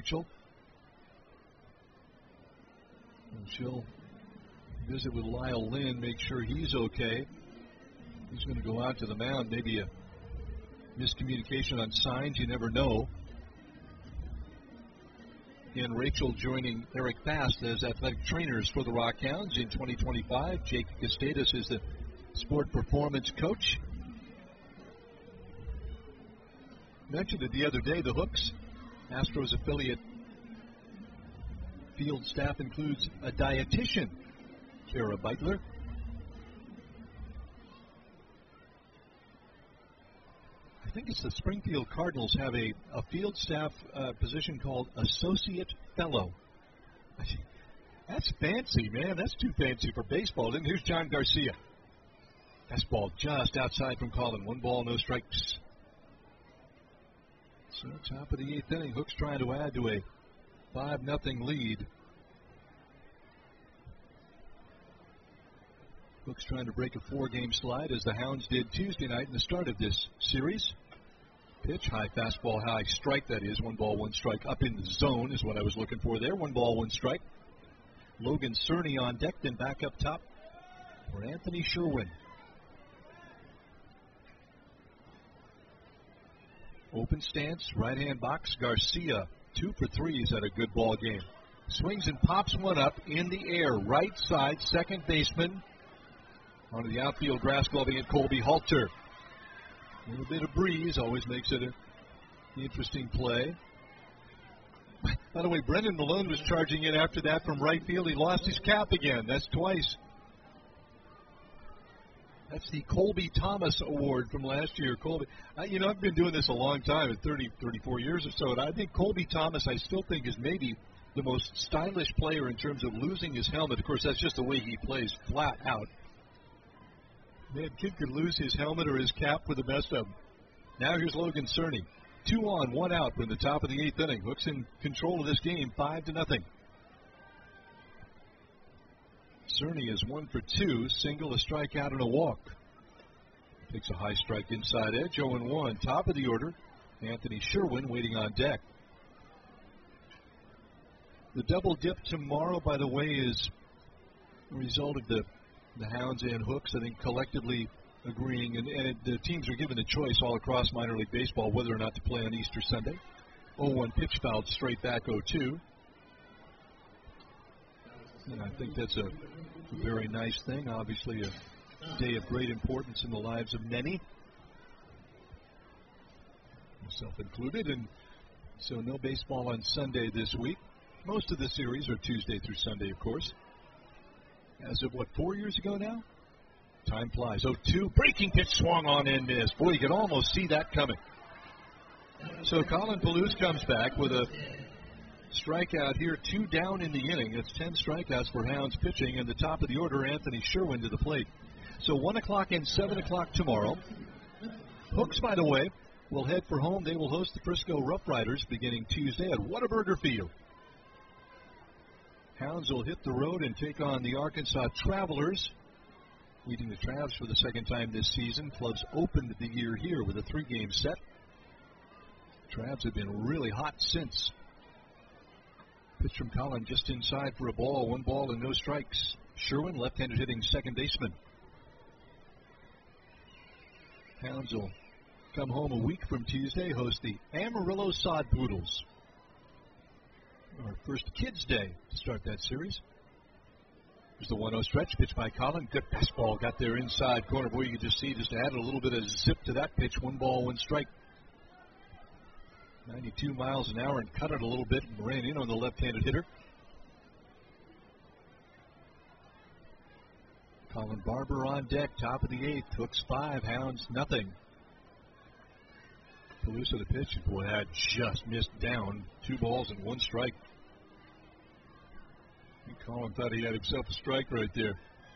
And she'll visit with Lyle Lynn, make sure he's okay. He's going to go out to the mound. Maybe a miscommunication on signs. You never know. And Rachel joining Eric Fast as athletic trainers for the Rockhounds in 2025. Jake Gustatus is the sport performance coach. Mentioned it the other day, the Hooks, Astros affiliate field staff includes a dietitian, Kara Beitler. I think it's the Springfield Cardinals have a field staff position called Associate Fellow. That's fancy, man. That's too fancy for baseball. And here's John Garcia. Fastball just outside from Colin. 1 ball, no strikes. So top of the 8th inning, Hooks trying to add to a 5-0 lead. Hooks trying to break a 4-game slide as the Hounds did Tuesday night in the start of this series. Pitch, high fastball, high strike, that is. 1 ball, 1 strike. Up in the zone is what I was looking for there. 1 ball, 1 strike. Logan Cerny on deck, then back up top for Anthony Sherwin. Open stance, right-hand box. Garcia, 2 for 3. He's had a good ball game. Swings and pops one up in the air. Right side, second baseman. Onto the outfield grass gloving at Colby Halter. A little bit of breeze always makes it an interesting play. By the way, Brendan Malone was charging in after that from right field. He lost his cap again. That's twice. That's the Colby Thomas Award from last year. Colby, I've been doing this a long time, 34 years or so, and I think Colby Thomas, I still think, is maybe the most stylish player in terms of losing his helmet. Of course, that's just the way he plays, flat out. Man, kid could lose his helmet or his cap for the best of them. Now here's Logan Cerny. 2 on, 1 out from the top of the 8th inning. Hooks in control of this game, 5-0. Cerny is 1 for 2, single, a strikeout, and a walk. Takes a high strike inside edge, 0-1. Top of the order, Anthony Sherwin waiting on deck. The double dip tomorrow, by the way, is a result of the Hounds and Hooks, I think, collectively agreeing, and the teams are given the choice all across minor league baseball whether or not to play on Easter Sunday. 0-1 pitch fouled straight back, 0-2. And I think that's a very nice thing. Obviously, a day of great importance in the lives of many, myself included, and so no baseball on Sunday this week. Most of the series are Tuesday through Sunday, of course. As of, 4 years ago now? Time flies. 0-2, breaking pitch swung on and missed. Boy, you can almost see that coming. So Colin Palouse comes back with a strikeout here, 2 down in the inning. It's 10 strikeouts for Hounds pitching, and the top of the order, Anthony Sherwin to the plate. So 1 o'clock and 7 o'clock tomorrow. Hooks, by the way, will head for home. They will host the Frisco Rough Riders beginning Tuesday at Whataburger Field. Hounds will hit the road and take on the Arkansas Travelers, leading the Travs for the second time this season. Clubs opened the year here with a 3-game set. Travs have been really hot since. Pitch from Colin just inside for a ball. 1 ball and no strikes. Sherwin, left-handed hitting second baseman. Hounds will come home a week from Tuesday, host the Amarillo Sod Poodles. Our first Kids Day to start that series. There's the 1-0 stretch, pitch by Colin. Good fastball, got there inside corner. Boy, you can just see, just added a little bit of zip to that pitch. 1 ball, 1 strike. 92 miles an hour and cut it a little bit and ran in on the left-handed hitter. Colin Barber on deck, top of the 8th. Hooks 5, Hounds nothing. Palouse the pitch, boy, had just missed down. 2 balls and 1 strike. And Colin thought he had himself a strike right there.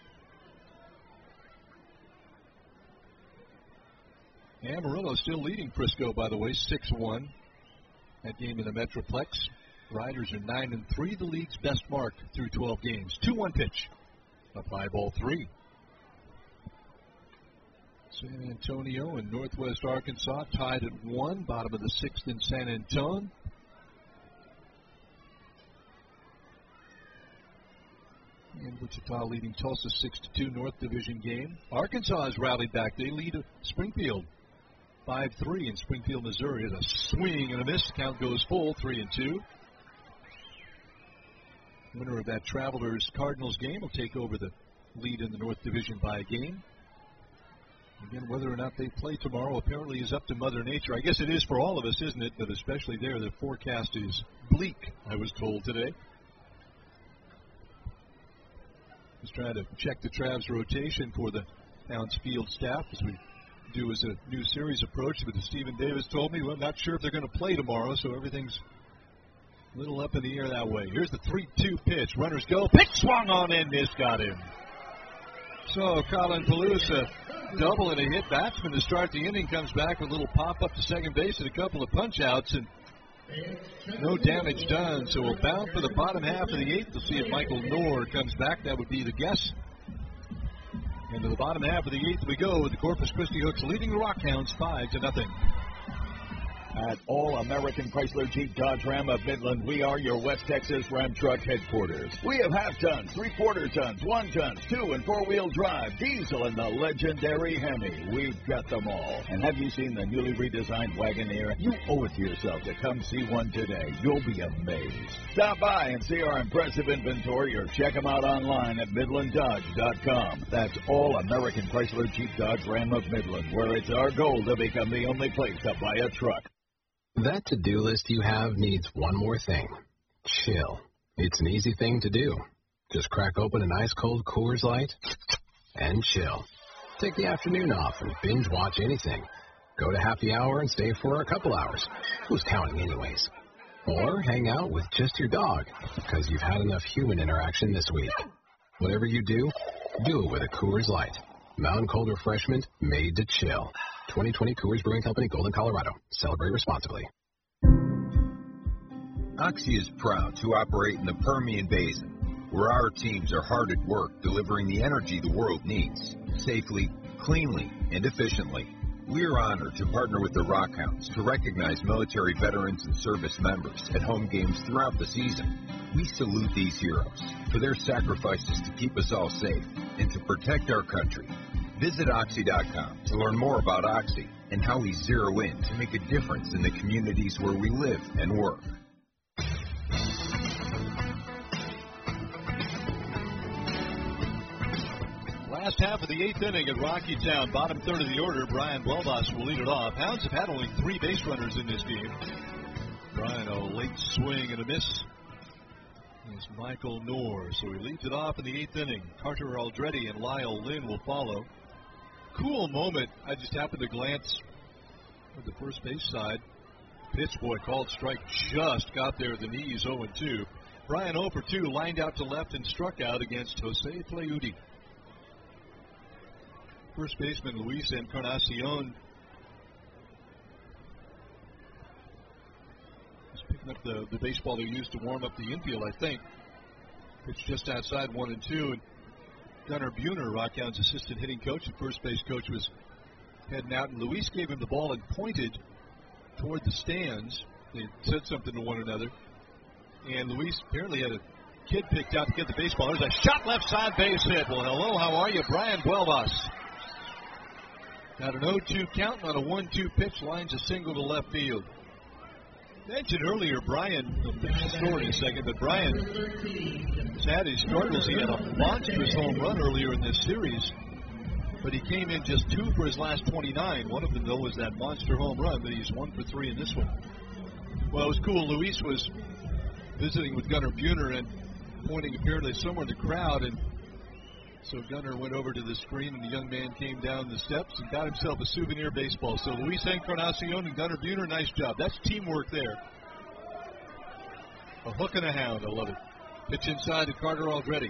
Amarillo still leading Frisco, by the way, 6-1. That game in the Metroplex. Riders are 9-3, the league's best mark through 12 games. 2-1 pitch. Up high, ball 3. San Antonio and Northwest Arkansas tied at 1, bottom of the 6th in San Antonio. And Wichita leading Tulsa 6-2 North Division game. Arkansas has rallied back. They lead Springfield 5-3 in Springfield, Missouri. It's a swing and a miss. Count goes full, 3-2. Winner of that Travelers-Cardinals game will take over the lead in the North Division by a game. Again, whether or not they play tomorrow apparently is up to Mother Nature. I guess it is for all of us, isn't it? But especially there, the forecast is bleak, I was told today. Just trying to check the Travs rotation for the Hounds field staff as we do as a new series approach. But as Stephen Davis told me, well, I'm not sure if they're going to play tomorrow, so everything's a little up in the air that way. Here's the 3-2 pitch. Runners go. Pitch swung on and missed. Got him. So Colin Palouse, a double and a hit batsman to start the inning, comes back with a little pop up to second base and a couple of punch outs, and no damage done. So we'll bound for the bottom half of the 8th. We'll see if Michael Knorr comes back. That would be the guess. And to the bottom half of the 8th we go with the Corpus Christi Hooks leading the Rockhounds 5-0. At All American Chrysler Jeep Dodge Ram of Midland, we are your West Texas Ram Truck headquarters. We have half-tons, 3/4 tons, 1-tons, 2- and 4-wheel drive, diesel, and the legendary Hemi. We've got them all. And have you seen the newly redesigned Wagoneer? You owe it to yourself to come see one today. You'll be amazed. Stop by and see our impressive inventory or check them out online at MidlandDodge.com. That's All American Chrysler Jeep Dodge Ram of Midland, where it's our goal to become the only place to buy a truck. That to-do list you have needs one more thing. Chill. It's an easy thing to do. Just crack open an ice-cold Coors Light and chill. Take the afternoon off and binge-watch anything. Go to happy hour and stay for a couple hours. Who's counting anyways? Or hang out with just your dog because you've had enough human interaction this week. Whatever you do it with a Coors Light. Mountain cold refreshment made to chill. 2020 Coors Brewing Company, Golden, Colorado. Celebrate responsibly. Oxy is proud to operate in the Permian Basin, where our teams are hard at work delivering the energy the world needs, safely, cleanly, and efficiently. We're honored to partner with the Rockhounds to recognize military veterans and service members at home games throughout the season. We salute these heroes for their sacrifices to keep us all safe and to protect our country. Visit Oxy.com to learn more about Oxy and how we zero in to make a difference in the communities where we live and work. Last half of the 8th inning at Rocky Town, bottom third of the order. Brian Buelbas will lead it off. Hounds have had only 3 base runners in this game. Brian, a late swing and a miss. It's Michael Knorr, so he leads it off in the 8th inning. Carter Aldretti and Lyle Lynn will follow. Cool moment. I just happened to glance at the first base side. Pitch, boy, called strike, just got there at the knees, 0-2. Brian 0 for 2, lined out to left and struck out against Jose Fleury. First baseman Luis Encarnacion is picking up the baseball they used to warm up the infield, I think. Pitch just outside 1-2. And Gunnar Buhner, Rockhounds assistant hitting coach, the first base coach, was heading out, and Luis gave him the ball and pointed toward the stands. They said something to one another, and Luis apparently had a kid picked out to get the baseball. There's a shot left side, base hit. Well, hello, how are you? Brian Buelbas. Got an 0-2 count on a 1-2 pitch, lines a single to left field. Mentioned earlier, Brian, we'll finish the story in a second, but Brian has had his struggles. He had a monstrous home run earlier in this series, but he came in just 2 for his last 29. One of them, though, was that monster home run, but he's 1 for 3 in this one. Well, it was cool. Luis was visiting with Gunnar Buhner and pointing apparently somewhere in the crowd, and so Gunnar went over to the screen, and the young man came down the steps and got himself a souvenir baseball. So Luis Encarnacion and Gunnar Buhner, nice job. That's teamwork there. A hook and a hound. I love it. Pitch inside to Carter Aldretti.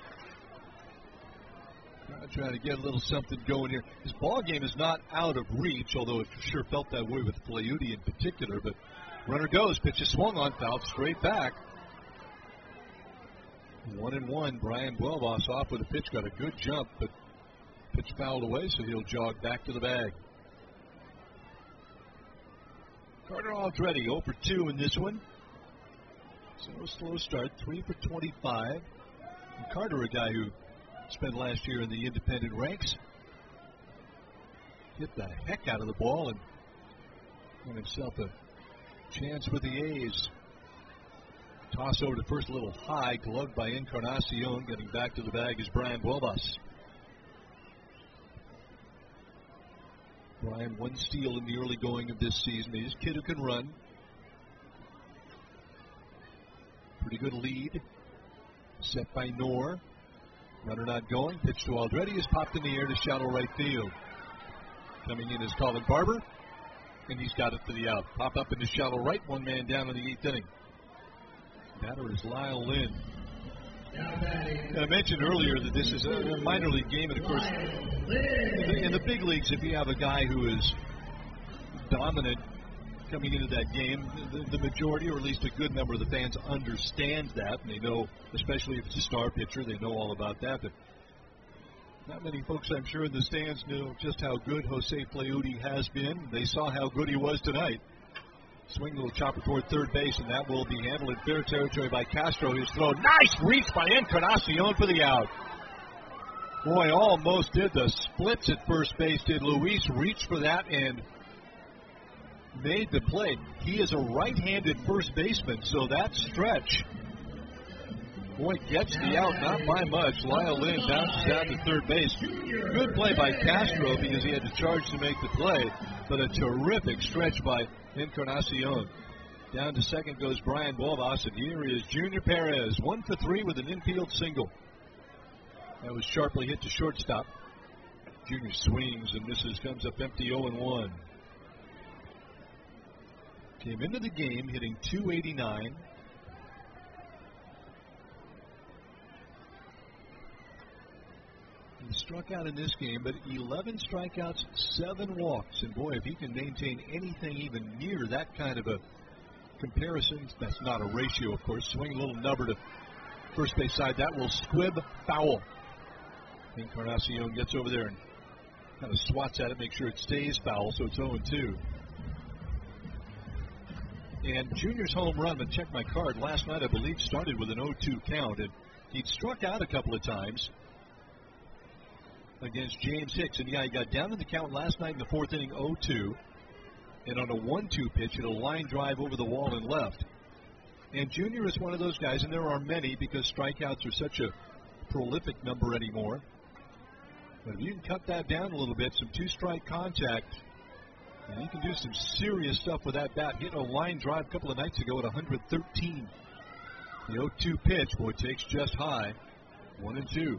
Trying to get a little something going here. His ball game is not out of reach, although it sure felt that way with Fleury in particular. But runner goes. Pitch is swung on, fouled straight back. 1-1. Brian Buelbas off with a pitch, got a good jump, but pitch fouled away, so he'll jog back to the bag. Carter Aldretti 0 for 2 in this one. So a slow start, 3 for 25. And Carter, a guy who spent last year in the independent ranks, hit the heck out of the ball and won himself a chance with the A's. Toss over to first, a little high, gloved by Encarnacion. Getting back to the bag is Brian Buelbas. Brian, 1 steal in the early going of this season. He's a kid who can run. Pretty good lead. Set by Knorr. Runner not going. Pitch to Aldretti is popped in the air to shallow right field. Coming in is Colin Barber, and he's got it to the out. Pop up into shallow right. 1 man down in the 8th inning. Batter is Lyle Lynn. I mentioned earlier that this is a minor league game, and of course, in the big leagues, if you have a guy who is dominant coming into that game, the majority, or at least a good number of the fans, understand that, and they know, especially if it's a star pitcher, they know all about that. But not many folks, I'm sure, in the stands know just how good Jose Fleury has been. They saw how good he was tonight. Swing little chopper toward third base, and that will be handled in fair territory by Castro. His throw, nice reach by Encarnacion for the out. Boy, almost did the splits at first base. Did Luis reach for that and made the play? He is a right-handed first baseman, so that stretch, boy, gets the out, not by much. Lyle Lynn bounces down to third base. Good play by Castro because he had to charge to make the play, but a terrific stretch by Encarnacion. Down to second goes Brian Buelbas, and here is Junior Perez, 1 for 3 with an infield single. That was sharply hit to shortstop. Junior swings and misses, comes up empty, 0-1. Came into the game hitting .289. He struck out in this game, but 11 strikeouts, 7 walks. And boy, if he can maintain anything even near that kind of a comparison, that's not a ratio, of course. Swing a little number to first base side. That will squib foul. Encarnacion gets over there and Kind of swats at it, make sure it stays foul, so it's 0-2. And Junior's home run, but check my card, last night I believe started with an 0-2 count, and he'd struck out a couple of times against James Hicks. And yeah, he got down in the count last night in the fourth inning, 0-2. And on a 1-2 pitch, hit a line drive over the wall and left. And Junior is one of those guys, and there are many because strikeouts are such a prolific number anymore. But if you can cut that down a little bit, some two-strike contact, and you can do some serious stuff with that bat. Hit a line drive a couple of nights ago at 113. The 0-2 pitch, boy, takes just high. 1-2.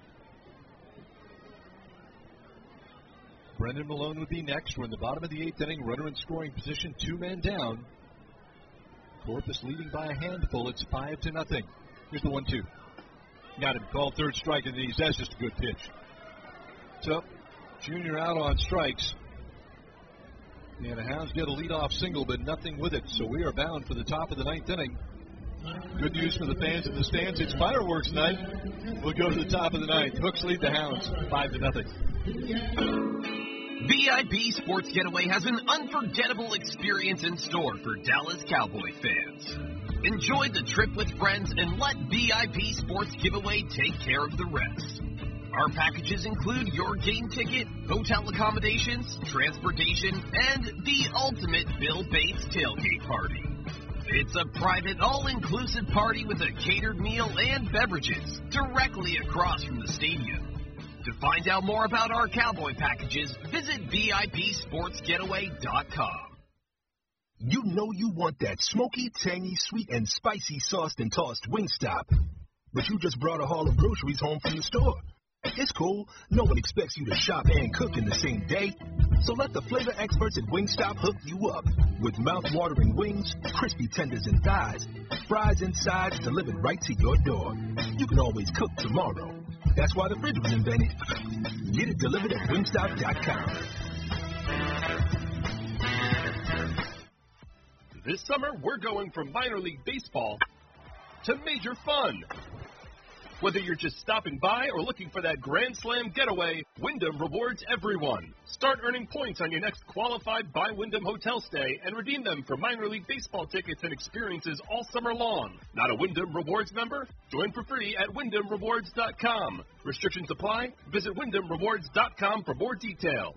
Brendan Malone would be next. We're in the bottom of the eighth inning. Runner in scoring position, 2 men down. Corpus leading by a handful. It's 5-0. Here's the 1-2. Got him. Called third strike in the knees. That's just a good pitch. So, Junior out on strikes. And the Hounds get a leadoff single, but nothing with it. So we are bound for the top of the ninth inning. Good news for the fans in the stands. It's fireworks night. We'll go to the top of the ninth. Hooks lead the Hounds 5-0. VIP Sports Getaway has an unforgettable experience in store for Dallas Cowboy fans. Enjoy the trip with friends and let VIP Sports Giveaway take care of the rest. Our packages include your game ticket, hotel accommodations, transportation, and the ultimate bill-based tailgate party. It's a private, all-inclusive party with a catered meal and beverages directly across from the stadium. To find out more about our Cowboy packages, visit VIPSportsGetaway.com. You know you want that smoky, tangy, sweet, and spicy sauced and tossed Wingstop. But you just brought a haul of groceries home from the store. It's cool. No one expects you to shop and cook in the same day. So let the flavor experts at Wingstop hook you up with mouth-watering wings, crispy tenders and thighs, fries and sides delivered right to your door. You can always cook tomorrow. That's why the fridge was invented. Get it delivered at Wingstop.com. This summer, we're going from minor league baseball to major fun. Whether you're just stopping by or looking for that Grand Slam getaway, Wyndham rewards everyone. Start earning points on your next qualified by Wyndham hotel stay and redeem them for minor league baseball tickets and experiences all summer long. Not a Wyndham Rewards member? Join for free at WyndhamRewards.com. Restrictions apply. Visit WyndhamRewards.com for more details.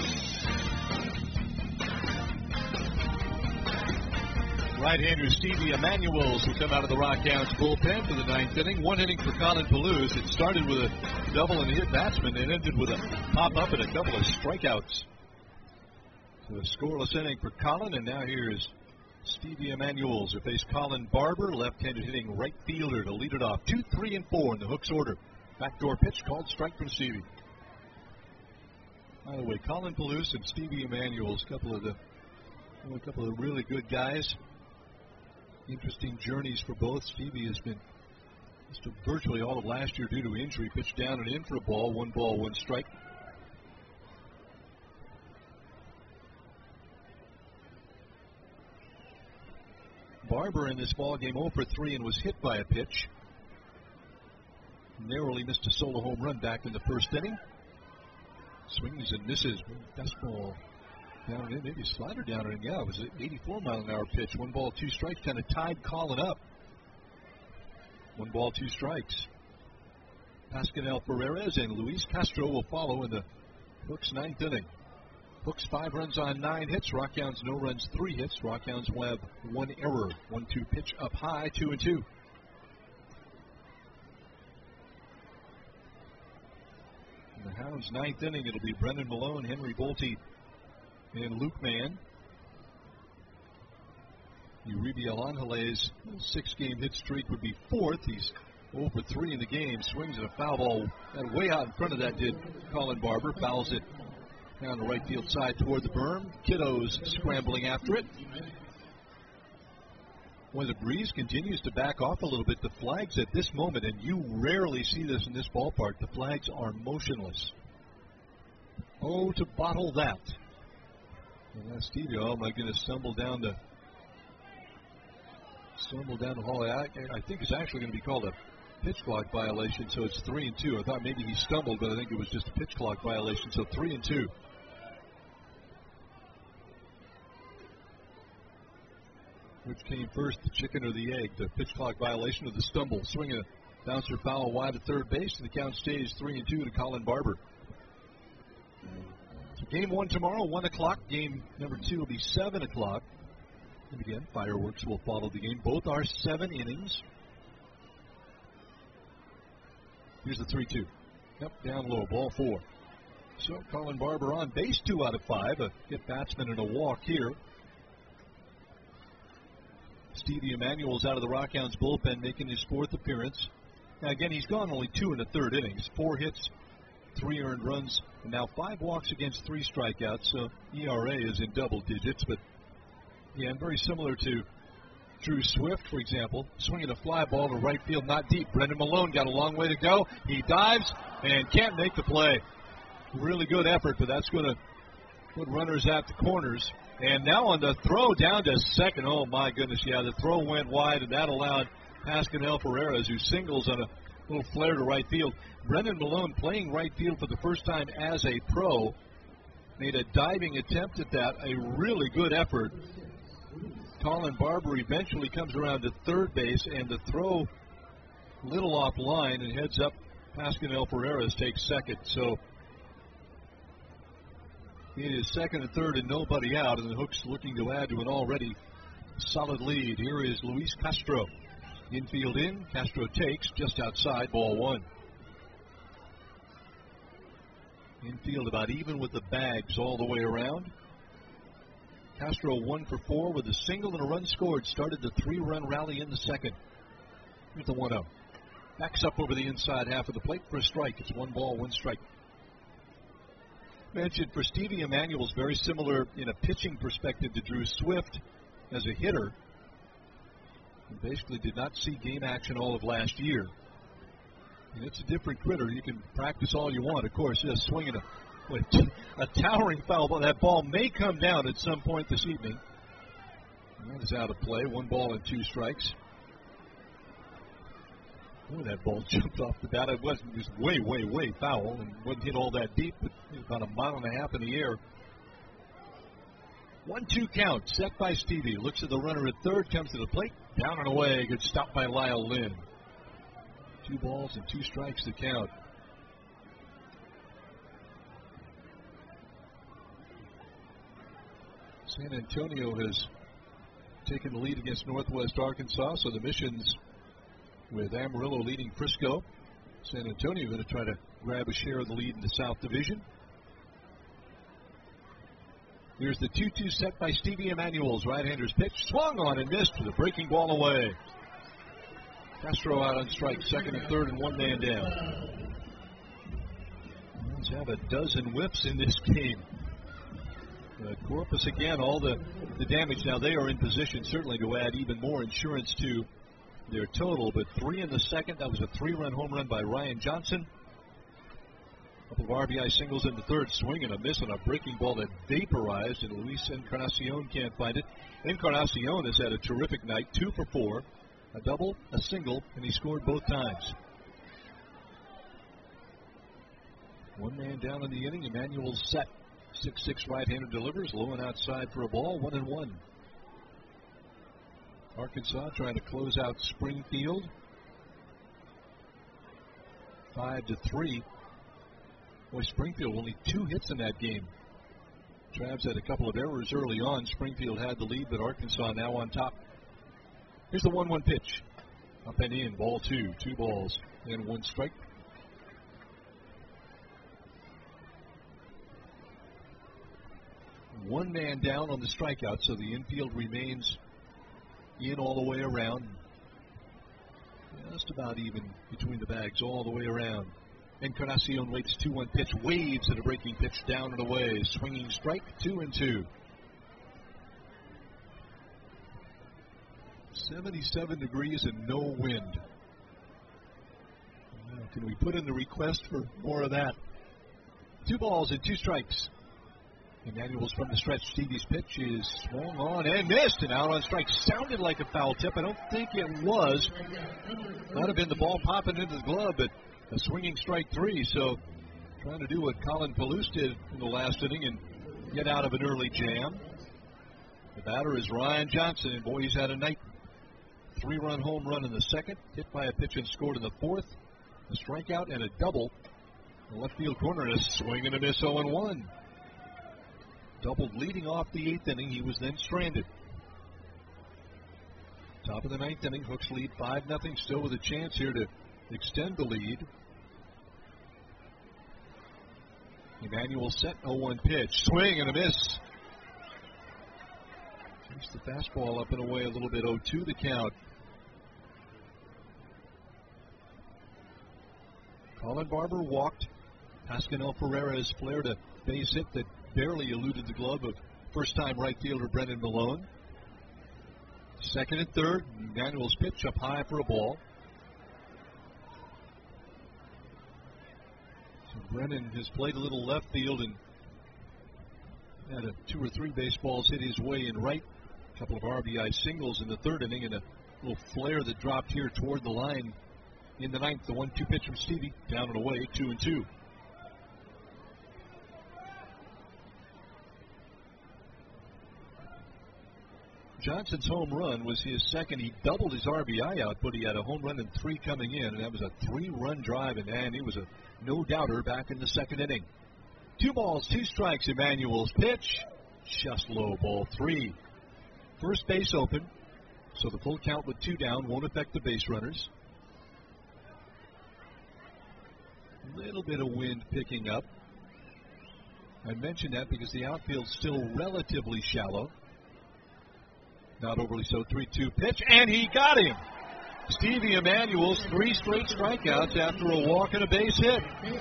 Right-hander Stevie Emanuels will come out of the Rockhounds bullpen for the ninth inning. One inning for Colin Palouse. It started with a double and a hit batsman and ended with a pop-up and a couple of strikeouts. So a scoreless inning for Colin, and now here's Stevie Emanuels to face Colin Barber, left-handed hitting right fielder to lead it off. 2, 3, and 4 in the Hooks order. Backdoor pitch called strike from Stevie. By the way, Colin Palouse and Stevie Emanuels, a couple of really good guys. Interesting journeys for both. Stevie has been virtually all of last year due to injury. Pitched down and in for a ball. 1 ball, 1 strike. Barber in this ball game 0 for 3 and was hit by a pitch. Narrowly missed a solo home run back in the first inning. Swings and misses. Fastball down in, maybe a slider down in. Yeah, it was an 84-mile-an-hour pitch. 1 ball, 2 strikes, kind of tied Colin up. 1 ball, 2 strikes. Pascal Perez and Luis Castro will follow in the Hooks ninth inning. Hooks 5 runs on 9 hits. Rockhounds no runs, 3 hits. Rockhounds will have 1 error. 1-2 pitch up high, 2-2. In the Hounds ninth inning, it'll be Brendan Malone, Henry Bolte, and Luke Mann. Uribe Angeles' 6-game hit streak would be 4th. He's 0 for 3 in the game. Swings at a foul ball. And way out in front of that did Colin Barber. Fouls it down the right field side toward the berm. Kiddo's scrambling after it. When the breeze continues to back off a little bit, the flags at this moment, and you rarely see this in this ballpark, the flags are motionless. Oh, to bottle that. And that's Stevie. Oh, my goodness, stumbled down the hallway. I think it's actually going to be called a pitch clock violation, so it's 3-2. I thought maybe he stumbled, but I think it was just a pitch clock violation, so 3-2. Which came first, the chicken or the egg? The pitch clock violation or the stumble? Swing a bouncer foul wide at third base, and the count stays 3-2 to Colin Barber. So game 1 tomorrow, 1 o'clock. Game number 2 will be 7 o'clock. And again, fireworks will follow the game. Both are 7 innings. Here's the 3-2. Up, down low, ball 4. So Colin Barber on base 2 out of 5. A hit batsman and a walk here. Stevie Emanuel's out of the Rockhounds bullpen, making his 4th appearance. Now again, he's gone only 2 in the 3rd innings. 4 hits, 3 earned runs, and now 5 walks against 3 strikeouts. So ERA is in double digits, but yeah, and very similar to Drew Swift, for example, swinging a fly ball to right field, not deep. Brendan Malone got a long way to go. He dives and can't make the play. Really good effort, but that's going to put runners at the corners. And now on the throw down to second. Oh, my goodness, yeah, the throw went wide, and that allowed Pascal Ferreras, who singles on a little flare to right field. Brendan Malone, playing right field for the first time as a pro, made a diving attempt at that, a really good effort. Colin Barber eventually comes around to third base, and the throw little off line and heads up. Pascal Ferreras takes second. So it is second and third and nobody out, and the Hooks looking to add to an already solid lead. Here is Luis Castro. Infield in, Castro takes just outside, ball 1. Infield about even with the bags all the way around. Castro 1 for 4 with a single and a run scored. Started the 3-run rally in the second. Here's the 1-0. Backs up over the inside half of the plate for a strike. It's 1 ball, 1 strike. Mentioned for Stevie Emanuel's very similar in a pitching perspective to Drew Swift as a hitter. He basically did not see game action all of last year. And it's a different critter. You can practice all you want, of course. Just swinging a towering foul ball. That ball may come down at some point this evening. And that is out of play. 1 ball and 2 strikes. Boy, that ball jumped off the bat. It was way, way, way foul and wouldn't hit all that deep, but about a mile and a half in the air. 1-2 count, set by Stevie. Looks at the runner at third, comes to the plate, down and away. Good stop by Lyle Lynn. 2 balls and 2 strikes to count. San Antonio has taken the lead against Northwest Arkansas, so the Missions, with Amarillo leading Frisco. San Antonio going to try to grab a share of the lead in the South Division. Here's the 2-2 set by Stevie Emanuel's right-hander's pitch. Swung on and missed with a breaking ball away. Castro out on strike, second and third, and 1 man down. Let's have a dozen whiffs in this game. Corpus again, all the damage. Now they are in position certainly to add even more insurance to their total, but 3 in the second. That was a 3-run home run by Ryan Johnson. A couple of RBI singles in the third. Swing and a miss on a breaking ball that vaporized, and Luis Encarnacion can't find it. Encarnacion has had a terrific night, 2 for 4, a double, a single, and he scored both times. 1 man down in the inning. Emanuel's set. 6-6 right-hander delivers, low and outside for a ball, 1-1. Arkansas trying to close out Springfield. 5-3. Boy, Springfield only 2 hits in that game. Travs had a couple of errors early on. Springfield had the lead, but Arkansas now on top. Here's the 1-1 pitch. Up and in, ball 2. 2 balls and 1 strike. One man down on the strikeout, so the infield remains in all the way around. Just about even between the bags all the way around. Encarnacion waits 2-1 pitch, waves at a breaking pitch down and away. Swinging strike, 2-2. 77 degrees and no wind. Now, can we put in the request for more of that? 2 balls and 2 strikes. Emanuel's from the stretch. Stevie's pitch is swung on and missed, and out on strike. Sounded like a foul tip. I don't think it was. Might have been the ball popping into the glove, but a swinging strike 3. So trying to do what Colin Palouse did in the last inning and get out of an early jam. The batter is Ryan Johnson, and boy, he's had a night. 3-run home run in the second, hit by a pitch and scored in the fourth. A strikeout and a double. The left field corner, and a swing and a miss 0-1. Doubled leading off the 8th inning. He was then stranded. Top of the 9th inning, Hooks lead 5-0, still with a chance here to extend the lead. Emanuel set, 0-1 pitch. Swing and a miss. Takes the fastball up and away a little bit, 0-2 the count. Colin Barber walked. Pascal Ferreira's flared a base hit that barely eluded the glove of first-time right fielder Brennan Malone. Second and third, Emanuel's pitch up high for a ball. So Brennan has played a little left field and had 2 or 3 baseballs hit his way in right. A couple of RBI singles in the third inning and a little flare that dropped here toward the line in the 9th. The 1-2 pitch from Stevie, down and away, 2-2. Johnson's home run was his second. He doubled his RBI output. He had a home run and 3 coming in, and that was a 3-run drive, and he was a no-doubter back in the second inning. 2 balls, 2 strikes, Emanuel's pitch. Just low, ball 3. First base open, so the full count with 2 down won't affect the base runners. A little bit of wind picking up. I mentioned that because the outfield's still relatively shallow. Not overly so. 3-2 pitch, and he got him. Stevie Emanuel's 3 straight strikeouts after a walk and a base hit.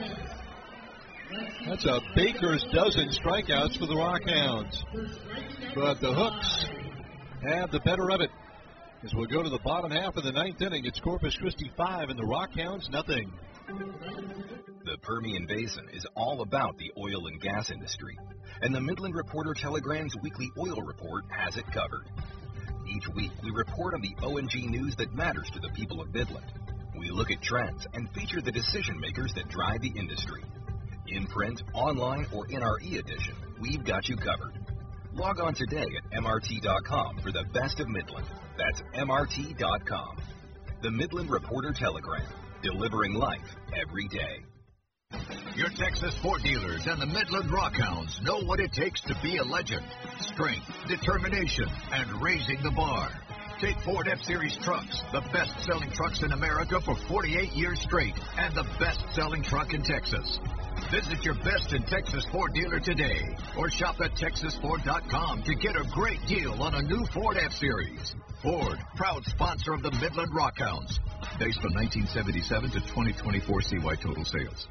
That's a baker's dozen strikeouts for the Rockhounds. But the Hooks have the better of it. As we'll go to the bottom half of the 9th inning, it's Corpus Christi 5 and the Rockhounds nothing. The Permian Basin is all about the oil and gas industry, and the Midland Reporter-Telegram's weekly oil report has it covered. Each week, we report on the O&G news that matters to the people of Midland. We look at trends and feature the decision makers that drive the industry. In print, online, or in our e-edition, we've got you covered. Log on today at MRT.com for the best of Midland. That's MRT.com. The Midland Reporter-Telegram, delivering life every day. Your Texas Ford dealers and the Midland Rockhounds know what it takes to be a legend. Strength, determination, and raising the bar. Take Ford F-Series trucks, the best-selling trucks in America for 48 years straight, and the best-selling truck in Texas. Visit your best in Texas Ford dealer today, or shop at TexasFord.com to get a great deal on a new Ford F-Series. Ford, proud sponsor of the Midland Rockhounds. Based from 1977 to 2024 CY total sales.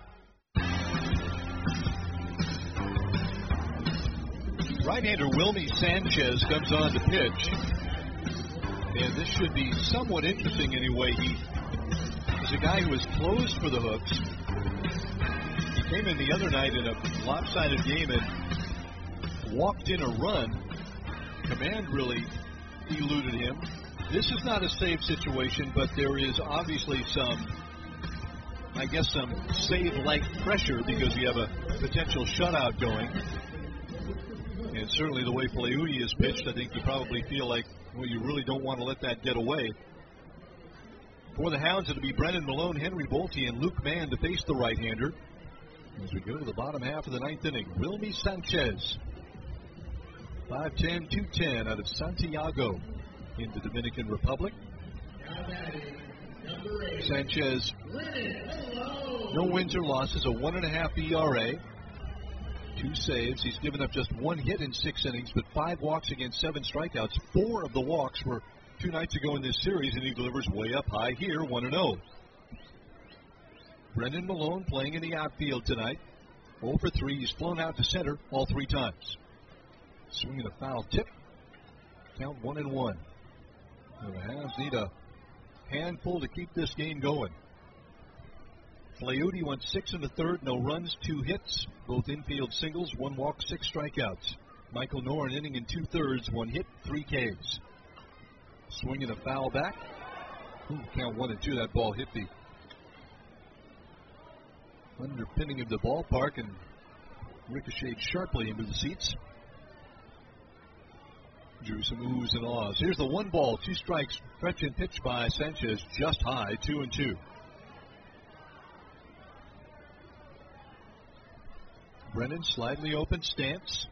Right-hander Wilmy Sanchez comes on to pitch. And this should be somewhat interesting anyway. He was a guy who was closed for the Hooks. He came in the other night in a lopsided game and walked in a run. Command really eluded him. This is not a save situation, but there is obviously some save-like pressure because you have a potential shutout going. And certainly the way Fleuli is pitched, I think you probably feel like, well, you really don't want to let that get away. For the Hounds, it'll be Brennan Malone, Henry Bolte, and Luke Mann to face the right-hander. As we go to the bottom half of the 9th inning, Wilmy Sanchez. 5'10", 210 out of Santiago in the Dominican Republic. Sanchez, no wins or losses, a 1.5 ERA. 2 saves. He's given up just 1 hit in 6 innings, but 5 walks against 7 strikeouts. 4 of the walks were 2 nights ago in this series, and he delivers way up high here, 1-0. Brendan Malone playing in the outfield tonight. 0 for 3. He's flown out to center all 3 times. Swinging a foul tip. Count 1-1. The Hounds need a handful to keep this game going. Fleury went 6 in the third, no runs, 2 hits, both infield singles, 1 walk, 6 strikeouts. Michael Knorr, an inning and 2/3, 1 hit, 3 Ks. Swinging a foul back. Count 1 and 2. That ball hit the underpinning of the ballpark and ricocheted sharply into the seats. Drew some oohs and ahs. Here's the 1 ball, 2 strikes. Fetch pitch by Sanchez, just high, 2-2. Brennan slightly open stance.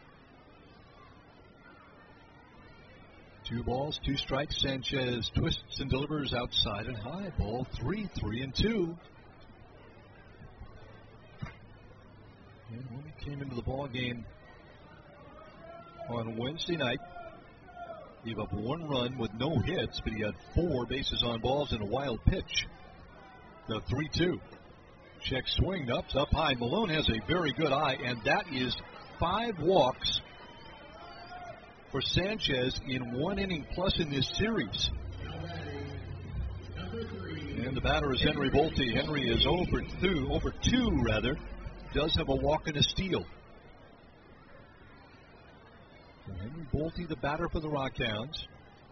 2 balls, 2 strikes. Sanchez twists and delivers outside and high. Ball 3-2. And when he came into the ball game on Wednesday night, gave up 1 run with no hits, but he had 4 bases on balls and a wild pitch. The 3-2. Check swing up high. Malone has a very good eye, and that is 5 walks for Sanchez in 1 inning plus in this series. And the batter is Henry Bolte. Henry is over 2, does have a walk and a steal. Henry Bolte, the batter for the Rockhounds.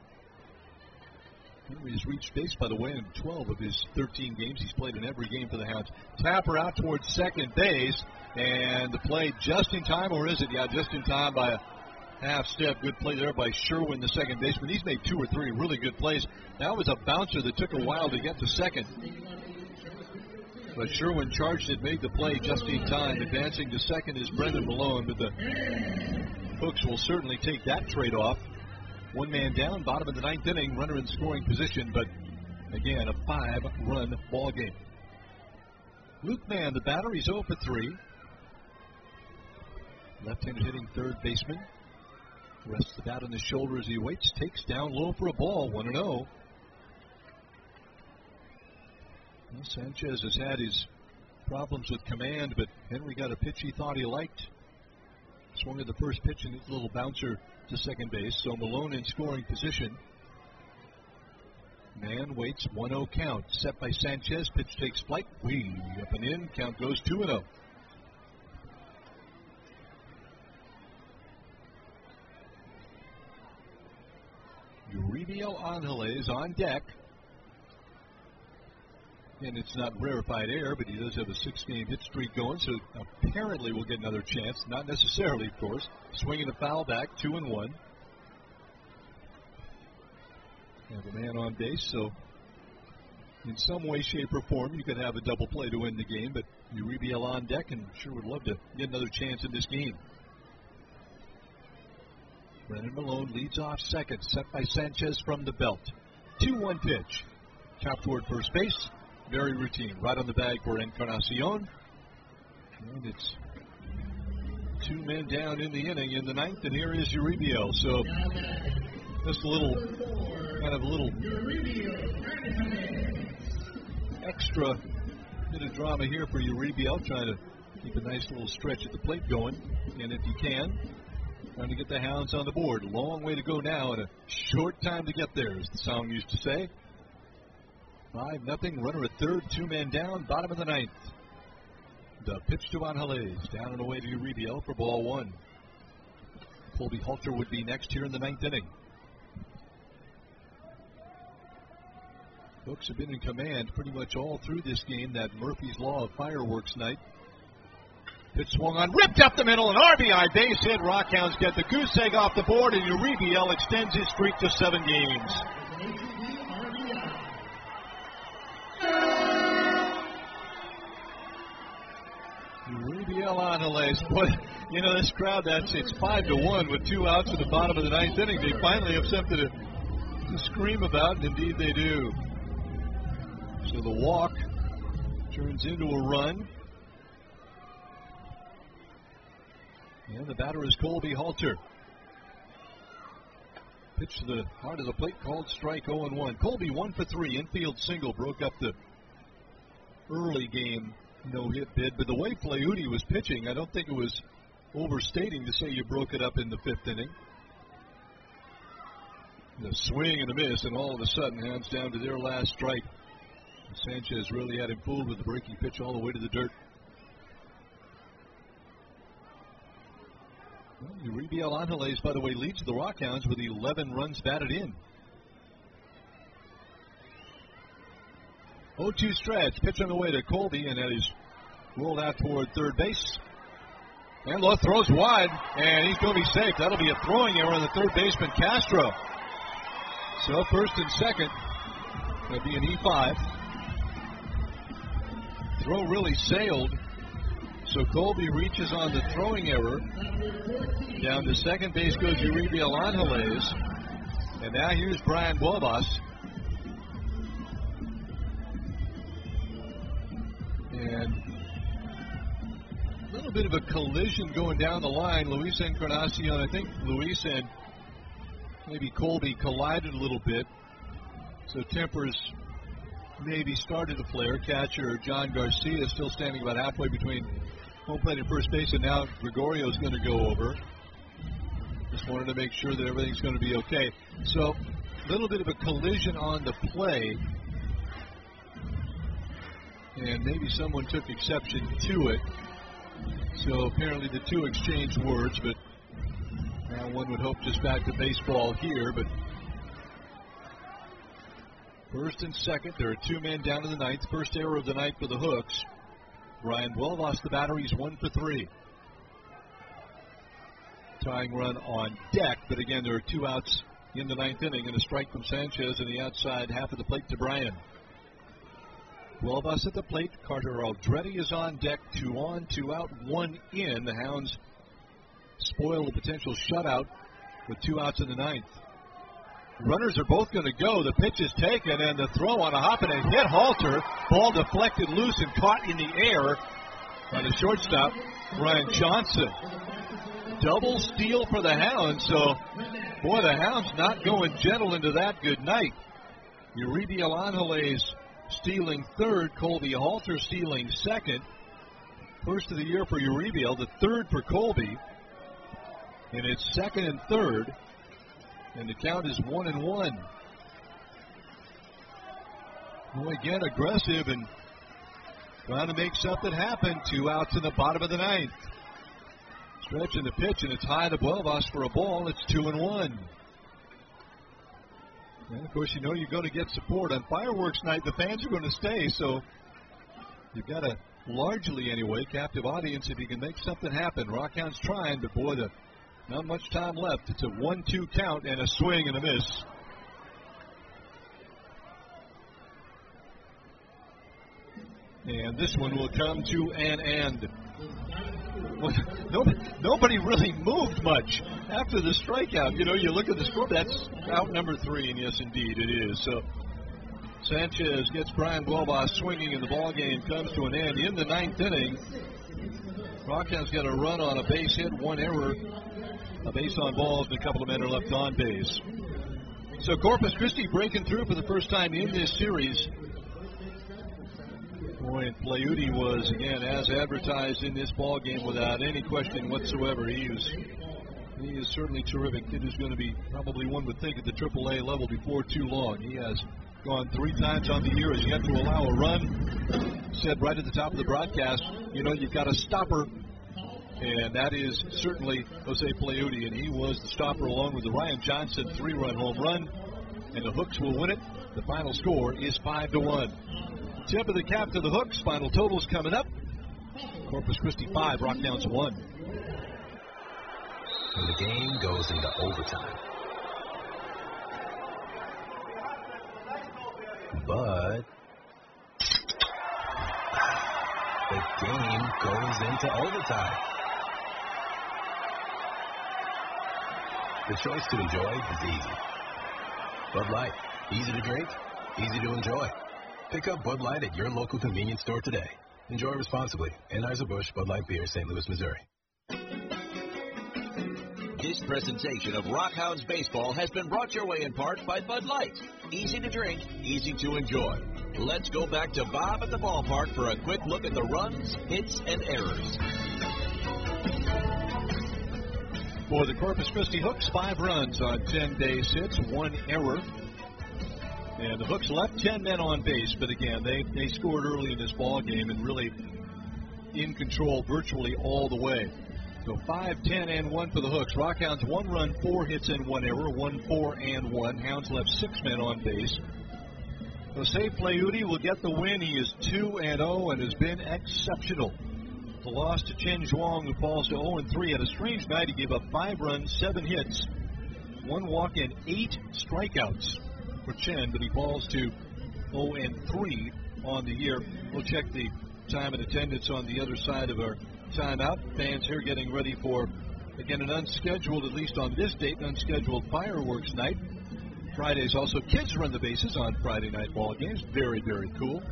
Henry has reached base, by the way, in 12 of his 13 games. He's played in every game for the Hounds. Tapper out towards second base, and the play just in time, or is it? Yeah, just in time by a half step. Good play there by Sherwin, the second baseman. He's made 2 or 3 really good plays. That was a bouncer that took a while to get to second. But Sherwin charged it, made the play just in time. Advancing to second is Brendan Malone, but the Hooks will certainly take that trade off. 1 man down, bottom of the 9th inning, runner in scoring position, but again, a 5-run ball game. Luke Mann, the batter, he's 0 for 3. Left-handed hitting third baseman. Rests the bat on his shoulder as he waits, takes down low for a ball, 1-0. Well, Sanchez has had his problems with command, but Henry got a pitch he thought he liked. Swung at the first pitch and his little bouncer to second base. So Malone in scoring position. Mann waits, 1-0 count. Set by Sanchez. Pitch takes flight. Way up and in. Count goes 2-0. Uribiel Angeles on deck. And it's not rarefied air, but he does have a 6-game hit streak going, so apparently we'll get another chance. Not necessarily, of course. Swinging a foul back, 2-1. Have a man on base, so in some way, shape, or form, you could have a double play to win the game, but Uribiel on deck, and sure would love to get another chance in this game. Brendan Malone leads off second, set by Sanchez from the belt. 2-1 pitch. Chop toward first base. Very routine. Right on the bag for Encarnacion. And it's 2 men down in the inning in the 9th, and here is Uribiel. So just a little extra bit of drama here for Uribiel, trying to keep a nice little stretch at the plate going. And if he can, trying to get the Hounds on the board. Long way to go now and a short time to get there, as the song used to say. 5-0, runner at third, 2 men down, bottom of the 9th. The pitch to Angeles, down and away to Uribiel for ball 1. Colby Halter would be next here in the 9th inning. Hooks have been in command pretty much all through this game, that Murphy's Law of fireworks night. Pitch swung on, ripped up the middle, an RBI base hit. Rockhounds get the goose egg off the board, and Uribiel extends his streak to 7 games. Uribiel Angeles, but you know this crowd, it's 5-1 with 2 outs at the bottom of the 9th inning. They finally have something to scream about, and indeed they do. So the walk turns into a run. And the batter is Colby Halter. Pitch to the heart of the plate, called strike, 0-1. Colby 1 for 3, infield single, broke up the early game no-hit bid. But the way Fleury was pitching, I don't think it was overstating to say you broke it up in the 5th inning. The swing and a miss, and all of a sudden, Hounds down to their last strike. Sanchez really had him fooled with the breaking pitch all the way to the dirt. Well, Uribiel Angeles, by the way, leads the Rockhounds with 11 runs batted in. 0-2 stretch. Pitch on the way to Colby, and that is rolled out toward third base. And Lowe throws wide, and he's going to be safe. That'll be a throwing error on the third baseman, Castro. So first and second, that'll be an E5. Throw really sailed. So Colby reaches on the throwing error. Down to second base goes Uribiel Angeles. And now here's Brian Buelvas. And a little bit of a collision going down the line. Luis Encarnacion, I think Luis and maybe Colby collided a little bit. So tempers maybe started to flare. Catcher John Garcia still standing about halfway between home plate and first base, and now Gregorio's going to go over. Just wanted to make sure that everything's going to be okay. So a little bit of a collision on the play, and maybe someone took exception to it. So apparently the two exchanged words, but now one would hope just back to baseball here. But first and second, there are two men down in the ninth. First error of the night for the Hooks. Brian Buelvas, the batter, he's 1 for 3. Tying run on deck, but again, there are two outs in the ninth inning and a strike from Sanchez in the outside half of the plate to Bryan. Buelvas at the plate. Carter Aldrete is on deck. 2 on, 2 out, 1 in. The Hounds spoil the potential shutout with 2 outs in the ninth. Runners are both going to go. The pitch is taken, and the throw on a hop and a hit Halter. Ball deflected loose and caught in the air by the shortstop, Brian Johnson. Double steal for the Hounds, so, boy, the Hounds not going gentle into that good night. Uribiel Angeles stealing third, Colby Halter stealing second. First of the year for Uribiel, the third for Colby. And it's second and third. And the count is 1-1. Well, again, aggressive and trying to make something happen. 2 outs in the bottom of the ninth. Stretching the pitch, and it's high to Buelvas for a ball. It's 2-1. And, of course, you know you're going to get support. On fireworks night, the fans are going to stay, so you've got a, largely anyway, captive audience if you can make something happen. Rockhounds trying, but, boy, not much time left. It's a 1-2 count and a swing and a miss. And this one will come to an end. Well, nobody really moved much after the strikeout. You know, you look at the score, that's out number 3, and yes, indeed, it is. So Sanchez gets Brian Buelvas swinging, and the ball game comes to an end. In the ninth inning, Rockhounds got a run on a base hit, 1 error, a base on balls, and a couple of men are left on base. So Corpus Christi breaking through for the first time in this series. Boy, and Pleiuti was, again, as advertised in this ball game without any question whatsoever. He is certainly terrific. It is going to be probably, one would think, at the AAA level before too long. He has gone 3 times on the year, has yet to allow a run. Said right at the top of the broadcast, you know, you've got a stopper, and that is certainly Jose Pleiuti, and he was the stopper along with the Ryan Johnson 3-run home run, and the Hooks will win it. The final score is 5-1. Tip of the cap to the Hooks. Final totals coming up. Corpus Christi 5, Rockhounds 1. And the game goes into overtime. But the game goes into overtime. The choice to enjoy is easy. Bud Light, easy to drink, easy to enjoy. Pick up Bud Light at your local convenience store today. Enjoy responsibly. Anheuser-Busch Bud Light Beer, St. Louis, Missouri. This presentation of Rockhounds Baseball has been brought your way in part by Bud Light. Easy to drink, easy to enjoy. Let's go back to Bob at the ballpark for a quick look at the runs, hits, and errors. For the Corpus Christi Hooks, 5 runs on 10 base hits, 1 error. And the Hooks left 10 men on base, but again, they scored early in this ball game and really in control virtually all the way. So 5, 10, and 1 for the Hooks. Rockhounds 1 run, 4 hits, and 1 error. 1, 4, and 1. Hounds left 6 men on base. Jose Fleury will get the win. He is 2-0 and has been exceptional. The loss to Chen Zhuang, who falls to 0-3. Had a strange night. He gave up 5 runs, 7 hits, 1 walk, and 8 strikeouts for Chen, but he falls to 0-3 on the year. We'll check the time and attendance on the other side of our timeout. Fans here getting ready for, again, an unscheduled, at least on this date, an unscheduled fireworks night. Fridays also, kids run the bases on Friday night ball games. Very, very cool.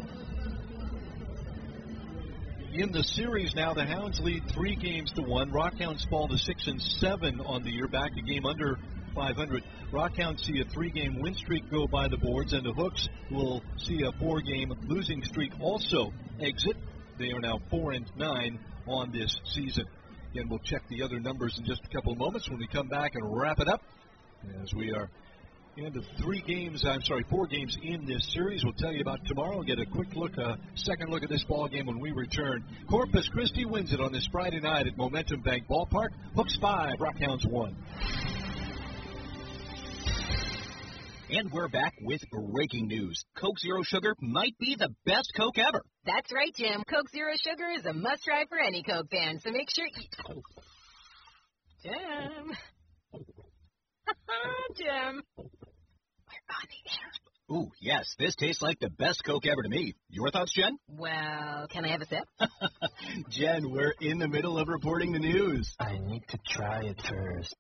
In the series now, the Hounds lead 3-1. Rockhounds fall to 6-7 on the year, back a game under 500. Rockhounds see a 3-game win streak go by the boards, and the Hooks will see a 4-game losing streak also exit. They are now 4-9 on this season. Again, we'll check the other numbers in just a couple of moments when we come back and wrap it up, as we are into 4 games in this series. We'll tell you about tomorrow. Get a quick look, a second look at this ball game when we return. Corpus Christi wins it on this Friday night at Momentum Bank Ballpark. Hooks 5, Rockhounds 1. And we're back with breaking news. Coke Zero Sugar might be the best Coke ever. That's right, Jim. Coke Zero Sugar is a must-try for any Coke fan, so make sure you... Jim. Jim. We're on the air. Ooh, yes, this tastes like the best Coke ever to me. Your thoughts, Jen? Well, can I have a sip? Jen, we're in the middle of reporting the news. I need to try it first.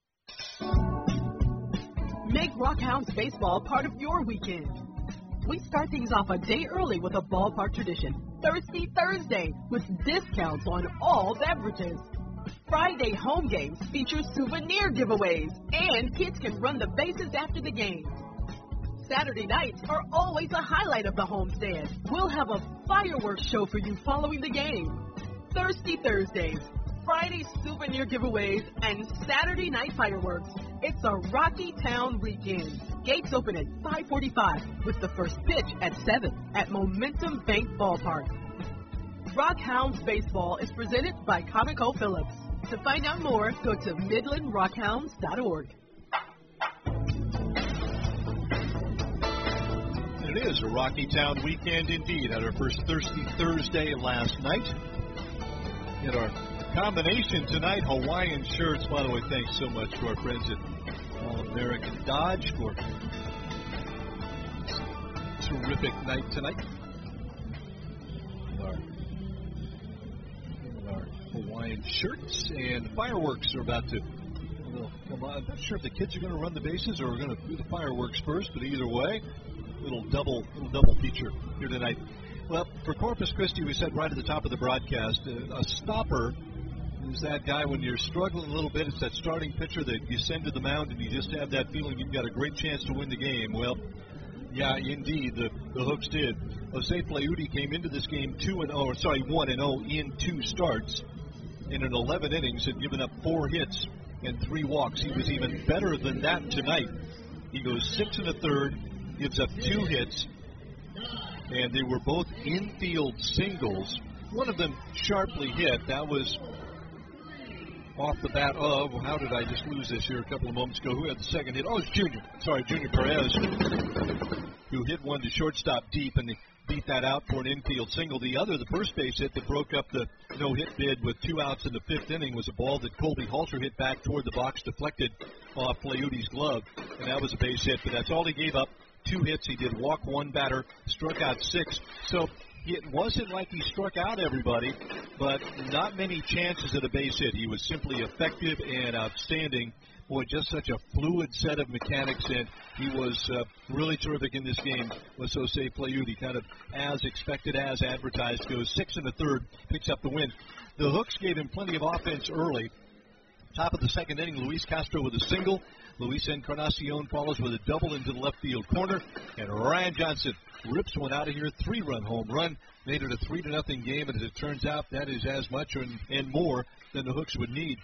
Make Rockhounds baseball part of your weekend. We start things off a day early with a ballpark tradition. Thirsty Thursday with discounts on all beverages. Friday home games feature souvenir giveaways, and kids can run the bases after the game. Saturday nights are always a highlight of the homestand. We'll have a fireworks show for you following the game. Thirsty Thursdays, Friday souvenir giveaways, and Saturday night fireworks. It's a Rocky Town weekend. Gates open at 5:45 with the first pitch at 7 at Momentum Bank Ballpark. Rockhounds Baseball is presented by Conoco Phillips. To find out more, go to MidlandRockhounds.org. It is a Rocky Town weekend indeed. Had our first Thirsty Thursday last night. Had our combination tonight, Hawaiian shirts. By the way, thanks so much to our friends at All-American Dodge for a terrific night tonight. Our Hawaiian shirts, and fireworks are about to come on. I'm not sure if the kids are going to run the bases or we're going to do the fireworks first, but either way, little double feature here tonight. Well, for Corpus Christi, we said right at the top of the broadcast, a stopper is that guy when you're struggling a little bit. It's that starting pitcher that you send to the mound and you just have that feeling you've got a great chance to win the game. Well, yeah, indeed, the Hooks did. Jose Fleury came into this game 1-0 in 2 starts. In an 11 innings, had given up 4 hits and 3 walks. He was even better than that tonight. He goes 6 1/3, gives up 2 hits, and they were both infield singles. One of them sharply hit. That was off the bat of, how did I just lose this here a couple of moments ago? Who had the second hit? Oh, it's Junior Perez, who hit one to shortstop deep, and they beat that out for an infield single. The other, the first base hit that broke up the no-hit bid with 2 outs in the 5th inning, was a ball that Colby Halter hit back toward the box, deflected off Fleury's glove, and that was a base hit. But that's all he gave up. 2 hits. He did walk 1 batter, struck out 6. So it wasn't like he struck out everybody, but not many chances at a base hit. He was simply effective and outstanding. Boy, just such a fluid set of mechanics, and he was really terrific in this game. Was Jose Fleury, kind of as expected, as advertised, goes 6 1/3, picks up the win. The Hooks gave him plenty of offense early. Top of the 2nd inning, Luis Castro with a single. Luis Encarnacion follows with a double into the left field corner, and Ryan Johnson rips one out of here, 3-run home run, made it a 3-0 game, and as it turns out, that is as much and more than the Hooks would need.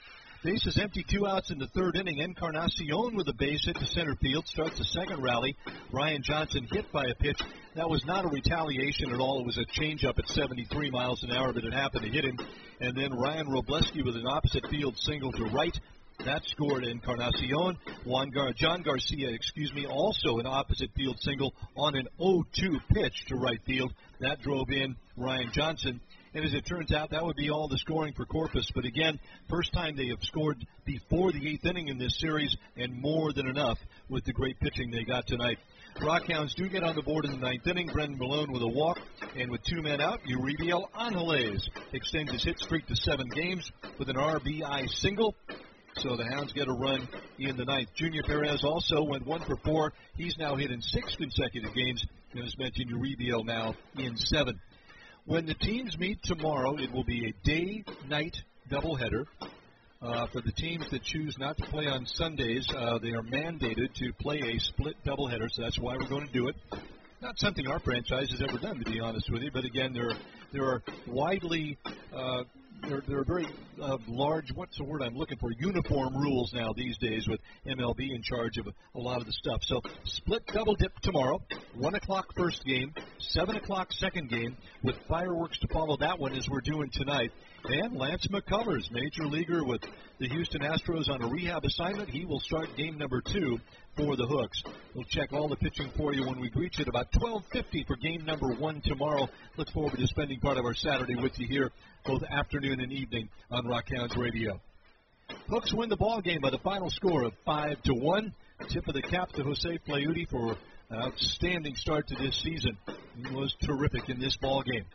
Base is empty, 2 outs in the third inning. Encarnacion with a base hit to center field starts the second rally. Ryan Johnson hit by a pitch. That was not a retaliation at all. It was a changeup at 73 miles an hour, but it happened to hit him. And then Ryan Robleski with an opposite field single to right. That scored Encarnacion. John Garcia, also an opposite field single on an 0-2 pitch to right field. That drove in Ryan Johnson. And as it turns out, that would be all the scoring for Corpus. But again, first time they have scored before the 8th inning in this series, and more than enough with the great pitching they got tonight. Rockhounds do get on the board in the 9th inning. Brendan Malone with a walk, and with 2 men out, Uribiel Angeles extends his hit streak to 7 games with an RBI single. So the Hounds get a run in the 9th. Junior Perez also went 1 for 4. He's now hit in 6 consecutive games, and as mentioned, Uribiel now in 7. When the teams meet tomorrow, it will be a day-night doubleheader. For the teams that choose not to play on Sundays, they are mandated to play a split doubleheader, so that's why we're going to do it. Not something our franchise has ever done, to be honest with you, but again, there are widely there are very large, what's the word I'm looking for, uniform rules now these days with MLB in charge of a lot of the stuff. So split double dip tomorrow, 1 o'clock first game, 7 o'clock second game, with fireworks to follow that one as we're doing tonight. And Lance McCullers, major leaguer with the Houston Astros on a rehab assignment. He will start game number 2 for the Hooks. We'll check all the pitching for you when we reach at about 12:50 for game number 1 tomorrow. Look forward to spending part of our Saturday with you here, both afternoon and evening on Rockhounds Radio. Hooks win the ball game by the final score of 5-1. Tip of the cap to Jose Fleury for an outstanding start to this season. He was terrific in this ball game.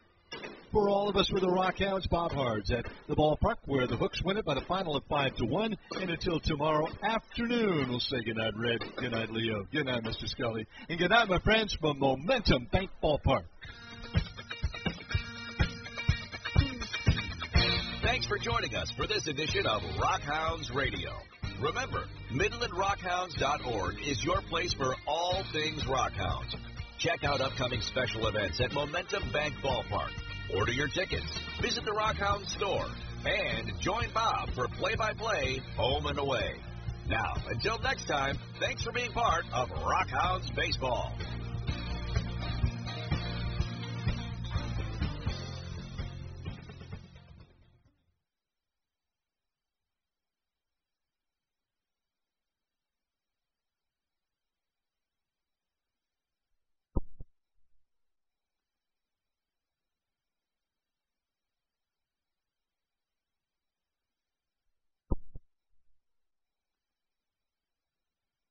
For all of us with the Rockhounds, Bob Hards at the ballpark where the Hooks win it by the final of 5-1. And until tomorrow afternoon, we'll say goodnight, Red. Good night, Leo. Good night, Mr. Scully. And good night, my friends, from Momentum Bank Ballpark. Thanks for joining us for this edition of Rockhounds Radio. Remember, MidlandRockhounds.org is your place for all things Rockhounds. Check out upcoming special events at Momentum Bank Ballpark. Order your tickets, visit the Rockhounds store, and join Bob for play-by-play home and away. Now, until next time, thanks for being part of Rockhounds Baseball.